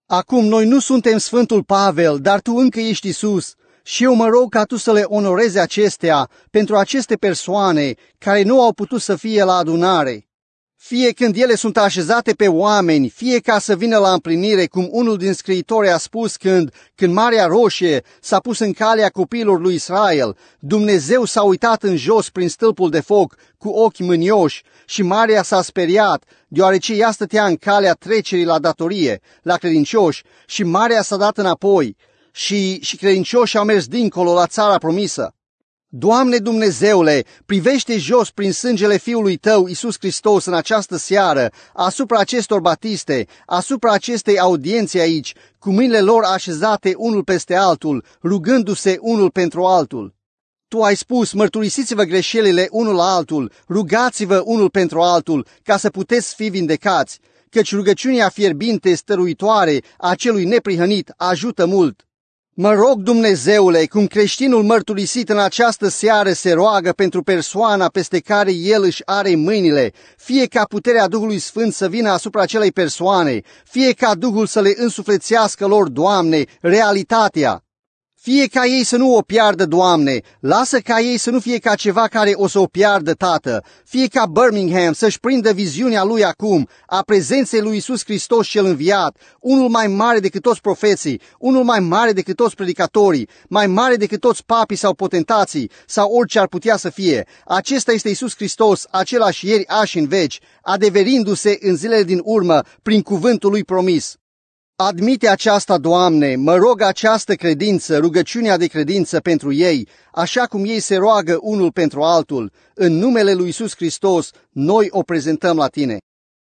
Acum noi nu suntem Sfântul Pavel, dar tu încă ești Iisus și eu mă rog ca tu să le onorezi acestea pentru aceste persoane care nu au putut să fie la adunare. Fie când ele sunt așezate pe oameni, fie ca să vină la împlinire, cum unul din scriitori a spus când, când Marea Roșie s-a pus în calea copiilor lui Israel, Dumnezeu s-a uitat în jos prin stâlpul de foc cu ochi mânioși și Marea s-a speriat, deoarece ea stătea în calea trecerii la datorie, la credincioși, și Marea s-a dat înapoi și, și credincioșii au mers dincolo la țara promisă. Doamne Dumnezeule, privește jos prin sângele Fiului Tău, Iisus Hristos, în această seară, asupra acestor batiste, asupra acestei audiențe aici, cu mâinile lor așezate unul peste altul, rugându-se unul pentru altul. Tu ai spus, mărturisiți-vă greșelile unul la altul, rugați-vă unul pentru altul, ca să puteți fi vindecați, căci rugăciunea fierbinte, stăruitoare a celui neprihănit ajută mult. Mă rog, Dumnezeule, cum creștinul mărturisit în această seară se roagă pentru persoana peste care el își are mâinile, fie ca puterea Duhului Sfânt să vină asupra acelei persoane, fie ca Duhul să le însuflețească lor, Doamne, realitatea. Fie ca ei să nu o piardă, Doamne, lasă ca ei să nu fie ca ceva care o să o piardă, Tată. Fie ca Birmingham să-și prindă viziunea lui acum, a prezenței lui Iisus Hristos cel înviat, unul mai mare decât toți profeții, unul mai mare decât toți predicatorii, mai mare decât toți papii sau potentații, sau orice ar putea să fie. Acesta este Iisus Hristos, același ieri, azi în veci, adeverindu-se în zilele din urmă prin cuvântul lui promis. Admite aceasta, Doamne, mă rog această credință, rugăciunea de credință pentru ei, așa cum ei se roagă unul pentru altul, în numele lui Iisus Hristos, noi o prezentăm la Tine.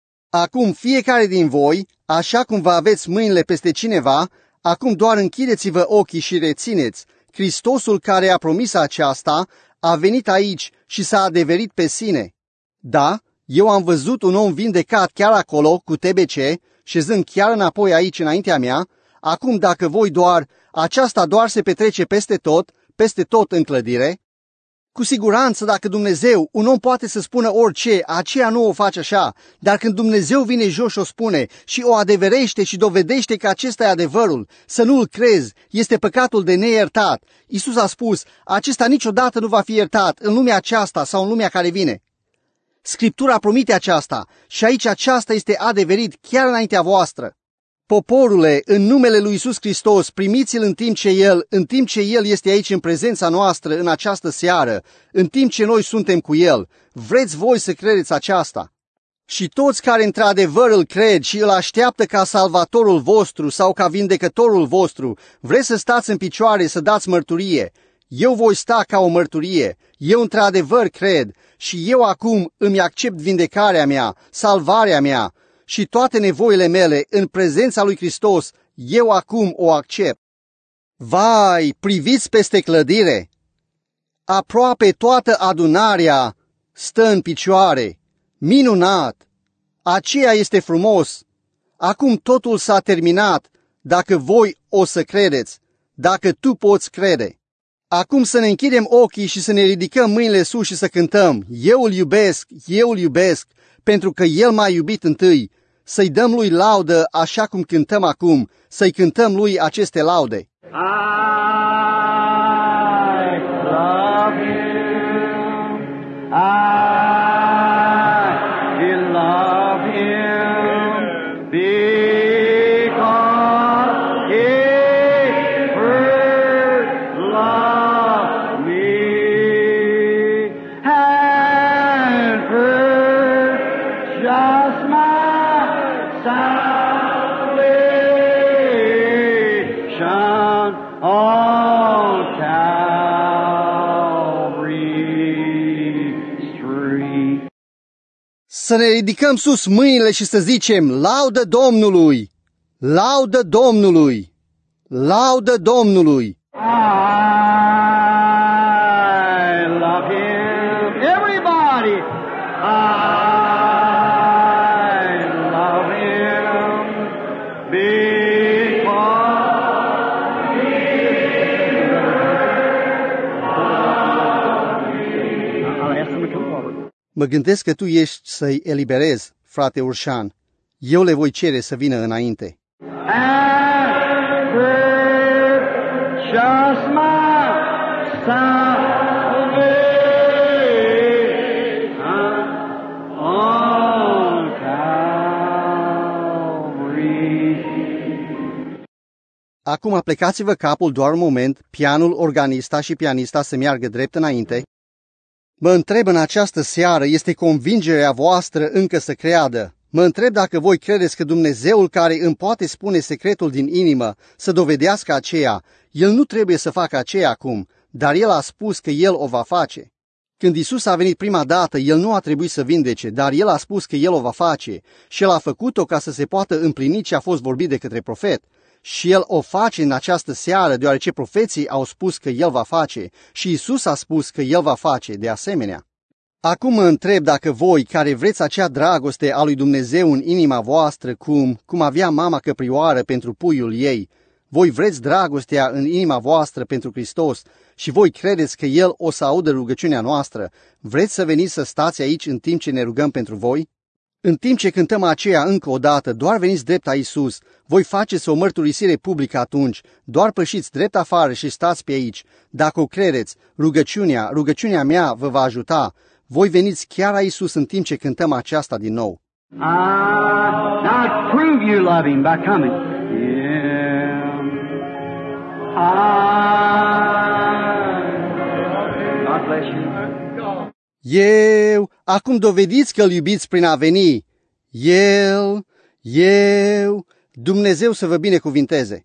Acum fiecare din voi, așa cum vă aveți mâinile peste cineva, acum doar închideți-vă ochii și rețineți, Hristosul care a promis aceasta a venit aici și s-a adeverit pe sine. Da, eu am văzut un om vindecat chiar acolo cu T B C, șezând chiar înapoi aici înaintea mea. Acum dacă voi doar, aceasta doar se petrece peste tot, peste tot în clădire. Cu siguranță dacă Dumnezeu, un om poate să spună orice, aceea nu o face așa, dar când Dumnezeu vine jos și o spune și o adeverește și dovedește că acesta e adevărul, să nu-l crezi, este păcatul de neiertat. Iisus a spus, acesta niciodată nu va fi iertat în lumea aceasta sau în lumea care vine. Scriptura promite aceasta și aici aceasta este adeverit chiar înaintea voastră. Poporule, în numele lui Iisus Hristos, primiți-l în timp ce El, în timp ce El este aici în prezența noastră în această seară, în timp ce noi suntem cu El. Vreți voi să credeți aceasta? Și toți care într-adevăr îl cred și îl așteaptă ca salvatorul vostru sau ca vindecătorul vostru, vreți să stați în picioare să dați mărturie. Eu voi sta ca o mărturie, eu într-adevăr cred și eu acum îmi accept vindecarea mea, salvarea mea și toate nevoile mele în prezența lui Hristos, eu acum o accept. Vai, priviți peste clădire! Aproape toată adunarea stă în picioare. Minunat! Aceea este frumos! Acum totul s-a terminat, dacă voi o să credeți, dacă tu poți crede. Acum să ne închidem ochii și să ne ridicăm mâinile sus și să cântăm. Eu îl iubesc, eu îl iubesc, pentru că El m-a iubit întâi. Să-i dăm lui laudă așa cum cântăm acum, să-i cântăm lui aceste laude. I love Him, I love Him, because He first loved me and purchased my salvation on Calvary Street. Să ne ridicăm sus mâinile și să zicem, laudă Domnului, laudă Domnului, laudă Domnului. I love Him. Everybody, I love Him because I'll ask them to come forward. Mă gândesc că tu ești să-i eliberezi, frate Urșan. Eu le voi cere să vină înainte. And purchased my salvation on Calvary. Acum plecați-vă capul doar un moment, pianul, organista și pianista să meargă drept înainte. Mă întreb în această seară, este convingerea voastră încă să creadă? Mă întreb dacă voi credeți că Dumnezeul care îmi poate spune secretul din inimă să dovedească aceea, El nu trebuie să facă aceea acum, dar El a spus că El o va face. Când Isus a venit prima dată, El nu a trebuit să vindece, dar El a spus că El o va face și El a făcut-o ca să se poată împlini ce a fost vorbit de către profet. Și El o face în această seară, deoarece profeții au spus că El va face și Isus a spus că El va face de asemenea. Acum mă întreb dacă voi, care vreți acea dragoste a lui Dumnezeu în inima voastră, cum, cum avea mama căprioară pentru puiul ei, voi vreți dragostea în inima voastră pentru Hristos și voi credeți că El o să audă rugăciunea noastră, vreți să veniți să stați aici în timp ce ne rugăm pentru voi? În timp ce cântăm aceea încă o dată, doar veniți drept la Isus, voi faceți o mărturisire publică atunci, doar pășiți drept afară și stați pe aici. Dacă o credeți, rugăciunea, rugăciunea mea vă va ajuta. Voi veniți chiar la Isus în timp ce cântăm aceasta din nou. Ah, now prove you love Him by coming. Yeah. Ah, God bless you. Eu, acum dovediți că îl iubiți prin a veni. El, eu, Dumnezeu să vă binecuvinteze.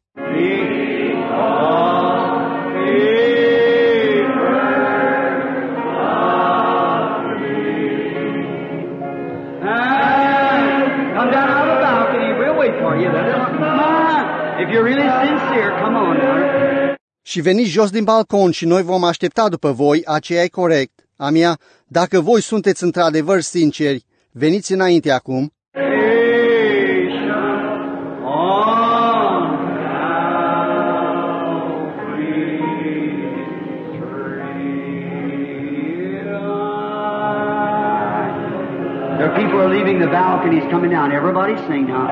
Come down out of the balcony, we'll wait for you. If you're really sincere, come on now. Și veniți jos din balcon și noi vom aștepta după voi, aceea e corect. A mea, dacă voi sunteți într-adevăr sinceri, veniți înainte acum. There are people who are leaving the balconies coming down. Everybody sing now.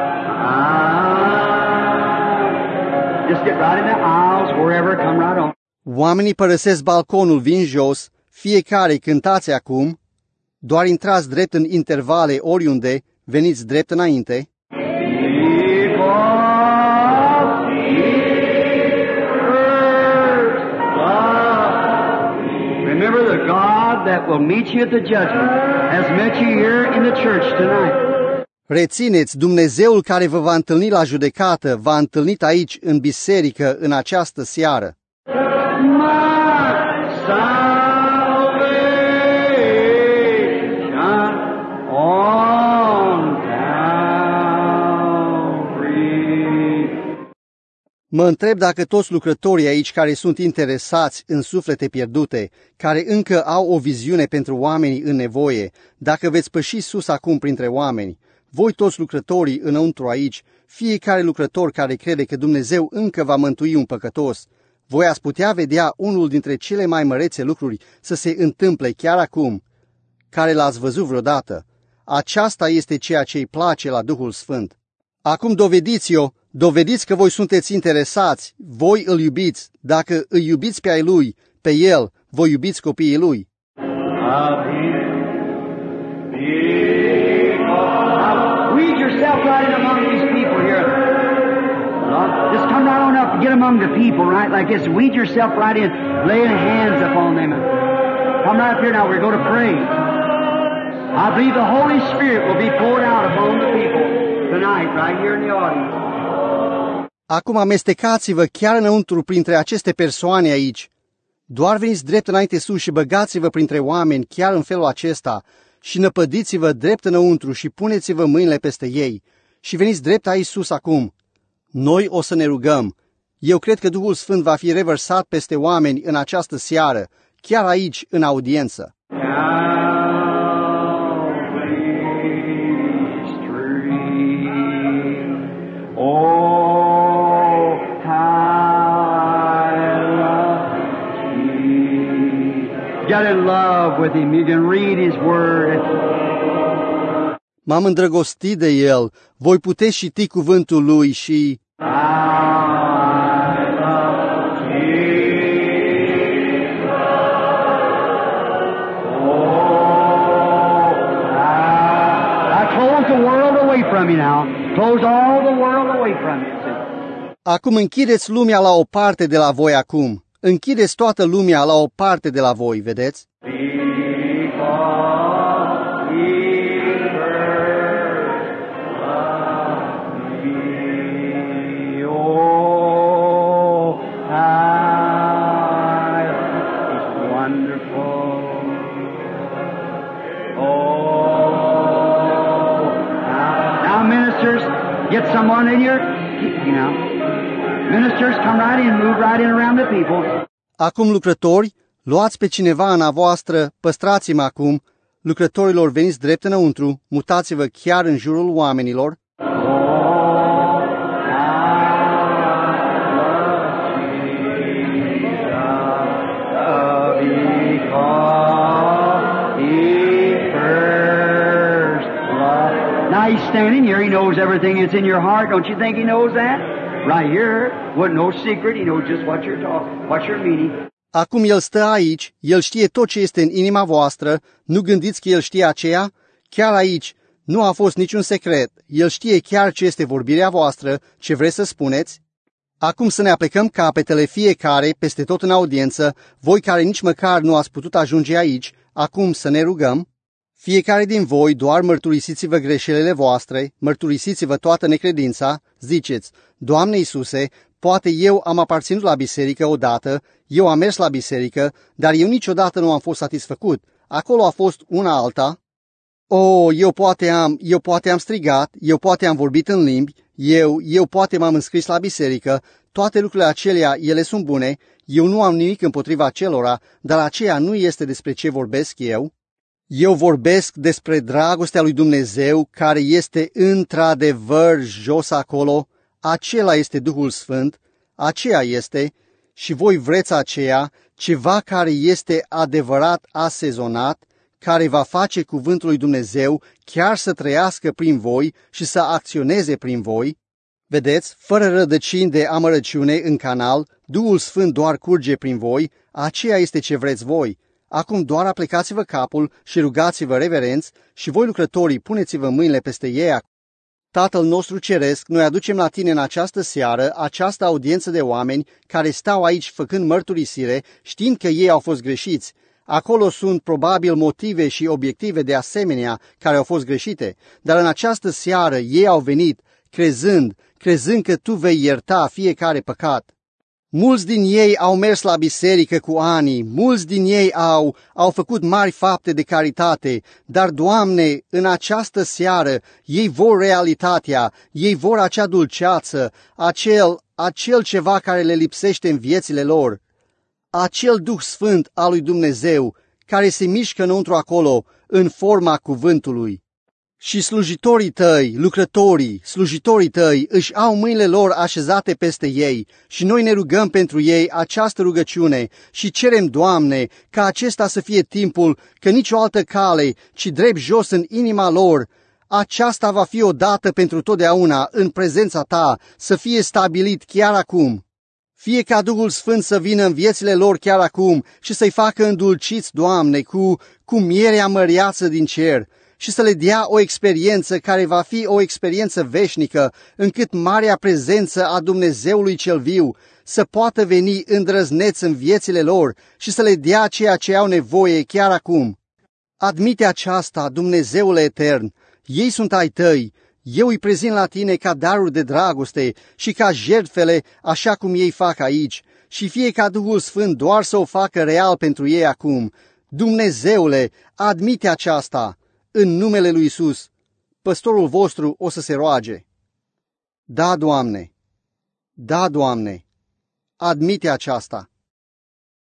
Ah, just get right in the aisles, wherever, come right on. Oamenii părăsesc balconul, vin jos, fiecare cântați acum, doar intrați drept în intervale oriunde, veniți drept înainte. Remember the God that will meet you at the judgment has met you here in the church tonight. Rețineți, Dumnezeul care vă va întâlni la judecată, v-a întâlnit aici în biserică în această seară. Mă întreb dacă toți lucrătorii aici care sunt interesați în suflete pierdute, care încă au o viziune pentru oamenii în nevoie, dacă veți păși sus acum printre oameni, voi toți lucrătorii înăuntru aici, fiecare lucrător care crede că Dumnezeu încă va mântui un păcătos, voi ați putea vedea unul dintre cele mai mărețe lucruri să se întâmple chiar acum, care l-ați văzut vreodată. Aceasta este ceea ce îi place la Duhul Sfânt. Acum dovediți-o, dovediți că voi sunteți interesați, voi îl iubiți, dacă îi iubiți pe ai lui, pe el, voi iubiți copiii lui. Weed yourself right in among these people here. Just come right on up and get among the people, right, like this. Weed yourself right in, laying hands upon them. Come right up here now, we're going to pray. I believe the Holy Spirit will be poured out upon the people tonight, right here in the audience. Acum amestecați-vă chiar înăuntru printre aceste persoane aici. Doar veniți drept înainte sus și băgați-vă printre oameni chiar în felul acesta și năpădiți-vă drept înăuntru și puneți-vă mâinile peste ei și veniți drept aici sus acum. Noi o să ne rugăm. Eu cred că Duhul Sfânt va fi revărsat peste oameni în această seară, chiar aici în audiență. Get in love with Him. You can read His Word. M-am îndrăgostit de El. Voi puteți citi cuvântul Lui și... I love Jesus. Close all the world away from you. See? Acum închideți lumea la o parte de la voi acum. Închideți toată lumea la o parte de la voi, vedeți? Get someone in your, you know, ministers come right in, move right in around the people. Acum, lucrători, luați pe cineva în a voastră, păstrați-mă acum, lucrătorilor veniți drept înăuntru, mutați-vă chiar în jurul oamenilor. Now he's standing here, he knows everything that's in your heart. Don't you think he knows that? Right here, wasn't no secret, he knows just what you're talking, what you're meaning. Acum el stă aici, el știe tot ce este în inima voastră, nu gândiți că el știe aceea? Chiar aici nu a fost niciun secret, el știe chiar ce este vorbirea voastră, ce vreți să spuneți. Acum să ne aplecăm capetele fiecare, peste tot în audiență, voi care nici măcar nu ați putut ajunge aici, acum să ne rugăm. Fiecare din voi doar mărturisiți-vă greșelile voastre, mărturisiți-vă toată necredința, ziceți, Doamne Iisuse, poate eu am aparținut la biserică odată, eu am mers la biserică, dar eu niciodată nu am fost satisfăcut. Acolo a fost una alta. O, eu poate am, eu poate am strigat, eu poate am vorbit în limbi, eu, eu poate m-am înscris la biserică, toate lucrurile acelea, ele sunt bune, eu nu am nimic împotriva celora, dar aceea nu este despre ce vorbesc eu. Eu vorbesc despre dragostea lui Dumnezeu care este într-adevăr jos acolo, acela este Duhul Sfânt, aceea este, și voi vreți aceea, ceva care este adevărat asezonat, care va face cuvântul lui Dumnezeu chiar să trăiască prin voi și să acționeze prin voi. Vedeți, fără rădăcini de amărăciune în canal, Duhul Sfânt doar curge prin voi, aceea este ce vreți voi. Acum doar aplicați-vă capul și rugați-vă reverenți și voi lucrătorii puneți-vă mâinile peste ei. Tatăl nostru ceresc, noi aducem la tine în această seară această audiență de oameni care stau aici făcând mărturisire, știind că ei au fost greșiți. Acolo sunt probabil motive și obiective de asemenea care au fost greșite, dar în această seară ei au venit crezând, crezând că tu vei ierta fiecare păcat. Mulți din ei au mers la biserică cu ani, mulți din ei au, au făcut mari fapte de caritate, dar, Doamne, în această seară ei vor realitatea, ei vor acea dulceață, acel, acel ceva care le lipsește în viețile lor, acel Duh Sfânt al lui Dumnezeu care se mișcă înăuntru acolo în forma cuvântului. Și slujitorii tăi, lucrătorii, slujitorii tăi își au mâinile lor așezate peste ei și noi ne rugăm pentru ei această rugăciune și cerem, Doamne, ca acesta să fie timpul, că nicio altă cale, ci drept jos în inima lor, aceasta va fi odată pentru totdeauna în prezența Ta, să fie stabilit chiar acum. Fie ca Duhul Sfânt să vină în viețile lor chiar acum și să-i facă îndulciți, Doamne, cu, cu mierea măreață din cer, și să le dea o experiență care va fi o experiență veșnică, încât marea prezență a Dumnezeului cel viu să poată veni îndrăzneț în viețile lor și să le dea ceea ce au nevoie chiar acum. Admite aceasta, Dumnezeule etern, ei sunt ai tăi, eu îi prezint la tine ca daruri de dragoste și ca jertfele așa cum ei fac aici, și fie ca Duhul Sfânt doar să o facă real pentru ei acum. Dumnezeule, admite aceasta. În numele lui Iisus, păstorul vostru o să se roage. Da, Doamne, da, Doamne, admite aceasta.